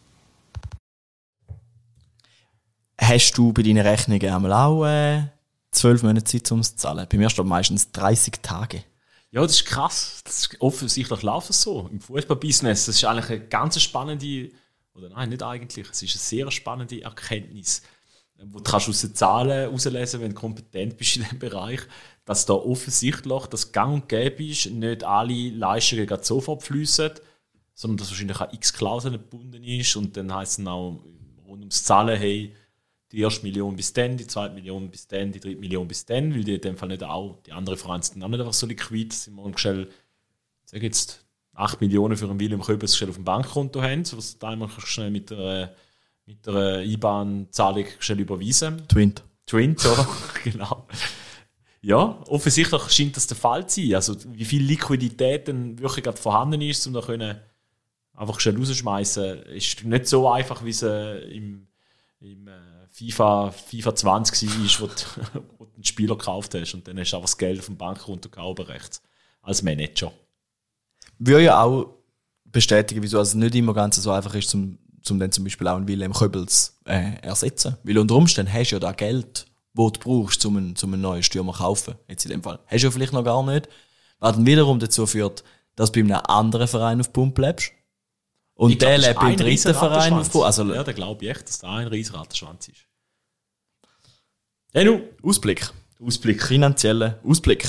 Hast du bei deinen Rechnungen einmal auch äh, zwölf Monate Zeit, um es zu zahlen? Bei mir steht meistens dreißig Tage.
Ja, das ist krass. Das ist, offensichtlich läuft es so im Fußballbusiness. Das ist eigentlich eine ganz spannende, oder nein, nicht eigentlich, es ist eine sehr spannende Erkenntnis, wo du kannst aus den Zahlen herauslesen, wenn du kompetent bist in diesem Bereich, dass da offensichtlich das Gang und Gäbe ist, nicht alle Leistungen gerade sofort fließen, sondern dass wahrscheinlich auch x Klauseln gebunden ist und dann heisst es auch rund ums Zahlen, hey, die erste Million bis dann, die zweite Million bis dann, die dritte Million bis dann, weil die in dem Fall nicht auch, die anderen Vereine sind auch nicht einfach so liquid, dass sie morgen schnell, sag jetzt, acht Millionen für einen Wilhelm Köbels schnell auf dem Bankkonto haben, was du einmal schnell mit einer, mit einer I B A N-Zahlung schnell überweisen.
Twint.
Twint, oder? Genau. Ja, offensichtlich scheint das der Fall zu sein. Also, wie viel Liquidität dann wirklich gerade vorhanden ist, um da können einfach schnell rausschmeißen, ist nicht so einfach, wie es äh, im, im äh, FIFA, FIFA zwanzig war, wo du, wo du einen Spieler gekauft hast und dann hast du einfach das Geld auf dem Bankkonto gehabt, rechts, als Manager.
Würde ja auch bestätigen, wieso es nicht immer ganz so einfach ist, zum, zum dann zum Beispiel auch einen Wilhelm Köbels äh, ersetzen. Weil unter Umständen hast du ja das Geld, das du brauchst, um einen, um einen neuen Stürmer zu kaufen. Jetzt in dem Fall. Hast du ja vielleicht noch gar nicht. Was dann wiederum dazu führt, dass du bei einem anderen Verein auf Pump lebst. Und
Ich glaub,
der
das ist
lebt beim
ein
dritten
riesen
Verein auf
Rattenschwanz.
Pump. Also,
Ja, da glaube ich echt, dass da ein riesen Rattenschwanz ist. Ja, nun,
Ausblick.
Ausblick.
Finanzieller Ausblick.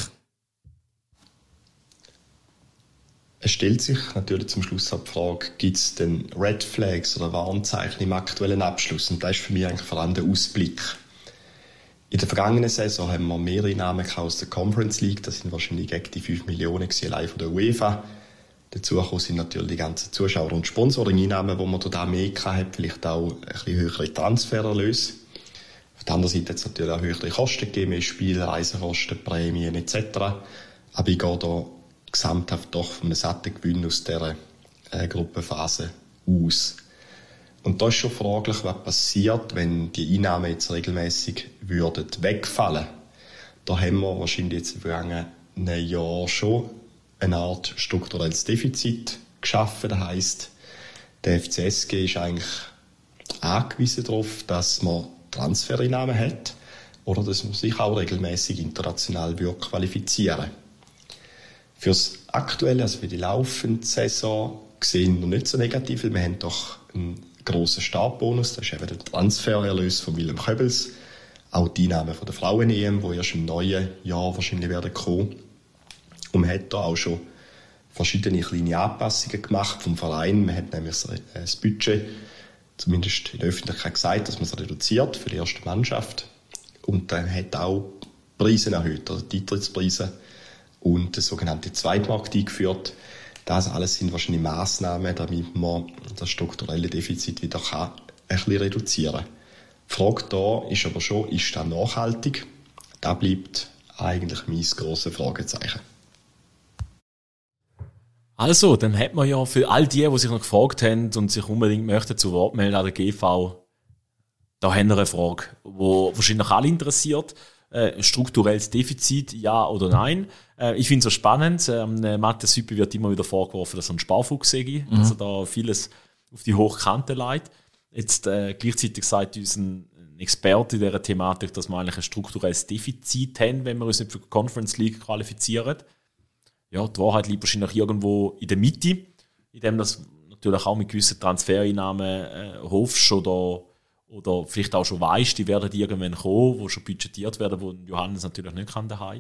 Es stellt sich natürlich zum Schluss auch die Frage, gibt es denn Red Flags oder Warnzeichen im aktuellen Abschluss? Und das ist für mich eigentlich vor allem der Ausblick. In der vergangenen Saison haben wir mehrere Namen aus der Conference League. Das sind wahrscheinlich gegen die fünf Millionen allein von der UEFA. Dazu gekommen sind natürlich die ganzen Zuschauer- und Sponsoring-Einnahmen, die man dort mehr hat, vielleicht auch ein bisschen höhere Transfererlöse. Auf der anderen Seite hat es natürlich auch höhere Kosten gegeben, mehr Spiel, Reisekosten, Prämien et cetera. Aber ich gehe da gesamthaft doch von einem satten Gewinn aus dieser äh, Gruppenphase aus. Und da ist schon fraglich, was passiert, wenn die Einnahmen jetzt regelmäßig würden wegfallen. Da haben wir wahrscheinlich jetzt im vergangenen Jahr schon eine Art strukturelles Defizit geschaffen. Das heisst, der F C S G ist eigentlich angewiesen darauf, dass man Transfereinnahmen hat oder dass man sich auch regelmäßig international qualifizieren will. Für das aktuelle, also für die laufende Saison, sehen wir nicht so negativ, weil wir haben doch einen grossen Startbonus, das ist eben der Transfererlös von Wilhelm Köbels, auch die Einnahmen von der Frauen-E M, die erst im neuen Jahr wahrscheinlich werden kommen. Und man hat da auch schon verschiedene kleine Anpassungen gemacht vom Verein. Man hat nämlich das Budget, zumindest in der Öffentlichkeit gesagt, dass man es reduziert für die erste Mannschaft. Und dann hat auch Preise erhöht, also die Eintrittspreise und den sogenannten Zweitmarkt eingeführt. Das alles sind wahrscheinlich Massnahmen, damit man das strukturelle Defizit wieder kann ein bisschen reduzieren. Die Frage da ist aber schon, ist das nachhaltig? Da bleibt eigentlich mein grosses Fragezeichen.
Also, dann hat man ja für all die, die sich noch gefragt haben und sich unbedingt möchten zu Wort melden an der G V, da haben wir eine Frage, die wahrscheinlich alle interessiert. Äh, strukturelles Defizit, ja oder nein? Äh, ich finde es so spannend. Ähm, Matthias Hüppi wird immer wieder vorgeworfen, dass er ein Sparfuchs sei, mhm. dass er da vieles auf die Hochkante leitet. Jetzt äh, gleichzeitig sagt uns ein, ein Experte in dieser Thematik, dass wir eigentlich ein strukturelles Defizit haben, wenn wir uns nicht für die Conference League qualifizieren. Ja, die Wahrheit liegt wahrscheinlich irgendwo in der Mitte, in dem das natürlich auch mit gewissen Transfereinnahmen äh, hoffst oder Oder vielleicht auch schon weißt, die werden irgendwann kommen, die schon budgetiert werden, wo Johannes natürlich nicht kann daheim.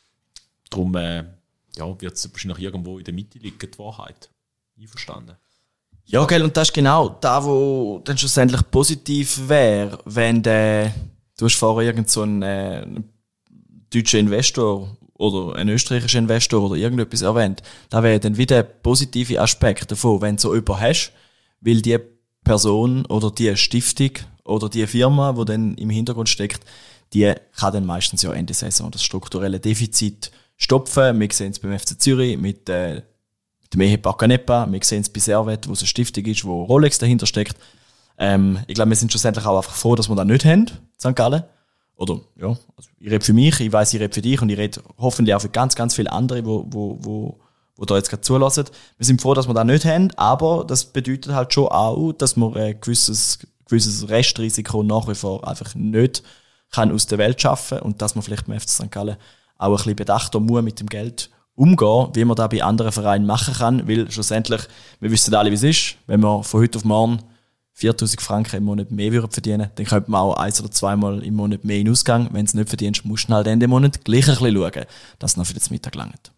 Darum äh, ja, wird es wahrscheinlich irgendwo in der Mitte liegen, die Wahrheit. Einverstanden?
Ja, gell, und das ist genau das, was dann schlussendlich positiv wäre, wenn der, du hast vorher irgend so einen, äh, einen deutschen Investor oder einen österreichischen Investor oder irgendetwas erwähnt. Da wäre dann wieder der positive Aspekt davon, wenn du so jemanden hast, weil die Person oder die Stiftung oder die Firma, die dann im Hintergrund steckt, die kann dann meistens ja Ende Saison das strukturelle Defizit stopfen. Wir sehen es beim F C Zürich mit, äh, mit dem Ehepaar Canepa, wir sehen es bei Servet, wo es eine Stiftung ist, wo Rolex dahinter steckt. Ähm, ich glaube, wir sind schlussendlich auch einfach froh, dass wir das nicht haben, Sankt Gallen. Oder, ja, also ich rede für mich, ich weiss, ich rede für dich und ich rede hoffentlich auch für ganz, ganz viele andere, wo, wo, wo die da jetzt gerade zulassen. Wir sind froh, dass wir das nicht haben, aber das bedeutet halt schon auch, dass man ein gewisses, gewisses Restrisiko nach wie vor einfach nicht kann aus der Welt schaffen und dass man vielleicht beim F C Sankt Gallen auch ein bisschen bedachter muss mit dem Geld umgehen, wie man das bei anderen Vereinen machen kann, weil schlussendlich, wir wissen alle, wie es ist, wenn man von heute auf morgen viertausend Franken im Monat mehr verdienen würde, dann könnte man auch eins oder zweimal im Monat mehr in Ausgang. Wenn du es nicht verdienst, musst du halt Ende Monat gleich ein bisschen schauen, dass es noch für den Mittag langt.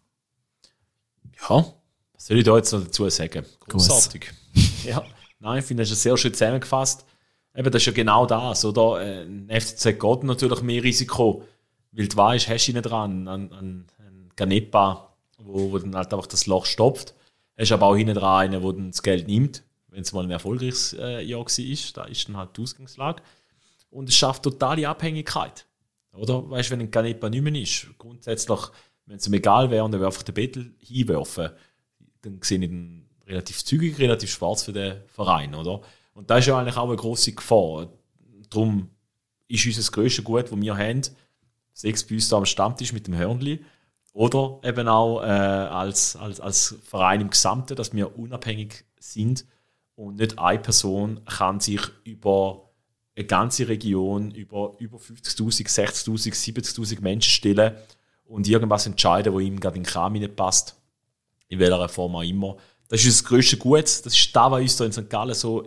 Ja, was soll ich da jetzt noch dazu sagen? Großartig. Ja, nein, ich finde, das ist sehr schön zusammengefasst. Eben, das ist ja genau das, oder? Ein F C Z geht natürlich mehr Risiko, weil du weißt, hast du ihn dran, an, an, an Canepa, wo, wo dann halt einfach das Loch stopft. Hast aber auch hinten dran einen, der dann das Geld nimmt, wenn es mal ein erfolgreiches äh, Jahr war. Da ist dann halt die Ausgangslage. Und es schafft totale Abhängigkeit. Oder? Weißt du, wenn ein Canepa nicht mehr ist, grundsätzlich, wenn es ihm egal wäre und er einfach den Bettel hinwerfen, dann sehe ich ihn relativ zügig, relativ schwarz für den Verein, oder? Und das ist ja eigentlich auch eine grosse Gefahr. Darum ist unser grösstes Gut, das wir haben, sechs bei uns da am Stammtisch mit dem Hörnli, oder eben auch äh, als, als, als Verein im Gesamten, dass wir unabhängig sind und nicht eine Person kann sich über eine ganze Region, über über fünfzigtausend, sechzigtausend, siebzigtausend Menschen stellen und irgendwas entscheiden, wo ihm gerade in den Kram nicht passt, in welcher Form auch immer. Das ist das grösste Gut, das ist das, was uns da in Sankt Gallen so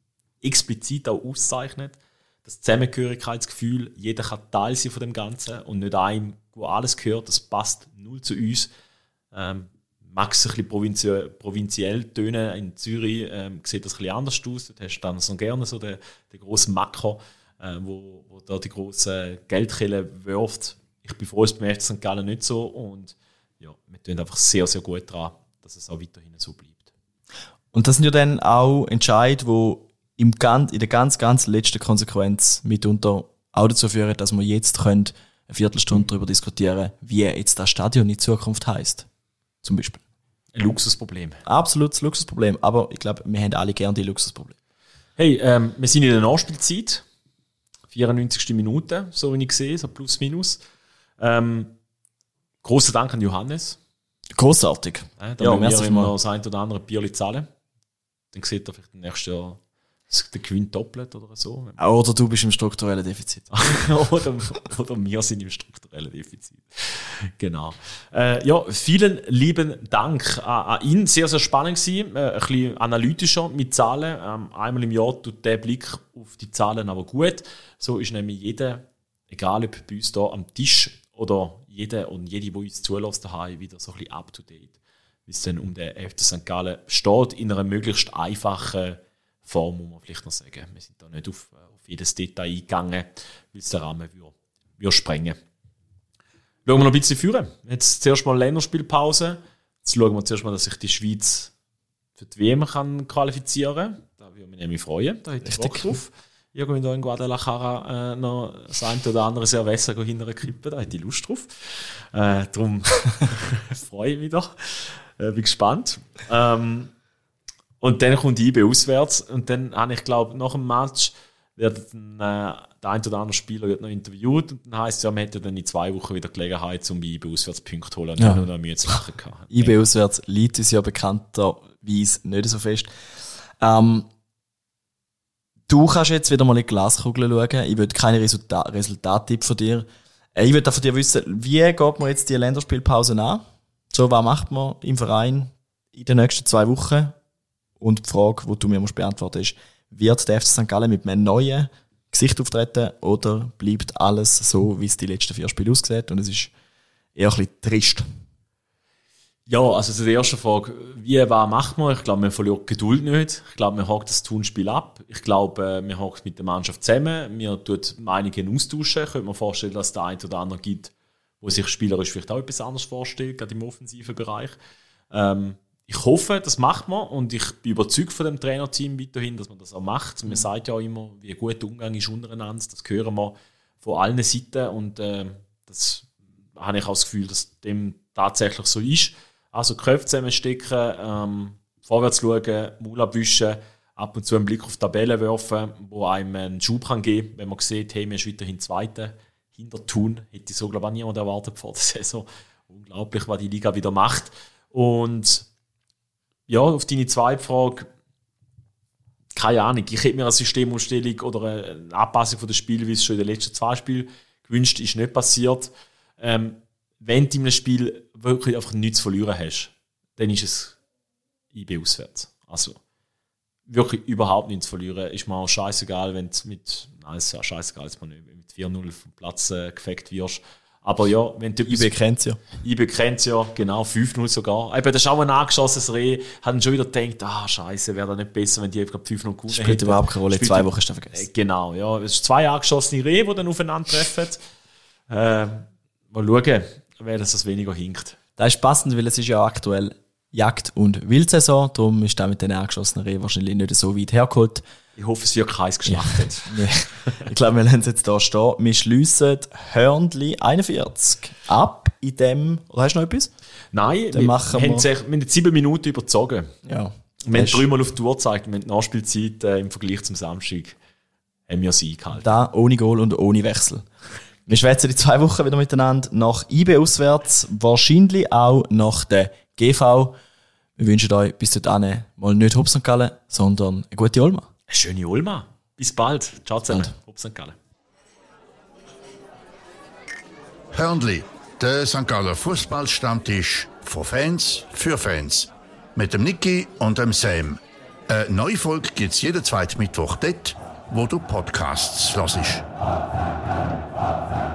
explizit auch auszeichnet. Das Zusammengehörigkeitsgefühl, jeder kann Teil sein von dem Ganzen und nicht einem, wo alles gehört, das passt null zu uns. Ähm, mag es ein bisschen provinziell, provinziell tönen, in Zürich ähm, sieht das ein bisschen anders aus. Da hast du dann so gerne so den, den grossen Macker, äh, wo, wo da die grossen Geldkellen wirft. Ich bin froh, ist beim F C Sankt Gallen nicht so und ja, wir tun einfach sehr, sehr gut daran, dass es auch weiterhin so bleibt.
Und das sind ja dann auch Entscheide, die im ganz, in der ganz, ganz letzten Konsequenz mitunter auch dazu führen, dass wir jetzt können eine Viertelstunde darüber diskutieren können, wie jetzt das Stadion in Zukunft heisst. Zum Beispiel.
Ein Luxusproblem.
Absolutes Luxusproblem, aber ich glaube, wir haben alle gerne die Luxusprobleme.
Hey, ähm, wir sind in der Nachspielzeit. vierundneunzigste Minute, so wie ich sehe, so plus minus. Ähm, Grosser Dank an Johannes.
Großartig.
Äh, da ja, müssen wir immer das ein oder andere Bierli zahlen. Dann sieht er vielleicht nächstes Jahr den Gewinn doppelt oder so.
Oder du bist im strukturellen Defizit.
oder, oder wir sind im strukturellen Defizit. Genau. Äh, ja, vielen lieben Dank an, an ihn. Sehr, sehr spannend gewesen. Äh, ein bisschen analytischer mit Zahlen. Ähm, einmal im Jahr tut der Blick auf die Zahlen aber gut. So ist nämlich jeder, egal ob bei uns hier am Tisch oder jeder und jede, die uns zulässt, daheim wieder so ein bisschen up to date, wie es dann um den F C Sankt Gallen steht, in einer möglichst einfachen Form, muss man vielleicht noch sagen. Wir sind da nicht auf, auf jedes Detail eingegangen, weil es den Rahmen würde, würde sprengen. Schauen wir noch ein bisschen führen. Jetzt zuerst mal Länderspielpause. Jetzt schauen wir zuerst mal, dass sich die Schweiz für die W M kann qualifizieren kann. Da würde mich nämlich freuen. Da hätte ich Bock drauf. Irgendwo in Guadalajara äh, noch das eine oder andere Cerveza hinterher kippen, da hätte ich Lust drauf. Äh, darum freue ich mich doch. Äh, bin gespannt. Ähm, und dann kommt I B auswärts und dann habe ich, glaube nach dem Match wird dann, äh, der ein oder andere Spieler wird noch interviewt und dann heisst es ja, man hätte dann in zwei Wochen wieder Gelegenheit, um bei I B auswärts Punkte zu holen und
ja.
dann noch Mühe zu lachen gehabt.
I B auswärts liegt uns ja bekannterweise nicht so fest. Ähm, du kannst jetzt wieder mal in die Glaskugel schauen. Ich will keine Resultat- Resultattipp von dir. Ich will auch von dir wissen, wie geht man jetzt die Länderspielpause an? So, was macht man im Verein in den nächsten zwei Wochen? Und die Frage, die du mir musst beantworten musst, wird der F C Sankt Gallen mit einem neuen Gesicht auftreten oder bleibt alles so, wie es die letzten vier Spiele aussieht? Und es ist eher ein bisschen trist.
Ja, also zu der ersten Frage, wie, was macht man? Ich glaube, man verliert Geduld nicht. Ich glaube, man hakt das Turnspiel ab. Ich glaube, man hakt mit der Mannschaft zusammen. Wir tut Meinungen austauschen. Ich könnte mir vorstellen, dass es der ein oder andere gibt, wo sich spielerisch vielleicht auch etwas anderes vorstellt, gerade im offensiven Bereich. Ähm, ich hoffe, das macht man und ich bin überzeugt von dem Trainerteam weiterhin, dass man das auch macht. Man sagt ja auch immer, wie ein guter Umgang ist untereinander. Das hören wir von allen Seiten und äh, das habe ich auch das Gefühl, dass dem tatsächlich so ist. Also Köpfe zusammenstecken, ähm, vorwärts schauen, Maul abwischen, ab und zu einen Blick auf die Tabelle werfen, wo einem einen Schub kann geben kann, wenn man sieht, hey, wir sind weiterhin Zweiter. Hinter Thun hätte ich so, glaube ich, auch niemand erwartet vor der Saison. Unglaublich, was die Liga wieder macht. Und ja, auf deine zweite Frage, keine Ahnung, ich hätte mir eine Systemumstellung oder eine Anpassung von des Spiels, wie es schon in den letzten zwei Spielen gewünscht, ist nicht passiert. Ähm, wenn du in einem Spiel wirklich einfach nichts zu verlieren hast, dann ist es I B auswärts. Also wirklich überhaupt nichts zu verlieren. Ist mir auch scheißegal, wenn du mit, nein, ist ja scheißegal, dass man mit vier null vom Platz äh, gefegt wirst. Aber ja, wenn du...
I B kennt es ja.
I B kennt es ja, genau, fünf null sogar. Eben, das ist auch ein angeschossenes Reh. Hat schon wieder gedacht, ah, scheiße, wäre das nicht besser, wenn die einfach fünf null gewonnen hätten.
Spielt überhaupt keine Rolle, Spielt zwei Wochen ist das vergessen.
Äh, genau, ja. Es sind zwei angeschossene Rehe, die dann aufeinandertreffen. Äh, mal schauen, wer das weniger hinkt.
Das ist passend, weil es ist ja aktuell Jagd- und Wildsaison. Darum ist das mit den angeschossenen Rehen wahrscheinlich nicht so weit hergeholt.
Ich hoffe, es wird keins geschlachtet.
Ja. Ich glaube, wir lassen es jetzt hier stehen. Wir schliessen Hörnli einundvierzig ab in dem... Oder hast du noch etwas?
Nein,
Dann
wir,
machen
wir,
wir-
haben sich, wir haben sieben Minuten überzogen.
Ja.
Wir haben
Das-
dreimal auf die Uhr gezeigt. Wir haben die Nachspielzeit äh, im Vergleich zum Samstag haben wir sie eingehalten.
Da ohne Goal und ohne Wechsel. Wir schwätzen in zwei Wochen wieder miteinander nach I B auswärts, wahrscheinlich auch nach der G V. Wir wünschen euch bis dahin mal nicht Hop Sankt Gallen, sondern eine gute Olma.
Eine schöne Olma. Bis bald. Ciao zusammen.
Bald.
Hop Sankt Gallen.
Hörnli, der Sankt Galler Fußballstammtisch von Fans für Fans. Mit dem Niki und dem Sam. Eine neue Folge gibt's jeden zweiten Mittwoch dort, wo du Podcasts hörst.